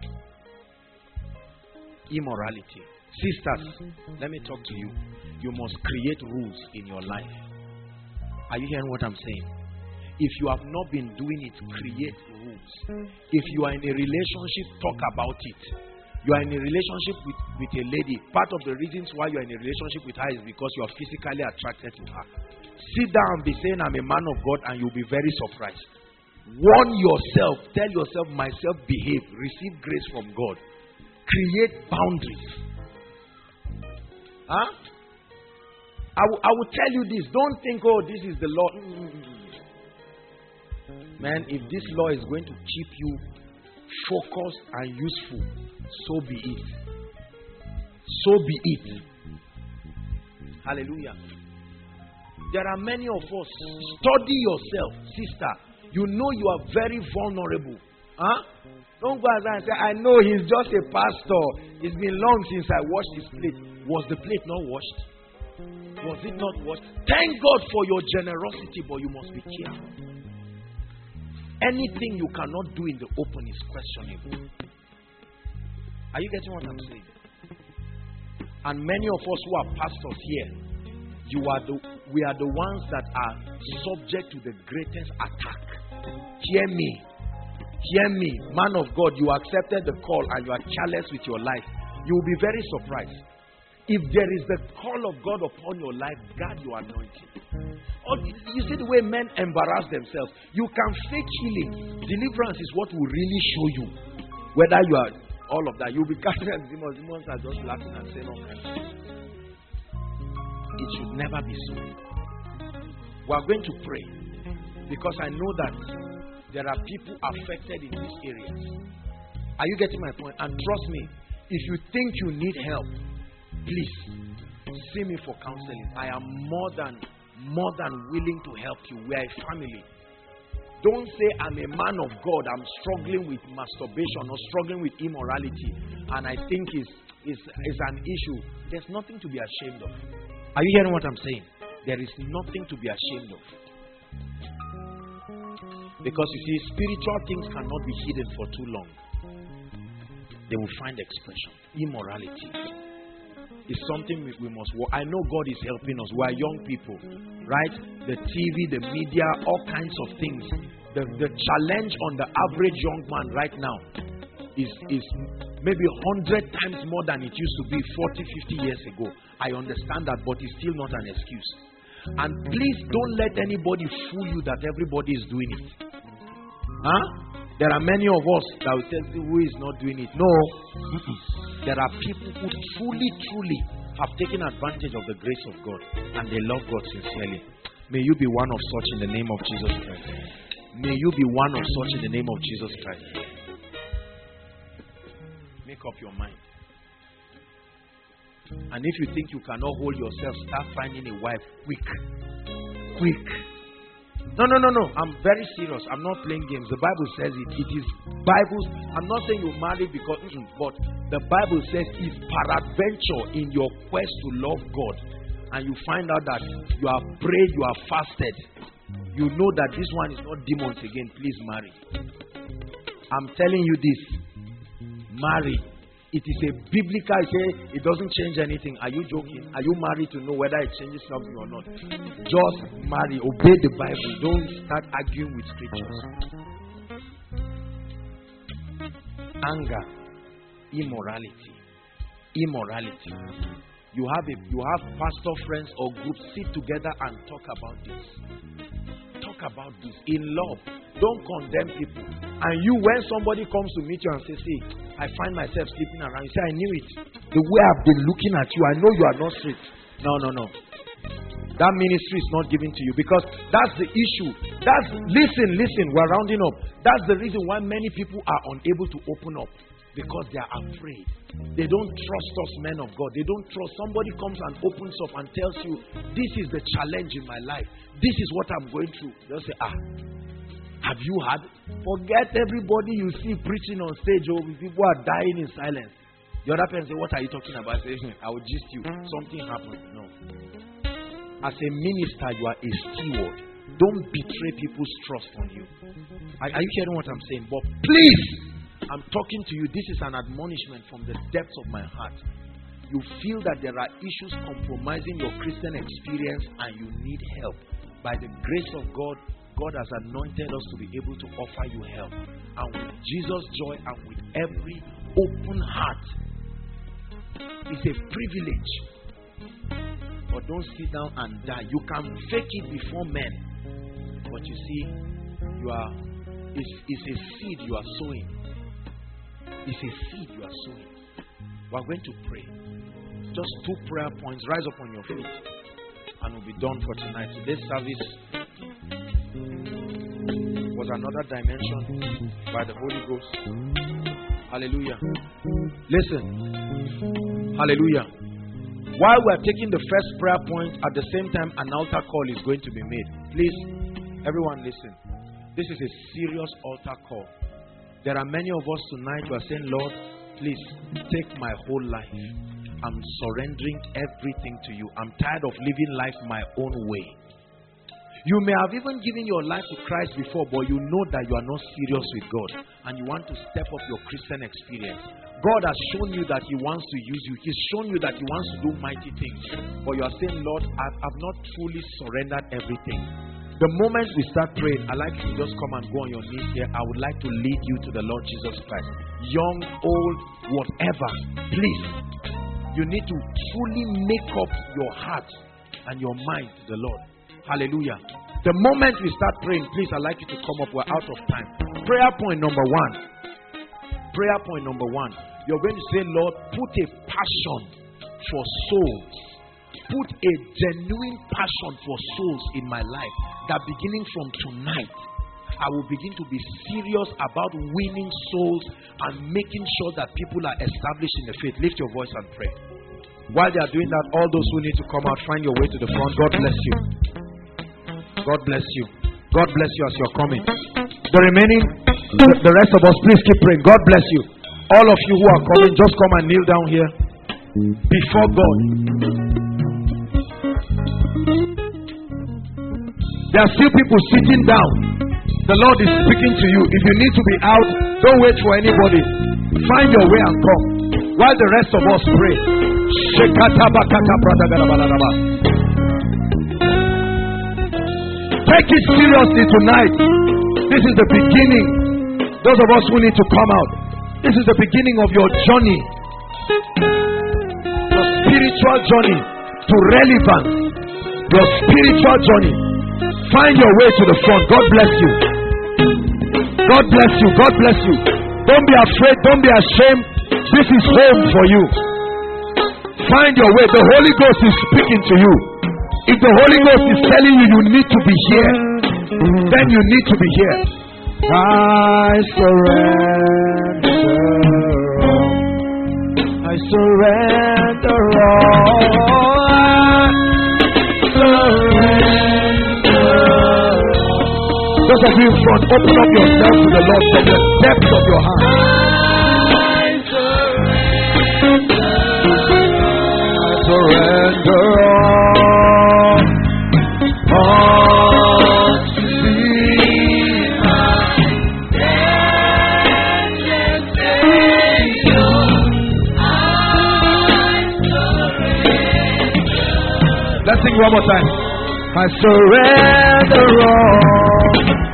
Immorality. Sisters, let me talk to you. You must create rules in your life. Are you hearing what I'm saying? If you have not been doing it, create rules. If you are in a relationship, talk about it. You are in a relationship with a lady. Part of the reasons why you are in a relationship with her is because you are physically attracted to her. Sit down and be saying, I'm a man of God, and you'll be very surprised. Warn yourself. Tell yourself, myself, behave. Receive grace from God. Create boundaries. I will tell you this. Don't think, oh, this is the law. Man, if this law is going to keep you focused and useful, so be it. So be it. Hallelujah. There are many of us. Study yourself, sister. You know you are very vulnerable. Don't go outside and say, I know he's just a pastor. It's been long since I washed his plate. Was the plate not washed? Was it not washed? Thank God for your generosity, but you must be careful. Anything you cannot do in the open is questionable. Are you getting what I'm saying? And many of us who are pastors here, we are the ones that are subject to the greatest attack. Hear me. Hear me. Man of God, you accepted the call and you are careless with your life. You will be very surprised. If there is the call of God upon your life, guard your anointing. Or you see the way men embarrass themselves. You can fake healing. Deliverance is what will really show you whether you are all of that. You'll be casting out demons. Demons are just laughing and saying all kinds of things. It should never be so. We are going to pray because I know that there are people affected in these areas. Are you getting my point? And trust me, if you think you need help, please see me for counseling. I am more than willing to help you. We are a family. Don't say I'm a man of God. I'm struggling with masturbation or struggling with immorality, and I think it's an issue. There's nothing to be ashamed of. Are you hearing what I'm saying? There is nothing to be ashamed of. Because you see, spiritual things cannot be hidden for too long. They will find expression. Immorality is something we must work. I know God is helping us. We are young people, right? The TV, the media, all kinds of things. The challenge on the average young man right now is maybe 100 times more than it used to be 40, 50 years ago. I understand that, but it's still not an excuse. And please don't let anybody fool you that everybody is doing it. There are many of us that will tell you who is not doing it. No. There are people who truly have taken advantage of the grace of God and they love God sincerely. May you be one of such in the name of Jesus Christ. May you be one of such in the name of Jesus Christ. Make up your mind. And if you think you cannot hold yourself, start finding a wife quick. No. I'm very serious. I'm not playing games. The Bible says it. It is Bible. I'm not saying you marry because, but the Bible says if peradventure in your quest to love God, and you find out that you have prayed, you have fasted, you know that this one is not demons again, please marry. I'm telling you this. Marry. It is a biblical say, it doesn't change anything. Are you joking? Are you married to know whether it changes something or not? Just marry. Obey the Bible. Don't start arguing with scriptures. Anger, immorality. You have pastor friends or groups, sit together and talk about this. Talk about this in love. Don't condemn people. And you, when somebody comes to meet you and says, see, I find myself sleeping around, you say, I knew it. The way I've been looking at you, I know you are not straight. No. That ministry is not given to you, because that's the issue. Listen, we're rounding up. That's the reason why many people are unable to open up, because they are afraid. They don't trust us, men of God. They don't trust. Somebody comes and opens up and tells you, this is the challenge in my life. This is what I'm going through. They'll say, have you had? Forget everybody you see preaching on stage. People are dying in silence. The other person say, what are you talking about? I say, I will gist you. Something happened. No. As a minister, you are a steward. Don't betray people's trust on you. Are you hearing what I'm saying? But please, I'm talking to you. This is an admonishment from the depths of my heart. You feel that there are issues compromising your Christian experience and you need help. By the grace of God, God has anointed us to be able to offer you help. And with Jesus' joy and with every open heart, it's a privilege. But don't sit down and die. You can fake it before men. But you see, it's a seed you are sowing. It's a seed you are sowing. We are going to pray. Just 2 prayer points. Rise up on your feet. And we'll be done for tonight. Today's service was another dimension by the Holy Ghost. Hallelujah. Listen. Hallelujah. While we are taking the first prayer point, at the same time an altar call is going to be made. Please, everyone listen. This is a serious altar call. There are many of us tonight who are saying, Lord, please take my whole life. I'm surrendering everything to you. I'm tired of living life my own way. You may have even given your life to Christ before, but you know that you are not serious with God and you want to step up your Christian experience. God has shown you that He wants to use you. He's shown you that He wants to do mighty things. But you are saying, Lord, I've not truly surrendered everything. The moment we start praying, I'd like you to just come and go on your knees here. I would like to lead you to the Lord Jesus Christ. Young, old, whatever. Please, you need to truly make up your heart and your mind to the Lord. Hallelujah. The moment we start praying, please, I'd like you to come up. We're out of time. Prayer point number 1. Prayer point number 1. You're going to say, Lord, put a passion for souls. Put a genuine passion for souls in my life, that beginning from tonight, I will begin to be serious about winning souls and making sure that people are established in the faith. Lift your voice and pray. While they are doing that, all those who need to come out, find your way to the front. God bless you. God bless you. God bless you as you're coming. The remaining, the rest of us, please keep praying. God bless you. All of you who are coming, just come and kneel down here before God. There are still people sitting down. The Lord is speaking to you. If you need to be out, don't wait for anybody. Find your way and come. While the rest of us pray. Take it seriously tonight. This is the beginning. Those of us who need to come out, this is the beginning of your journey. Your spiritual journey to relevance. Your spiritual journey. Find your way to the front. God bless you. God bless you. God bless you. Don't be afraid. Don't be ashamed. This is home for you. Find your way. The Holy Ghost is speaking to you. If the Holy Ghost is telling you you need to be here, then you need to be here. I surrender all. I surrender all. I surrender. Those of you in front, open up yourself to the Lord from the depths of your heart. I surrender all. one more time. I surrender all.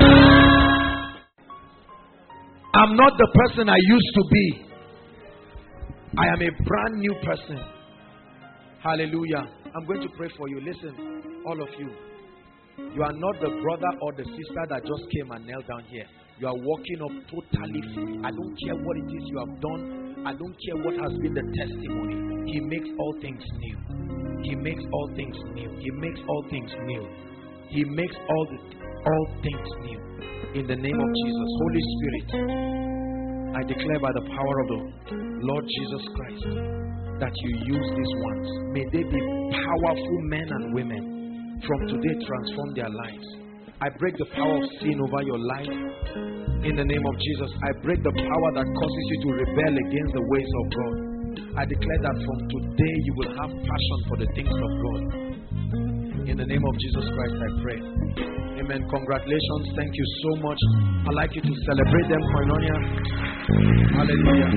I'm not the person I used to be. I am a brand new person. Hallelujah. I'm going to pray for you. Listen, all of you. You are not the brother or the sister that just came and knelt down here. You are walking up totally free. I don't care what it is you have done. I don't care what has been the testimony. He makes all things new. He makes all things new. He makes all things new. He makes all things new. In the name of Jesus, Holy Spirit, I declare by the power of the Lord Jesus Christ that you use these ones. May they be powerful men and women. From today, transform their lives. I break the power of sin over your life. In the name of Jesus, I break the power that causes you to rebel against the ways of God. I declare that from today you will have passion for the things of God. In the name of Jesus Christ, I pray. Amen. Congratulations. Thank you so much. I'd like you to celebrate them, Koinonia. Hallelujah.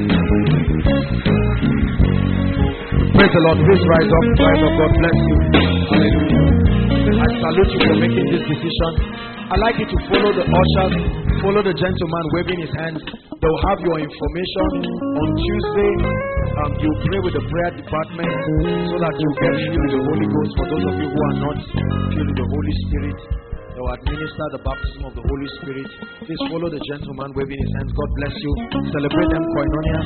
Praise the Lord. Please rise up. Rise up. God bless you. Hallelujah. I salute you for making this decision. I'd like you to follow the ushers, follow the gentleman waving his hands. They'll have your information. On Tuesday, you pray with the prayer department so that you get filled with the Holy Ghost. For those of you who are not filled with the Holy Spirit, they will administer the baptism of the Holy Spirit. Please follow the gentleman waving his hands. God bless you. Celebrate them, Koinonia.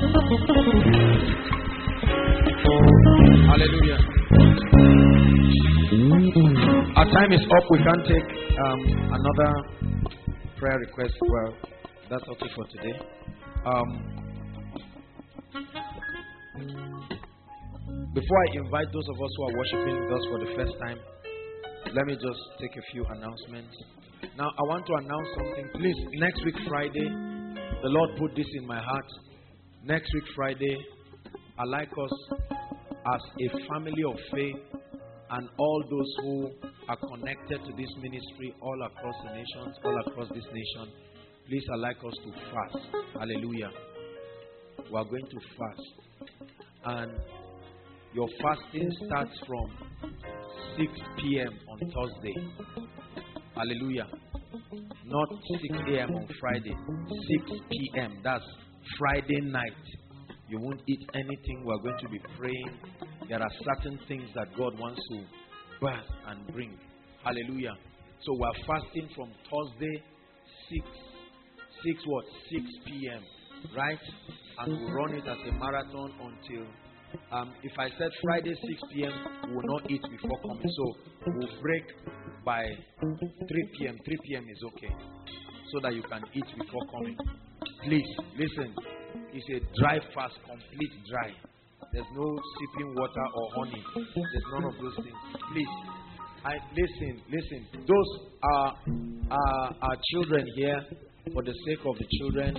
Hallelujah. Our time is up. We can't take another prayer request. Well, that's okay for today. Before I invite those of us who are worshiping with us for the first time, let me just take a few announcements. Now, I want to announce something. Please, next week Friday, the Lord put this in my heart. Next week Friday, I'd like us as a family of faith and all those who are connected to this ministry all across the nations, all across this nation, please, I'd like us to fast. Hallelujah. We are going to fast. And your fasting starts from 6 p.m. on Thursday. Hallelujah. Not 6 a.m. on Friday. 6 p.m. That's Friday night. You won't eat anything. We're going to be praying. There are certain things that God wants to birth and bring. Hallelujah. So we're fasting from Thursday 6 p.m. Right? And we'll run it as a marathon until if I said Friday 6 p.m. we will not eat before coming. So we'll break by 3 p.m. 3 p.m. is okay. So that you can eat before coming. Please, listen. It's a dry fast, complete dry. There's no sipping water or honey. There's none of those things. Please, listen. Those are children here. For the sake of the children,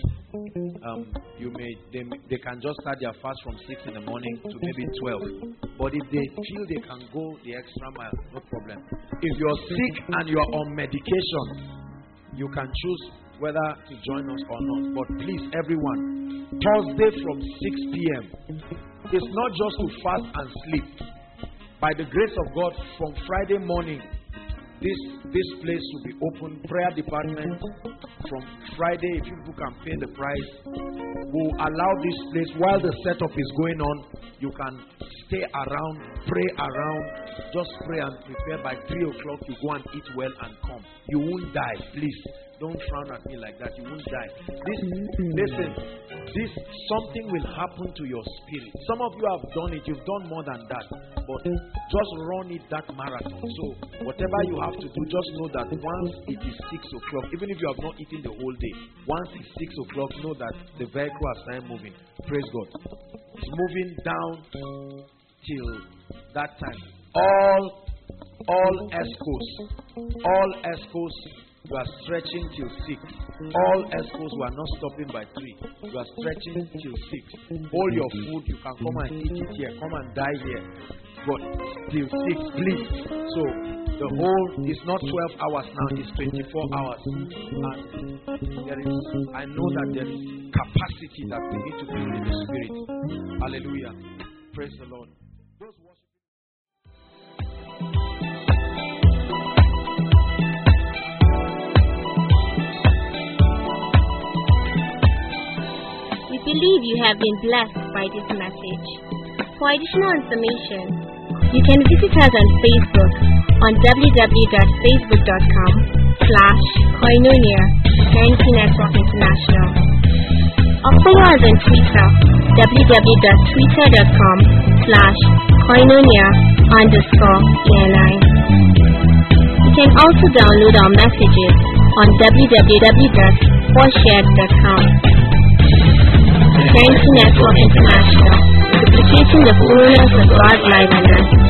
they can just start their fast from 6 in the morning to maybe 12. But if they feel they can go the extra mile, no problem. If you're sick and you're on medication, you can choose whether to join us or not. But please, everyone, Thursday from 6 p.m. It's not just to fast and sleep. By the grace of God, from Friday morning, this place will be open. Prayer department from Friday, if people can pay the price, will allow this place while the setup is going on. You can stay around, pray around, just pray and prepare. By 3 o'clock, you go and eat well and come. You won't die, please. Don't frown at me like that. You won't die. Something will happen to your spirit. Some of you have done it. You've done more than that. But just run it that marathon. So whatever you have to do, just know that once it is 6 o'clock, even if you have not eaten the whole day, once it's 6 o'clock, know that the vehicle has started moving. Praise God. It's moving down till that time. All escorts, you are stretching till 6. All escorts were not stopping by 3. You are stretching till 6. Hold your food. You can come and eat it here. Come and die here. But till 6, please. So the whole is not 12 hours now. It's 24 hours. And I know that there is capacity that we need to be in the spirit. Hallelujah. Praise the Lord. Those worshiping. believe you have been blessed by this message. For additional information, you can visit us on Facebook on www.facebook.com/Koinonia Parenting Network International. Or follow us on Twitter, www.twitter.com/Koinonia_ENI. You can also download our messages on www.forshared.com. Parenting Network International, duplicating the fullness of God's life on earth.